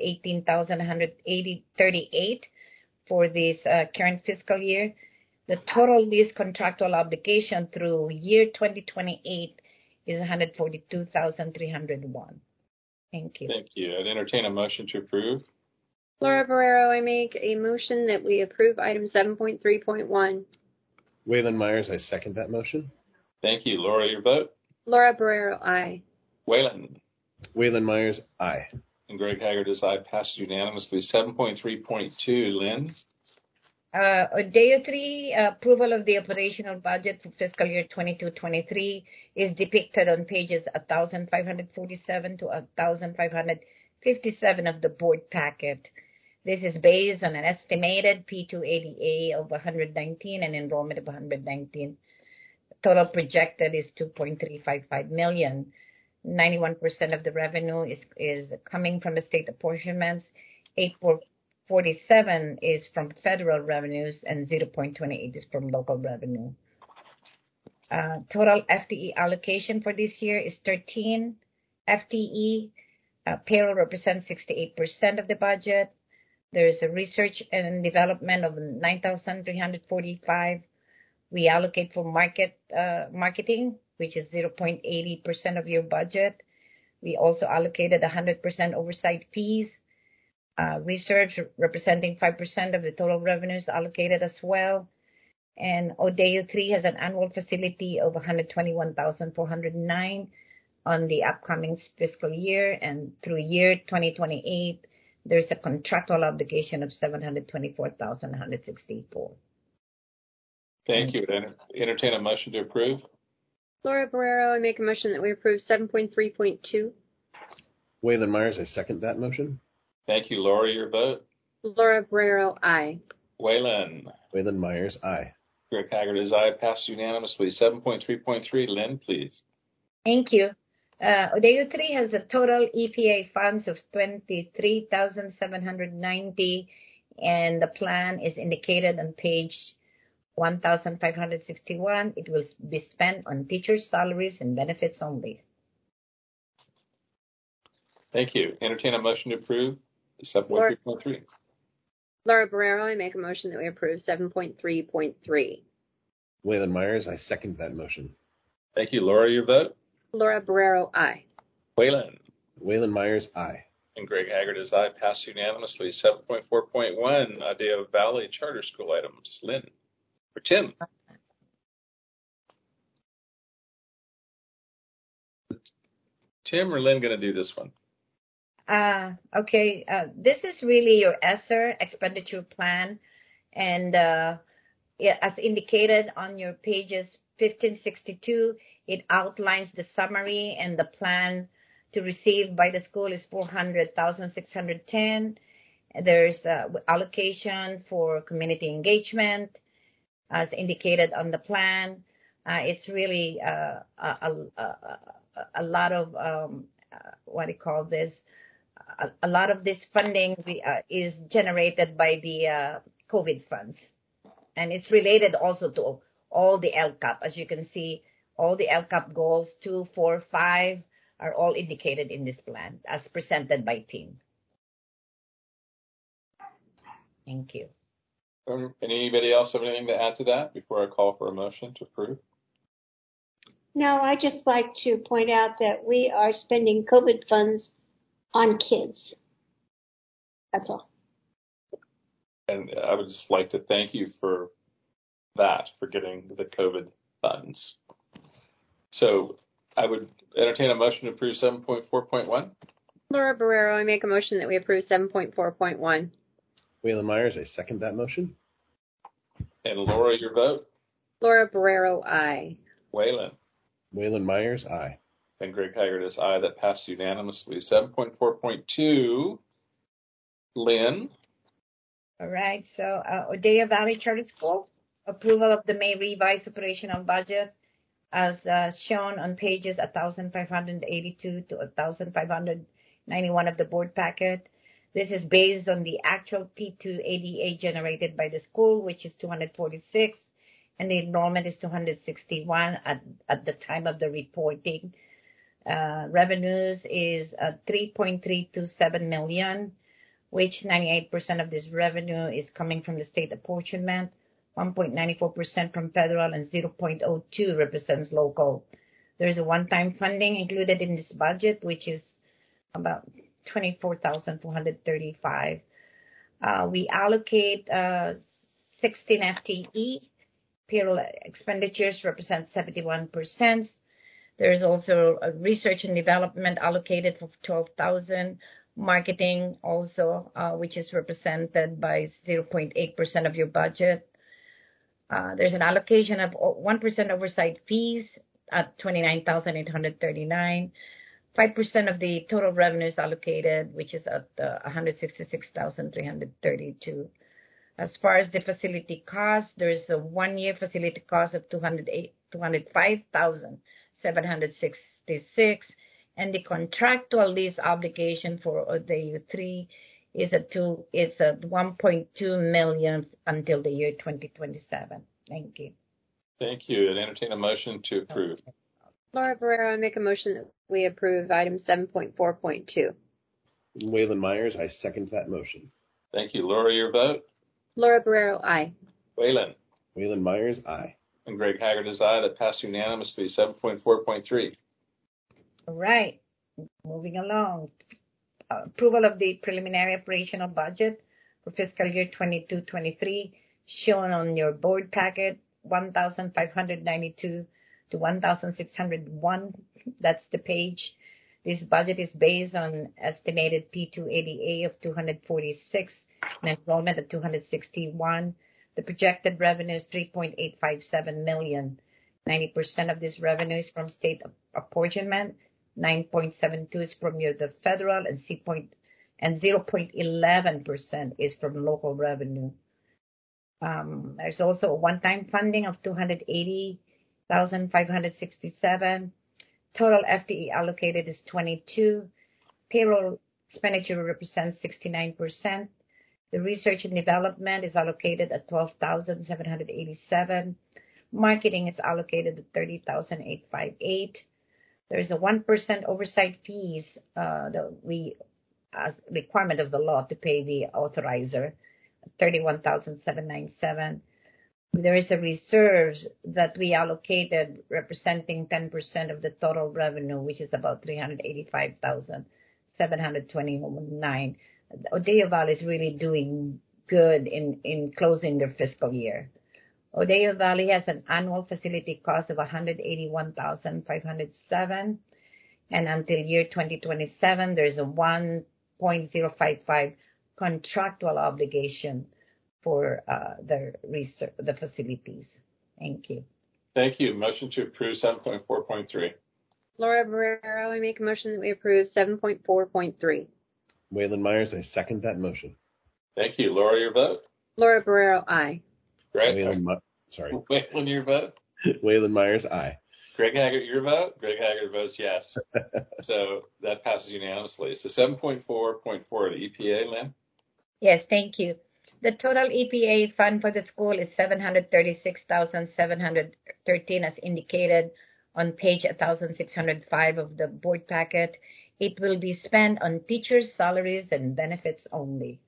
$118,138 for this current fiscal year. The total lease contractual obligation through year 2028 is $142,301. Thank you. Thank you. I'd entertain a motion to approve. Laura Barrero, I make a motion that we approve item 7.3.1. Waylon Myers, I second that motion. Thank you. Laura, your vote. Laura Barrero, aye. Waylon. Waylon Myers, aye. And Greg Haggard is aye. Passed unanimously. 7.3.2, Lynn. ODEO 3 approval of the operational budget for fiscal year 22-23 is depicted on pages 1,547 to 1,557 of the board packet. This is based on an estimated P280A of 119 and enrollment of 119. Total projected is $2.355 million. 91% of the revenue is coming from the state apportionments. 8.47 is from federal revenues, and 0.28 is from local revenue. Total FTE allocation for this year is 13 FTE. Payroll represents 68% of the budget. There is a research and development of 9,345. We allocate for marketing, which is 0.80% of your budget. We also allocated 100% oversight fees. Research representing 5% of the total revenues allocated as well. And ODEO 3 has an annual facility of $121,409 on the upcoming fiscal year, and through year 2028, there's a contractual obligation of $724,164. Thank you. Entertain a motion to approve. Laura Barrero, I make a motion that we approve 7.3.2. Waylon Myers, I second that motion. Thank you. Laura, your vote. Laura Barrero, aye. Waylon. Waylon Myers, aye. Greg Haggard is aye. Passed unanimously. 7.3.3, Lynn, please. Thank you. ODEO 3 has a total EPA funds of $23,790, and the plan is indicated on page 1,561. It will be spent on teachers' salaries and benefits only. Thank you. Entertain a motion to approve 7.3.3. Laura Barrero, I make a motion that we approve 7.3.3. Waylon Myers, I second that motion. Thank you. Laura, your vote. Laura Barrero, aye. Waylon. Waylon Myers, aye. And Greg Haggard is aye. Passed unanimously. 7.4.1, Adeo Valley Charter School items. Lynn. For Tim. Tim or Lynn going to do this one? Okay. This is really your ESSER expenditure plan. And as indicated on your pages 1562, it outlines the summary, and the plan to receive by the school is $400,610. There's allocation for community engagement, as indicated on the plan. It's really a lot of a lot of this funding is generated by the COVID funds, and it's related also to all the LCAP. As you can see, all the LCAP goals 2, 4, 5 are all indicated in this plan as presented by team. Thank you. Anybody else have anything to add to that before I call for a motion to approve? No, I just like to point out that we are spending COVID funds on kids. That's all. And I would just like to thank you for that, for getting the COVID funds. So I would entertain a motion to approve 7.4.1. Laura Barrero, I make a motion that we approve 7.4.1. Waylon Myers, I second that motion. And Laura, your vote. Laura Barrero, aye. Waylon. Waylon Myers, aye. And Greg Haggard is aye. That passed unanimously. 7.4.2, Lynn. All right. So Odeya Valley Charter School, approval of the May revised operational budget as shown on pages 1,582 to 1,591 of the board packet. This is based on the actual P2ADA generated by the school, which is 246, and the enrollment is 261 at the time of the reporting. Revenues is 3.327 million, which 98% of this revenue is coming from the state apportionment, 1.94% from federal, and 0.02 represents local. There's a one-time funding included in this budget, which is about 24,435. We allocate 16 FTE. Payroll expenditures represent 71%. There is also a research and development allocated for 12,000. Marketing also, which is represented by 0.8% of your budget. There's an allocation of 1% oversight fees at 29,839. 5% of the total revenues allocated, which is at 166,332. As far as the facility cost, there's a one-year facility cost of 205,766, and the contractual lease obligation for Odeya 3 is at 1.2 million until the year 2027. Thank you. Thank you. And entertain a motion to approve. Laura Barrero, I make a motion that we approve item 7.4.2. Waylon Myers, I second that motion. Thank you. Laura, your vote? Laura Barrero, aye. Waylon. Waylon Myers, aye. And Greg Haggard is aye. That passed unanimously. 7.4.3. All right. Moving along. Approval of the preliminary operational budget for fiscal year 22-23, shown on your board packet, 1,592 to 1,601. That's the page. This budget is based on estimated P2ADA of 246 and enrollment of 261. The projected revenue is 3.857 million. 90% of this revenue is from state apportionment. 9.72 is from the federal, and 0.11% is from local revenue. There's also a one-time funding of 280,567. Total FTE allocated is 22. Payroll expenditure represents 69%. The research and development is allocated at 12,787. Marketing is allocated at 30,858. There is a 1% oversight fees that we, as requirement of the law, to pay the authorizer, 31,797. There is a reserve that we allocated representing 10% of the total revenue, which is about 385,729. Odeya Valley is really doing good in closing their fiscal year. Odeya Valley has an annual facility cost of 181,507, and until year 2027, there's a 1.055 contractual obligation for the facilities. Thank you. Thank you. Motion to approve 7.4.3. Laura Barrero, I make a motion that we approve 7.4.3. Waylon Myers, I second that motion. Thank you. Laura, your vote? Laura Barrero, aye. Greg? Waylon, Waylon, your vote? Waylon Myers, aye. Greg Haggard, your vote? Greg Haggard votes yes. So that passes unanimously. So 7.4.4, the EPA, Lynn? Yes, thank you. The total EPA fund for the school is 736,713 as indicated on page 1,605 of the board packet. It will be spent on teachers' salaries and benefits only.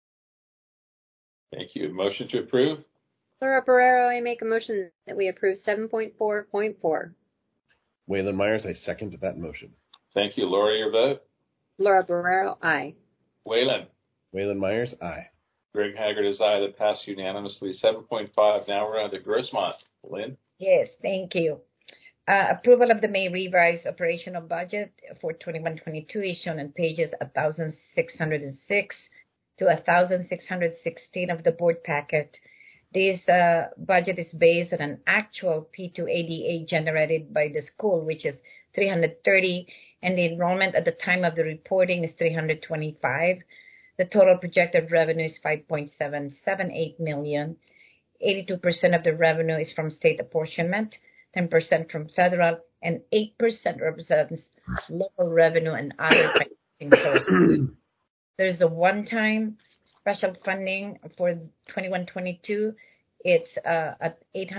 Thank you. Motion to approve? Laura Barrero, I make a motion that we approve 7.4.4. Waylon Myers, I second that motion. Thank you. Laura, your vote? Laura Barrero, aye. Waylon? Waylon Myers, aye. Greg Haggard is aye. That passed unanimously. 7.5. Now we're on to Grossmont. Lynn? Yes, thank you. Approval of the May revised operational budget for 21-22 is shown on pages 1,606 to 1,616 of the board packet. This budget is based on an actual P2ADA generated by the school, which is 330, and the enrollment at the time of the reporting is 325. The total projected revenue is $5.778 million. 82% of the revenue is from state apportionment, 10% from federal, and 8% represents local revenue and other financing sources. There's a one-time special funding for 21-22. It's at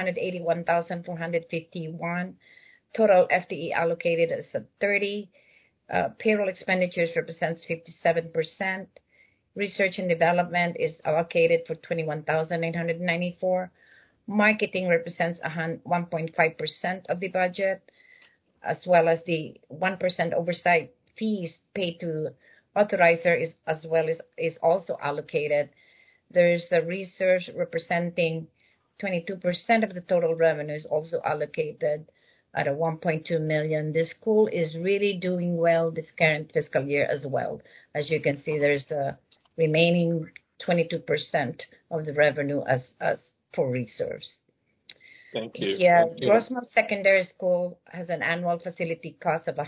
$881,451. Total FTE allocated is at 30. Payroll expenditures represents 57%. Research and development is allocated for $21,894. Marketing represents 1.5% of the budget, as well as the 1% oversight fees paid to authorizer is also allocated. There's a research representing 22% of the total revenue is also allocated at a $1.2 million. This school is really doing well this current fiscal year as well. As you can see, there's a remaining 22% of the revenue as for reserves. Thank you. Yeah, Thank you. Grossmont Secondary School has an annual facility cost of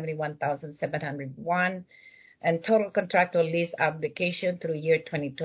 $171,701, and total contractual lease obligation through year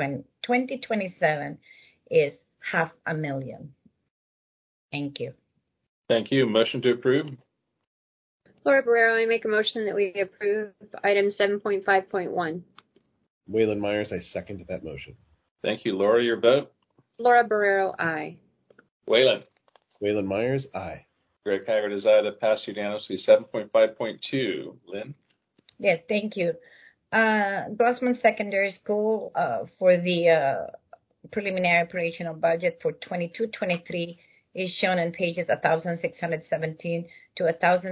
2027 is $500,000. Thank you. Thank you. Motion to approve. Laura Barrero, I make a motion that we approve item 7.5.1. Waylon Myers, I second that motion. Thank you. Laura, your vote. Laura Barrero, aye. Waylon. Waylon Myers, aye. Greg Haggard is aye. That passed unanimously. 7.5.2. Lynn? Yes, thank you. Grossmont Secondary School for the preliminary operational budget for 22-23 is shown on pages 1,617 to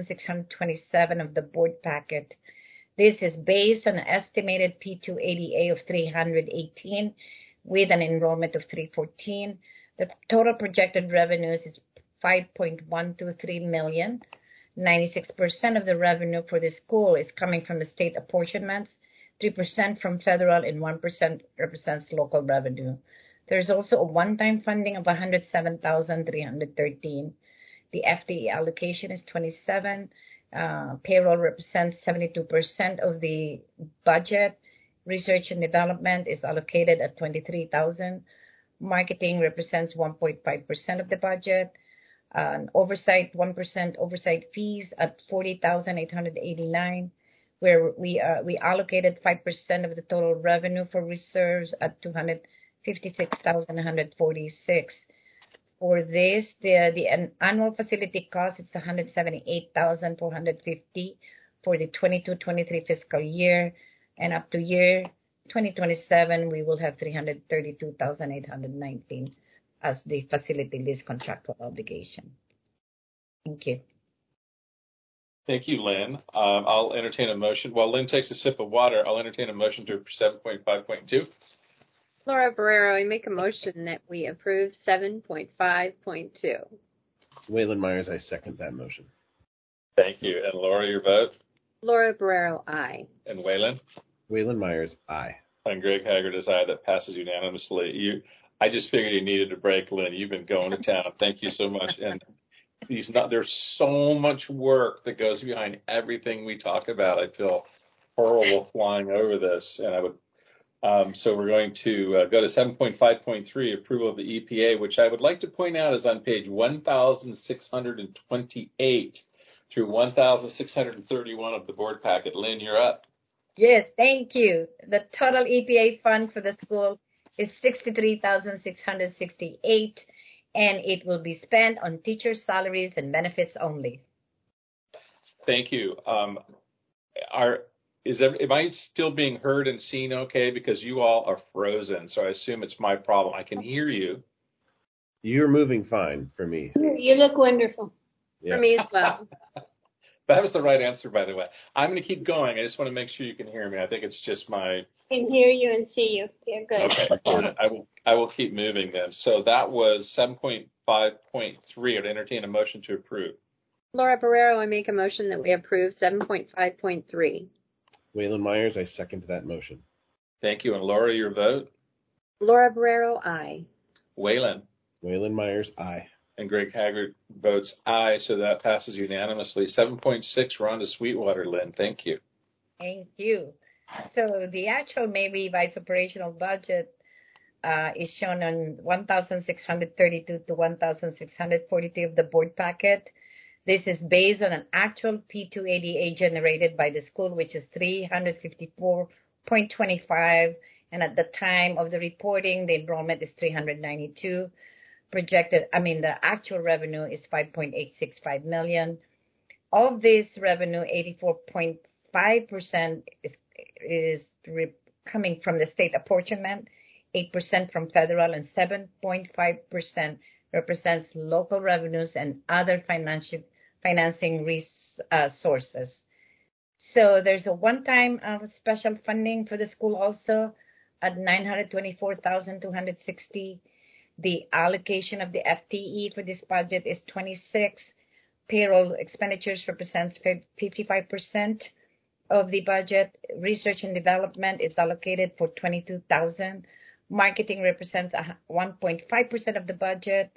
1,627 of the board packet. This is based on an estimated P2ADA of 318 with an enrollment of 314. The total projected revenues is $5.123 million. 96% of the revenue for the school is coming from the state apportionments, 3% from federal, and 1% represents local revenue. There's also a one-time funding of $107,313. The FTE allocation is 27. Payroll represents 72% of the budget. Research and development is allocated at $23,000. Marketing represents 1.5% of the budget. Oversight, 1% oversight fees at $40,889, where we allocated 5% of the total revenue for reserves at $256,146. For this, the annual facility cost is $178,450 for the 22-23 fiscal year, and up to year 2027, we will have $332,819 as the facility lease contractual obligation. Thank you. Thank you, Lynn. I'll entertain a motion. While Lynn takes a sip of water, I'll entertain a motion to 7.5.2. Laura Barrero, I make a motion that we approve 7.5.2. Waylon Myers, I second that motion. Thank you. And Laura, your vote? Laura Barrero, aye. And Waylon? Waylon Myers, ae. And Greg Haggard is aye. That passes unanimously. I just figured you needed a break, Lynn. You've been going to town. Thank you so much. And there's so much work that goes behind everything we talk about. I feel horrible flying over this, and I would. So we're going to go to 7.5.3, approval of the EPA, which I would like to point out is on page 1,628 through 1,631 of the board packet. Lynn, you're up. Yes, thank you. The total EPA fund for the school is $63,668, and it will be spent on teacher salaries and benefits only. Thank you. Am I still being heard and seen okay? Because you all are frozen, so I assume it's my problem. I can hear you. You're moving fine for me. You look wonderful. Yeah. For me as well. That was the right answer, by the way. I'm going to keep going. I just want to make sure you can hear me. I think it's just my... I can hear you and see you. You're good. Okay. I will keep moving then. So that was 7.5.3. I'd entertain a motion to approve. Laura Barrero, I make a motion that we approve 7.5.3. Waylon Myers, I second that motion. Thank you. And Laura, your vote? Laura Barrero, aye. Waylon? Waylon Myers, aye. And Greg Haggard votes aye, so that passes unanimously. 7.6, we're on to Sweetwater, Lynn. Thank you. Thank you. So the actual May revised operational budget is shown on 1,632 to 1,642 of the board packet. This is based on an actual P2ADA generated by the school, which is 354.25. And at the time of the reporting, the enrollment is 392. The actual revenue is 5.865 million. Of this revenue, 84.5% is coming from the state apportionment, 8% from federal, and 7.5% represents local revenues and other financing sources. So there's a one-time special funding for the school also at 924,260. The allocation of the FTE for this budget is 26. Payroll expenditures represents 55% of the budget. Research and development is allocated for 22,000. Marketing represents 1.5% of the budget.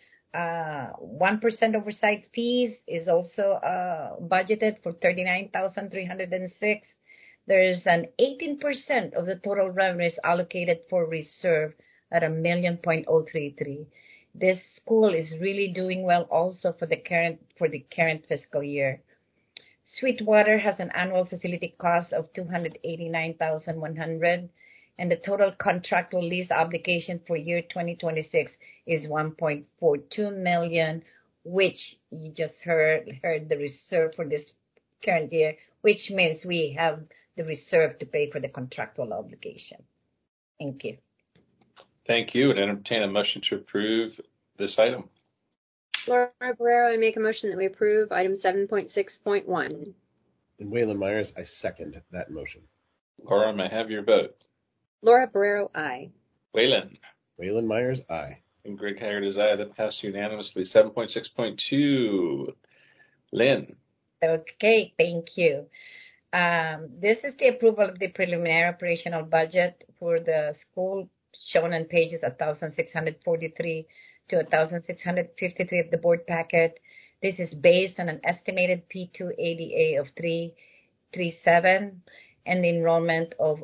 1% oversight fees is also budgeted for 39,306. There is an 18% of the total revenue is allocated for reserve at $1,000,033. This school is really doing well also for the current fiscal year. Sweetwater has an annual facility cost of $289,100, and the total contractual lease obligation for year 2026 is $1.42 million, which you just heard the reserve for this current year, which means we have the reserve to pay for the contractual obligation. Thank you. Thank you. And entertain a motion to approve this item. Laura Barrero, I make a motion that we approve item 7.6.1. And Waylon Myers, I second that motion. Laura, may I have your vote? Laura Barrero, aye. Waylon. Waylon Myers, aye. And Greg Haggard is aye. That passed unanimously. 7.6.2. Lynn. Okay, thank you. This is the approval of the preliminary operational budget for the school, shown on pages 1,643 to 1,653 of the board packet. This is based on an estimated P2ADA of 337 and the enrollment of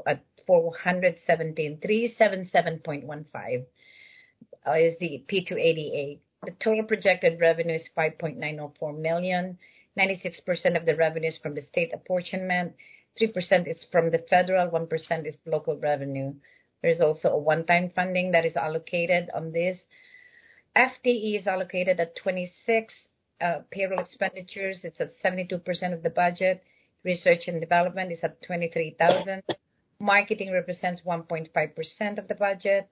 377.15 is the P2ADA. The total projected revenue is 5.904 million. 96% of the revenue is from the state apportionment. 3% is from the federal. 1% is local revenue. There's also a one-time funding that is allocated on this. FTE is allocated at 26. Payroll expenditures, it's at 72% of the budget. Research and development is at 23,000. Marketing represents 1.5% of the budget.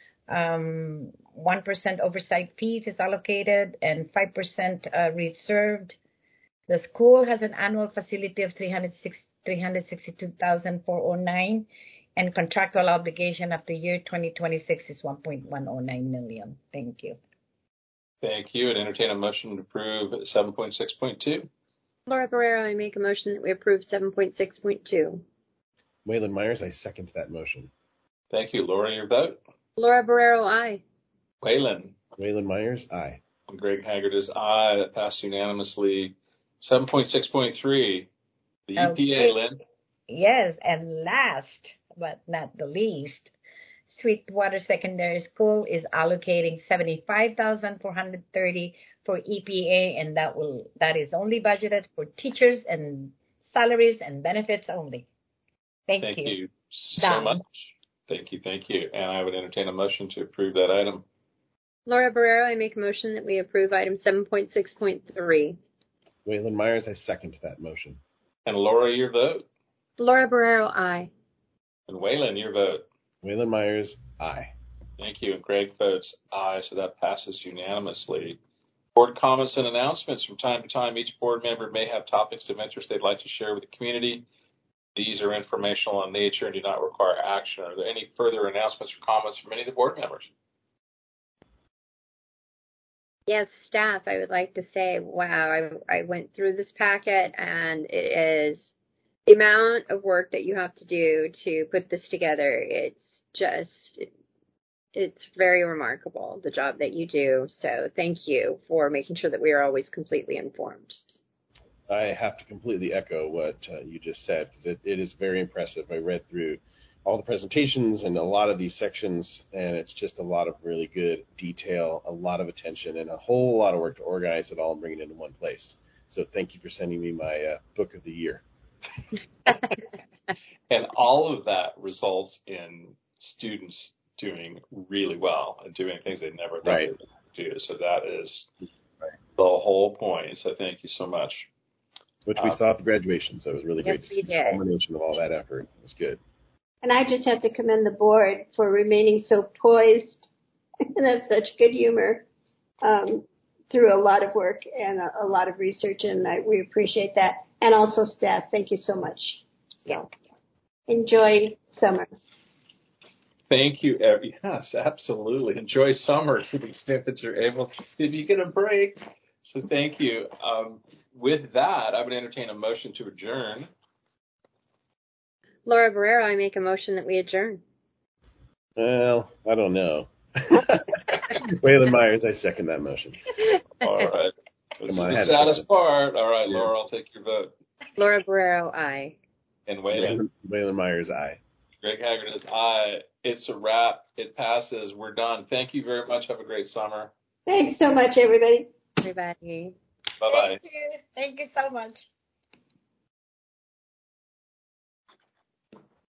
1% oversight fees is allocated and 5% reserved. The school has an annual facility of 362,409, and contractual obligation after year 2026 is 1.109 million. Thank you. Thank you. And entertain a motion to approve 7.6.2. Laura Barrero, I make a motion that we approve 7.6.2. Waylon Myers, I second that motion. Thank you. Laura, your vote? Laura Barrero, aye. Waylon. Waylon Myers, aye. And Greg Haggard is aye. That passed unanimously. 7.6.3. The EPA, Lynn. Yes, and last but not the least, Sweetwater Secondary School is allocating 75,430 for EPA, and that is only budgeted for teachers and salaries and benefits only. Thank you. Thank you so much. Thank you. And I would entertain a motion to approve that item. Laura Barrero, I make a motion that we approve item 7.6.3. Waylon Myers, I second that motion. And Laura, your vote? Laura Barrero, aye. And Waylon, your vote? Waylon Myers, aye. Thank you. And Greg votes aye, so that passes unanimously. Board comments and announcements. From time to time, each board member may have topics of interest they'd like to share with the community. These are informational in nature and do not require action. Are there any further announcements or comments from any of the board members? Yes, staff, I would like to say, wow, I went through this packet, and it is the amount of work that you have to do to put this together. It's just it's very remarkable, the job that you do. So thank you for making sure that we are always completely informed. I have to completely echo what you just said, because it is very impressive. I read through all the presentations and a lot of these sections, and it's just a lot of really good detail, a lot of attention, and a whole lot of work to organize it all and bring it into one place. So thank you for sending me my book of the year. And all of that results in students doing really well and doing things they never thought they would do. So that is the whole point. So thank you so much. Which we saw at the graduation, so it was really great to see the did. culmination of all that effort. It was good. And I just have to commend the board for remaining so poised and have such good humor through a lot of work and a lot of research, and we appreciate that. And also staff, thank you so much. So enjoy summer. Thank you. Yes, absolutely. Enjoy summer to the extent that you're able, if you get a break. So thank you. With that, I would entertain a motion to adjourn. Laura Barrero, I make a motion that we adjourn. Well, I don't know. Waylon Myers, I second that motion. All right. This is Come on, the saddest part. All right, Laura, I'll take your vote. Laura Barrero, aye. And Waylon. Waylon Myers, aye. Greg Haggard is aye. It's a wrap. It passes. We're done. Thank you very much. Have a great summer. Thanks so much, everybody. Everybody. Bye-bye. Thank you. Thank you so much.